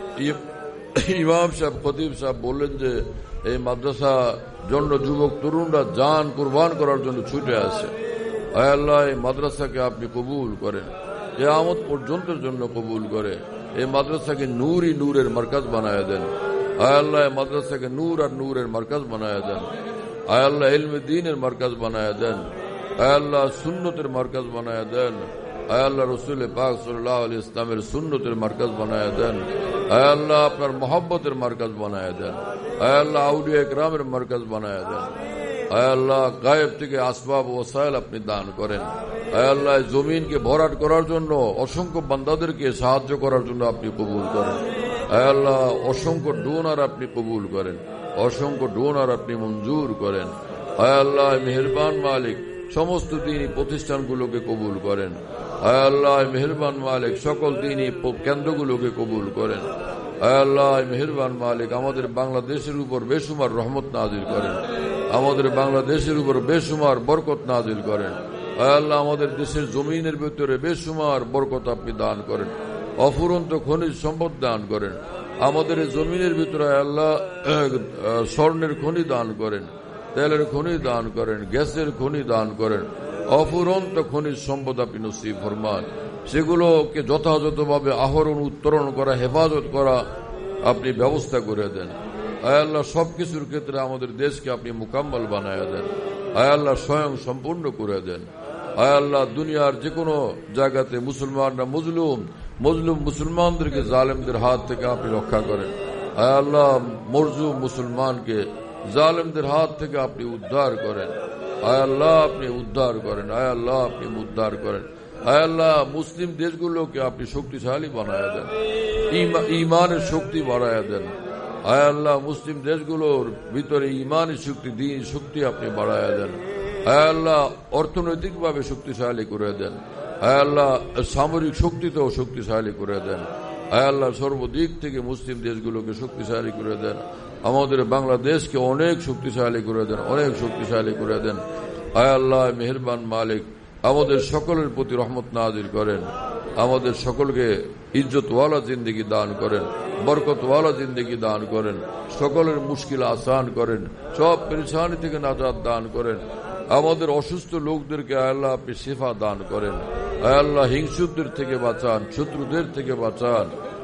ইমাম সাহেব খতিব সাহেব বললেন যে এই মাদ্রাসা জন্য যুবক তরুণরা জান কুরবান করার জন্য ছুটে আসে। আয় আল্লাহ এই মাদ্রাসাকে আপনি কবুল করেন। কিয়ামত পর্যন্তের জন্য কবুল করে এই মাদ্রাসাকে নূরই নূরের মার্কাজ বানায়া দেন। আয় আল্লাহ এই মাদ্রাসাকে নূর আর নূরের মার্কাজ বানায়া দেন। আয় আল্লাহ ইলমে দ্বীনের মার্কাজ বানায়া দেন। আয় আল্লাহ সুন্নতের মার্কাজ বানায়া দেন। আয় আল্লাহ রসুল পাক সাল্লাল্লাহু আলাইহি ইসলামের সুন্নতের মার্কাজ বানায়া দেন। আয় আল্লাহ আপনার মহব্বতের মার্কাজ বানায়া দেন। আয় আল্লাহ আউলিয়া ইকরামের মার্কাজ বানায়া দেন। আয় আল্লাহ গায়েব থেকে আসবাব ওয়াসাইল আপনি দান করেন। আয় আল্লাহ জমিনকে ভরাট করার জন্য অসংখ্য বান্দাদেরকে সাহায্য করার জন্য আপনি কবুল করেন। আয় আল্লাহ অসংখ্য ডোনার আপনি কবুল করেন। অসংখ্য ডোনার আপনি মঞ্জুর করেন। আয় আল্লাহ মেহেরবান মালিক সমস্ত দিনই প্রতিষ্ঠানগুলোকে কবুল করেন। আয় আল্লাহ মেহেরবান মালিক সকল দিনই কেন্দ্রগুলোকে কবুল করেন। আয় আল্লাহ মেহেরবান মালিক আমাদের বাংলাদেশের উপর বেসুমার রহমত নাজিল করেন। আমাদের বাংলাদেশের উপর বেসুমার বরকত নাজিল করেন। আয় আল্লাহ আমাদের দেশের জমিনের ভিতরে বেসুমার বরকত আপনি দান করেন। অফুরন্ত খনিজ সম্পদ দান করেন। আমাদের জমিনের ভিতরে আল্লাহ স্বর্ণের খনি দান করেন, তেলের খনি দান করেন, গ্যাসের খনি দান করেন। অফুরন্ত খনিজ সম্পদ আপনি নসিব ফরমান। সেগুলোকে যথাযথভাবে আহরণ উত্তোলন করা, হেফাজত করা আপনি ব্যবস্থা করে দেন। আয় আল্লাহ সবকিছুর ক্ষেত্রে আমাদের দেশকে আপনি মুকাম্মাল বানায় দেন। আয় আল্লাহ স্বয়ং সম্পূর্ণ করে দেন। আয় আল্লাহ দুনিয়ার যে কোনো জায়গাতে মুসলমানরা মজলুম মজলুম মুসলমানদেরকে জালেমদের হাত থেকে আপনি রক্ষা করেন। আয় আল্লাহ মরজুম মুসলমানকে জালেমদের হাত থেকে আপনি উদ্ধার করেন। আয় আল্লাহ আপনি উদ্ধার করেন। আয় আল্লাহ আপনি উদ্ধার করেন। আয় আল্লাহ মুসলিম দেশগুলোকে আপনি শক্তিশালী বানায় দেন, ইমানের শক্তি বাড়ায় দেন। আয় আল্লাহ মুসলিম দেশগুলোর ভিতরে ইমানের শক্তি, দিন শক্তি আপনি বাড়ায় দেন। আয় আল্লাহ অর্থনৈতিকভাবে শক্তিশালী করে দেন। আয় আল্লাহ সামরিক শক্তিতেও শক্তিশালী করে দেন। আয় আল্লাহ সর্বদিক থেকে মুসলিম দেশগুলোকে শক্তিশালী করে দেন। আমাদের বাংলাদেশকে অনেক শক্তিশালী করে দেন, অনেক শক্তিশালী করে দেন। আয় আল্লাহ মেহেরবান মালিক আমাদের সকলের প্রতি রহমত নাজিল করেন। আমাদের সকলকে ইজ্জতওয়ালা জিন্দগি দান করেন, বরকতওয়ালা জিন্দগি দান করেন। সকলের মুশকিল আসান করেন, সব পেরেশানি থেকে নাজাত দান করেন। আমাদের অসুস্থ লোকদেরকে আল্লাহ আপনি শিফা দান করেন। আল্লাহ হিংসুদের থেকে বাঁচান, শত্রুদের থেকে বাঁচান।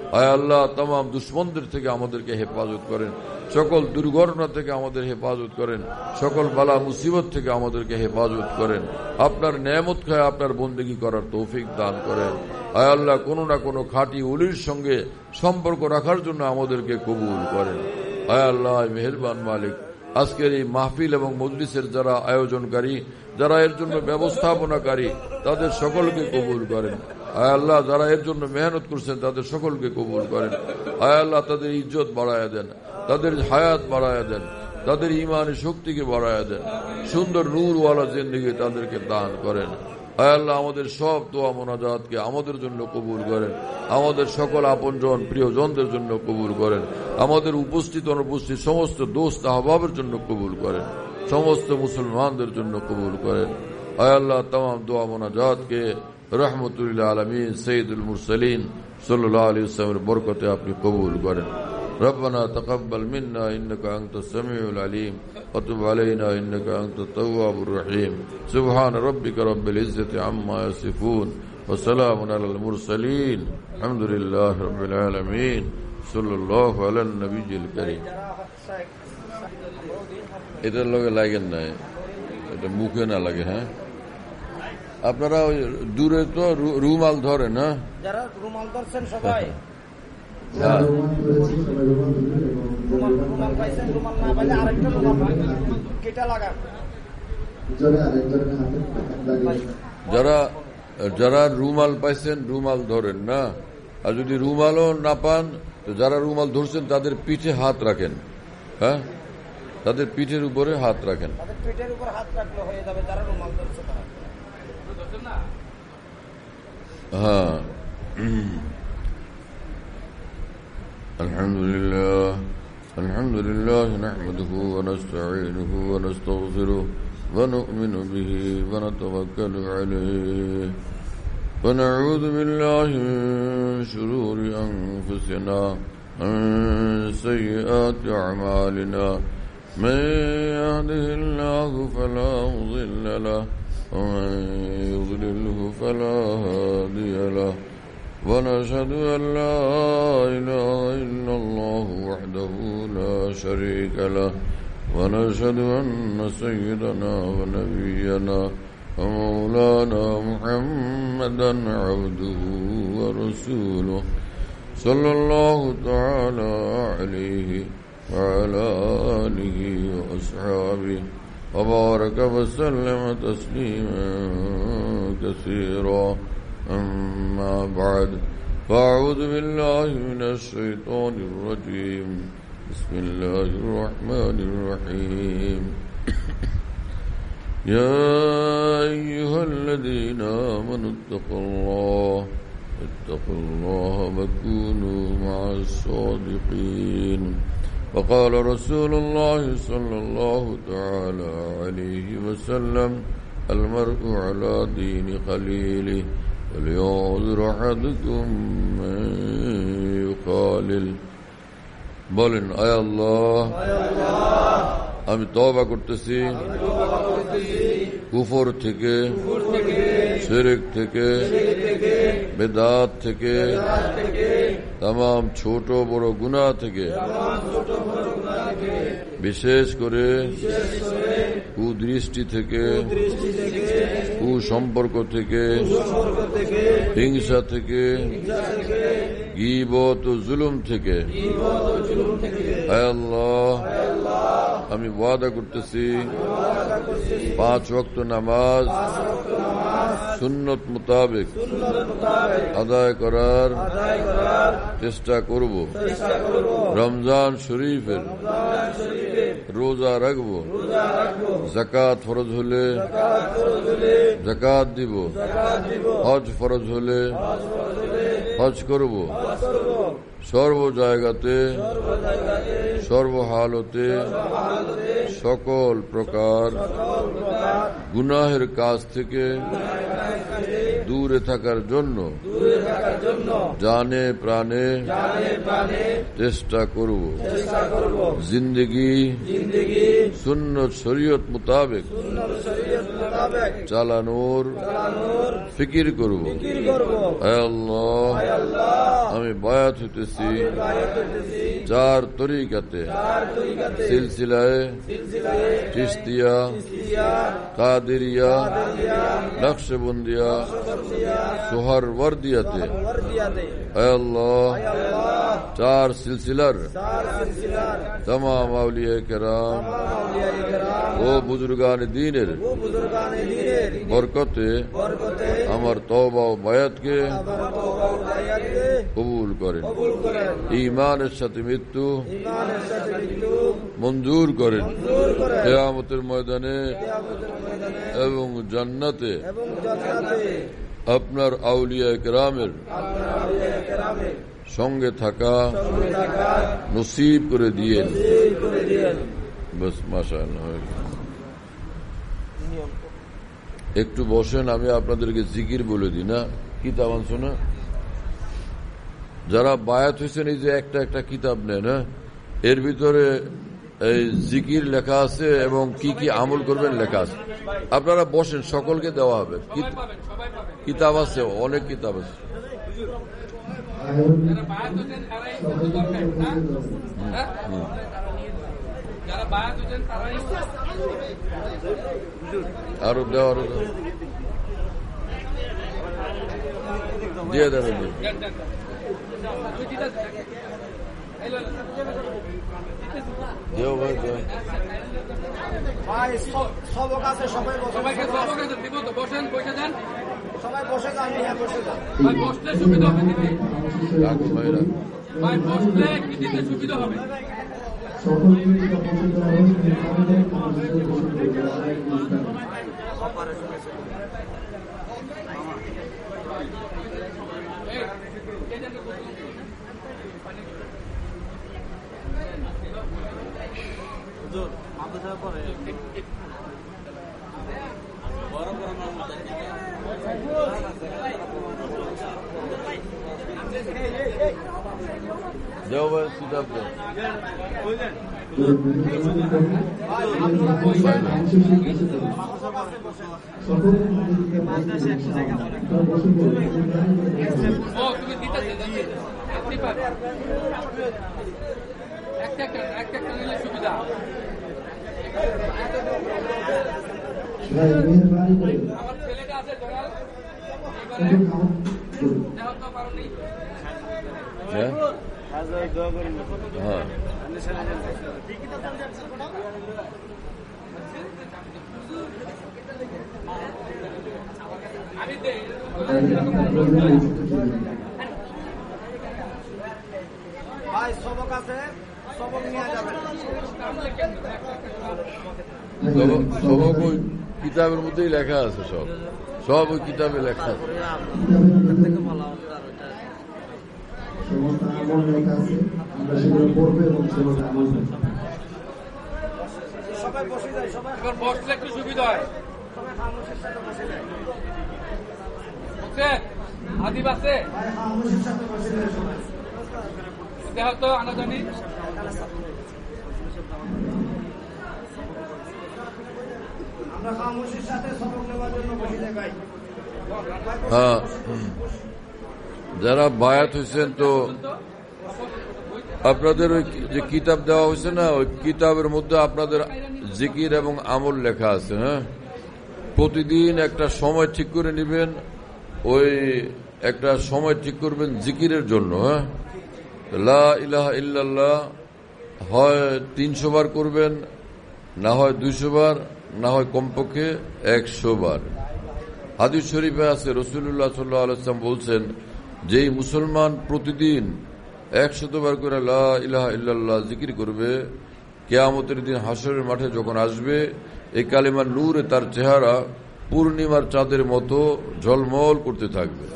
আয় আল্লাহ तमाम দুশমনদের থেকে আমাদেরকে হেফাজত করেন, সকল দুর্ঘটনা থেকে আমাদের হেফাজত করেন, সকল বালা মুসিবত থেকে আমাদেরকে হেফাজত করেন। আপনার নেয়ামত খায় আপনার বন্দেগী করার তৌফিক দান করেন। আয় আল্লাহ কোনো না কোনো খাঁটি ওলির সঙ্গে সম্পর্ক রাখার জন্য আমাদেরকে কবুল করেন। আয় আল্লাহ মেহেরবান মালিক, আজকের এই মাহফিল এবং মজলিসের যারা আয়োজনকারী, যারা এর জন্য ব্যবস্থাপনাকারী, তাদের সকলকে কবুল করেন। আয় আল্লাহ যারা এর জন্য মেহনত করছেন তাদের সকলকে কবুল করেন। আয় আল্লাহ তাদের ইজ্জত বাড়ায়া দেন, তাদের হায়াত বাড়ায়া দেন, তাদের ইমানি শক্তিকে বাড়ায়া দেন, সুন্দর নূরওয়ালা জিন্দেগি তাদেরকে দান করেন। আয় আল্লাহ আমাদের সব দোয়া মোনাজাতকে আমাদের জন্য কবুল করেন, আমাদের সকল আপনজন প্রিয়জনদের জন্য কবুল করেন, আমাদের উপস্থিত অনুপস্থিত সমস্ত দোস্ত আহবাবের জন্য কবুল করেন, সমস্ত মুসলমানদের জন্য কবুল করেন। আয় আল্লাহ तमाम দোয়া মোনাজাতকে রহমতুল্লাহ আলামিন সৈয়দুল মুরসালিন সাল্লাল্লাহু আলাইহি ওয়াসাল্লামের বরকতে আপনি কবুল করেন। ربنا تقبل منا إنك أنت السميع العليم وتب علينا إنك أنت التواب الرحيم سبحان ربك رب العزة عما يصفون وسلام على المرسلين الحمد لله رب العالمين صلى الله على النبي الكريم। এটার লগে লাগেন না, এটা মুখে না লাগে। হ্যাঁ আপনারা ওই দূরে তো রুমাল ধরেন, না যারা রুমাল ধরছেন সবাই যারা যারা রুমাল পাইছেন রুমাল ধরেন না, আর যদি রুমালও না পান তো যারা রুমাল ধরছেন তাদের পিঠে হাত রাখেন। হ্যাঁ তাদের পিঠের উপরে হাত রাখেন। পিঠের উপর হাত রাখলে হয়ে যাবে যারা রুমাল ধরছে তারা। হ্যাঁ الحمد لله الحمد لله نحمده ونستعينه ونستغفره ونؤمن به ونتوكل عليه ونعوذ بالله من شرور أنفسنا ومن سيئات أعمالنا من يهده الله فلا مضل له ومن يضلله فلا هادي له ونشهد أن لا إله إلا الله وحده لا شريك له ونشهد أن سيدنا ونبينا ومولانا محمدا عبده ورسوله صلى الله تعالى عليه وعلى آله وأصحابه وبارك وسلم تسليما كثيرا أما بعد فأعوذ بالله من الشيطان الرجيم بسم الله الرحمن الرحيم يا أيها الذين آمنوا اتقوا الله اتقوا الله وكونوا مع الصادقين وقال رسول الله صلى الله تعالى عليه وسلم المرء على دين خليله فلينظر أحدكم من يخالل। বলেন আয় আল্লাহ আমি তওবা করতেছি কুফর থেকে, শিরক থেকে, বেদাত থেকে, तमाम ছোট বড় গুনাহ থেকে, বিশেষ করে কুদৃষ্টি থেকে, কুসম্পর্ক থেকে, হিংসা থেকে, গীবত ও জুলুম থেকে। আয় আল্লাহ আমি ওয়াদা করতেছি পাঁচ ওয়াক্ত নামাজ সুন্নত মোতাবেক আদায় করার চেষ্টা করব। রমজান শরীফের রোজা রাখব, যাকাত ফরজ হলে যাকাত দিব, হজ ফরজ হলে হজ করব, সর্ব জায়গাতে সর্বহালতে সকল প্রকার গুনাহের কাজ থেকে দূরে থাকার জন্য জানে প্রাণে চেষ্টা করব। জিন্দেগি সুন্নত শরীয়ত মোতাবেক চালানোর ফিকির করব। হে আল্লাহ, আমি বায়াত হইতেছি চার তরিকাতে, সিলসিলায়ে চিশতিয়া, কাদেরিয়া, নকশবন্দিয়া, সোহরওয়ার্দিয়াতে। হে আল্লাহ, চার সিলসিলার तमाम औलिया किराम ও বুজুর্গান দ্বীনের বরকতে আমার তওবা ও বায়াতকে কবুল করেন, ঈমানের সাথে মৃত্যু মঞ্জুর করেন, কিয়ামতের ময়দানে এবং জান্নাতে আপনার আউলিয়া কিরামের সঙ্গে থাকা নসিব করে দিয়েন। বস মাশাআল্লাহ। একটু বসেন, আমি আপনাদেরকে জিকির বলে দিই না, কিতাব আনছো না? যারা বায়াত হয়েছেন এই যে একটা একটা কিতাব নেন, এর ভিতরে এই জিকির লেখা আছে এবং কি কি আমল করবেন লেখা আছে। আপনারা বসেন, সকলকে দেওয়া হবে। কিতাব আছে, অনেক কিতাব আছে। আরো দেওয়া, আরো দিয়ে দেবেন। দেও ভাই, দেও। সবক আছে, সবাই সবাইকে সবক আছে, দিব তো। বসেন, বসে যান, সবাই বসে যান। হ্যাঁ, বসে যান ভাই, বসলে সুবিধা হবে দিতে। রাখো ভাই, রাখো ভাই, বসলে কি দিতে সুবিধা হবে। দেও ভাই, কিতাব দেও। সুবিধা আমার ছেলেটা আছে ধরাল, হ্যাঁ, ভাই সবক আছে, সবক নিয়ে যাবেন। সবক ওই কিতাবের মধ্যেই লেখা আছে, সব সব ওই কিতাবে লেখা আছে। সমস্ত আমল লেখা আছে, আমরা সেগুলো পড়বো এবং সেগুলো আমল করব। সবাই বসে যায়, সবাই এবার বসলে একটু সুবিধা হয়। সবাই খামোশের সাথে বসে যায়। বুঝছেন? আদিব আছে, ভাই খামোশের সাথে বসে যায় সবাই। দেহ তো আনাজানি। আমরা খামোশের সাথে সবক নেওয়ার জন্য বসে যাই ভাই। হ্যাঁ, যারা বায়াত হয়েছেন তো আপনাদের ওই যে কিতাব দেওয়া হয়েছে না, ওই কিতাবের মধ্যে আপনাদের জিকির এবং আমল লেখা আছে। হ্যাঁ, প্রতিদিন একটা সময় ঠিক করে নেবেন, ওই একটা সময় ঠিক করবেন জিকিরের জন্য। হ্যাঁ, লা ইলাহা ইল্লাল্লাহ হয় তিনশো বার করবেন, না হয় দুইশো বার, না হয় কমপক্ষে একশো বার। হাদিস শরীফে আছে, রাসূলুল্লাহ সাল্লাল্লাহু আলাইহি ওয়াসাল্লাম বলছেন, যেই মুসলমান প্রতিদিন একশতবার করে লা ইলাহা ইল্লাল্লাহ জিকির করবে, কিয়ামতের দিন হাসরের মাঠে যখন আসবে, এই কালিমার নূরে তার চেহারা পূর্ণিমার চাঁদের মতো ঝলমল করতে থাকবে।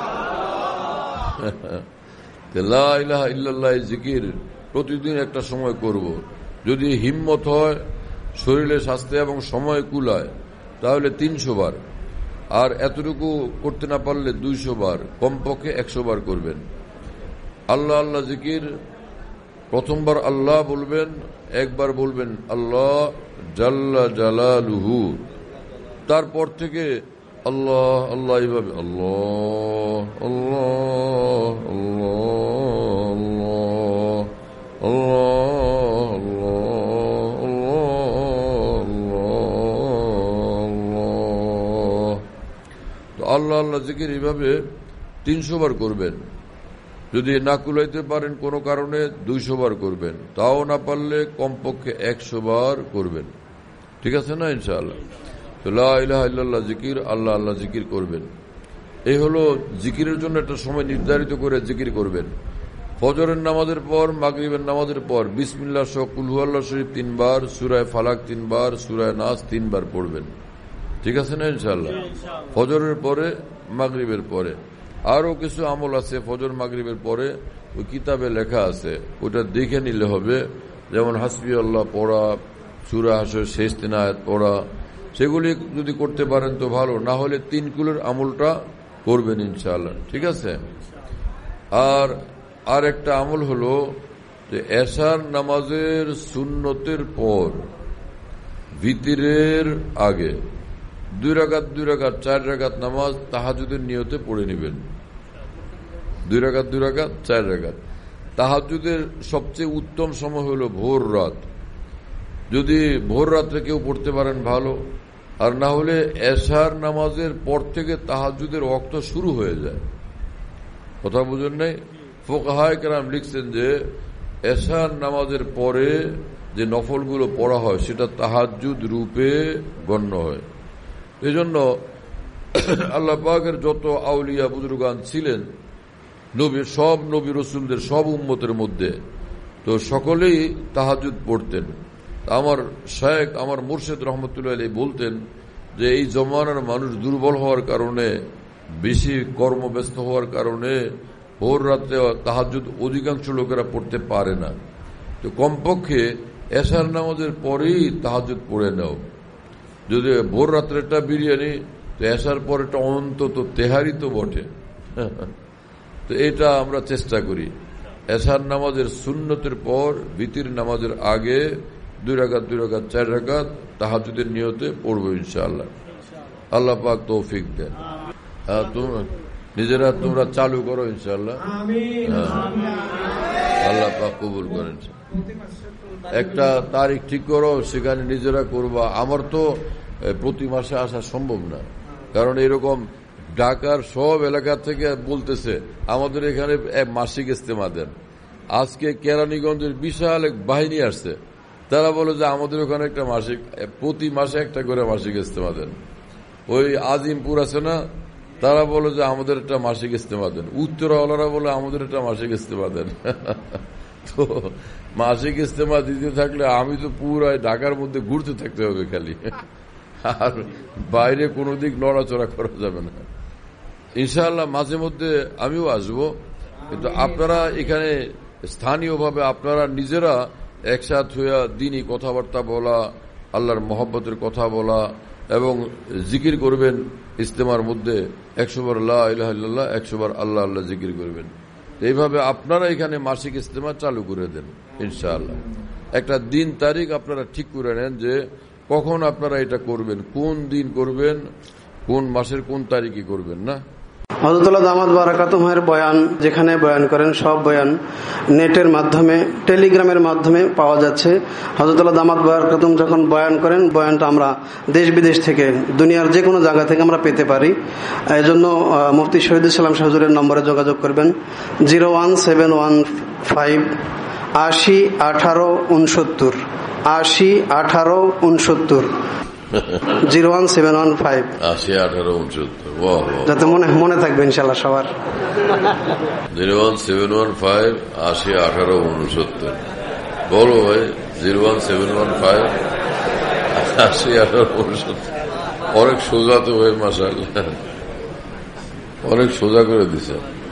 লা ইলাহা ইল্লাল্লাহ জিকির প্রতিদিন একটা সময় করব। যদি হিম্মত হয়, শরীরে স্বাস্থ্য এবং সময় কুলায়, তাহলে তিনশো বার, আর এতটুকু করতে না পারলে দুইশো বার, কমপক্ষে একশো বার করবেন। আল্লাহ আল্লাহ জিকির প্রথমবার আল্লাহ বলবেন, একবার বলবেন আল্লাহ জাল্লা জালালুহু, তারপর থেকে আল্লাহ আল্লাহ এইভাবে আল্লাহ আল্লাহ আল্লাহ আল্লাহ আল্লাহ আল্লাহ জিকির এইভাবে তিনশো বার করবেন। যদি না কুলাইতে পারেন কোনো কারণে দুইশো বার করবেন, তাও না পারলে কমপক্ষে একশো বার করবেন। ঠিক আছে না? ইনশাআল্লাহ। তো লা ইলাহা ইল্লাল্লাহ জিকির, আল্লাহ আল্লাহ জিকির করবেন। এই হলো জিকিরের জন্য একটা সময় নির্ধারিত করে জিকির করবেন। ফজরের নামাজের পর, মাগরিবের নামাজের পর বিসমিল্লাহ সহ কুল হুয়াল্লাহ শরীফ তিনবার, সূরায়ে ফালাক তিনবার, সূরায়ে নাস তিনবার পড়বেন। ঠিক আছে না? ইনশাআল্লাহ। ফজরের পরে, মাগরিবের পরে। আরো কিছু আমল আছে ফজর মাগরিবের পরে, ওই কিতাবে লেখা আছে, ওটা দেখে নিলে হবে। যেমন হাসবি আল্লাহ পড়া, সূরা হাসর শেষ তিন আয়াত পড়া, সেগুলি যদি করতে পারেন তো ভালো, না হলে তিন কুলের আমলটা করবেন ইনশাআল্লাহ। ঠিক আছে? আর আর একটা আমল হলো যে এশার নামাজের সুন্নতের পর ভিতরের আগে দুই রাকাত দুই রাকাত চার রাকাত নামাজ তাহাজ্জুদের নিয়তে পড়ে নেবেন। দুই রাকাত দুই রাকাত চার রাকাত। তাহাজ্জুদের সবচেয়ে উত্তম সময় হলো ভোর রাত। যদি ভোর রাত্রে কেউ পড়তে পারেন ভালো, আর না হলে এশার নামাজের পর থেকে তাহাজ্জুদের ওয়াক্ত শুরু হয়ে যায়। কথা বুঝেন নাই? ফুকাহায়ে কেরাম লিখছেন যে এশার নামাজের পরে যে নফলগুলো পড়া হয় সেটা তাহাজ্জুদ রূপে গণ্য হয়। এই জন্য আল্লাহ পাকের যত আউলিয়া বুজুর্গান ছিলেন, নবী সব নবী রসুলদের সব উম্মতের মধ্যে, তো সকলেই তাহাজ্জুদ পড়তেন। আমার শায়েখ, আমার মুর্শিদ রহমতুল্লাহ আলাইহি বলতেন যে এই জমানার মানুষ দুর্বল হওয়ার কারণে, বেশি কর্মব্যস্ত হওয়ার কারণে ভোর রাত্রে তাহাজ্জুদ অধিকাংশ লোকেরা পড়তে পারে না। তো কমপক্ষে এশার নামাজের পরেই তাহাজ্জুদ পড়ে নাও। যদি ভোর রাত্রেটা বিরিয়ানি, তো এশার পরেটা অন্তত তেহারি তো বটে। তো এটা আমরা চেষ্টা করি। এশার নামাজের সুন্নতের পর ভিতির নামাজের আগে দুই রাকাত দুই রাকাত চার রাকাত তাহাজ্জুদের নিয়তে পড়বো ইনশাআল্লাহ। আল্লাহ পাক তৌফিক দেন। নিজেরা তোমরা চালু করো ইনশাআল্লাহ। আল্লাহ পাক কবুল করেন। একটা তারিখ ঠিক করো, সেখানে নিজেরা করবা। আমার তো প্রতি মাসে আসা সম্ভব না, কারণ এরকম ঢাকার সব এলাকা থেকে বলতেছে আমাদের এখানে মাসিক ইজতেমা দেন। আজকে কেরানীগঞ্জের বিশাল এক বাহিনী আসছে, তারা বলে যে আমাদের ওখানে একটা মাসিক, প্রতি মাসে একটা করে মাসিক ইজতেমা দেন। ওই আজিমপুর আছে না, তারা বলে যে আমাদের একটা মাসিক ইজতেমা দেন। উত্তরাওয়ালারা বলে আমাদের একটা মাসিক ইজতেমা দেন। তো মাসিক ইজতেমা দিতে থাকলে আমি তো পুরাই ঢাকার মধ্যে ঘুরতে থাকতে হবে খালি, আর বাইরে কোনো দিক নড়াচড়া করা যাবে না। ইনশাআল্লাহ মাঝে মধ্যে আমিও আসবো, কিন্তু আপনারা এখানে স্থানীয়ভাবে আপনারা নিজেরা একসাথ হইয়া দিনই কথাবার্তা বলা, আল্লাহর মহব্বতের কথা বলা এবং জিকির করবেন। ইজতেমার মধ্যে একশো বার লা ইলাহা ইল্লাল্লাহ, একশো বার আল্লাহ আল্লাহ জিকির করবেন। এইভাবে আপনারা এখানে মাসিক ইজতেমা চালু করে দেন ইনশাআল্লাহ। একটা দিন তারিখ আপনারা ঠিক করে নেন যে কখন আপনারা এটা করবেন, কোন দিন করবেন, কোন মাসের কোন তারিখে করবেন। না হযরতুল্লাহ দামাত বারাকাতুহুমের বয়ান যেখানে বয়ান করেন, সব বয়ান নেটের মাধ্যমে, টেলিগ্রামের মাধ্যমে পাওয়া যাচ্ছে। হযরতুল্লাহ দামাত বারাকাতুহুম যখন বয়ান করেন, বয়ানটা আমরা দেশ বিদেশ থেকে, দুনিয়ার যে কোনো জায়গা থেকে আমরা পেতে পারি। এই জন্য মুফতি শহীদুল ইসলাম হুজুরের নম্বরে যোগাযোগ করবেন, zero one seven one five আশি আঠারো উনসত্তর আশি আঠারো উনসত্তর zero one seven one five আশি আঠারো উনসত্তর যাতে মনে মনে থাকবে ইনশাল্লাহ সবার। Zero one seven one five আশি আঠারো উনসত্তর বলো ভাই। Zero one seven one five আশি আঠারো উনসত্তর অনেক সোজা তো ভাই, মাশাআল্লাহ অনেক সোজা করে দিছে।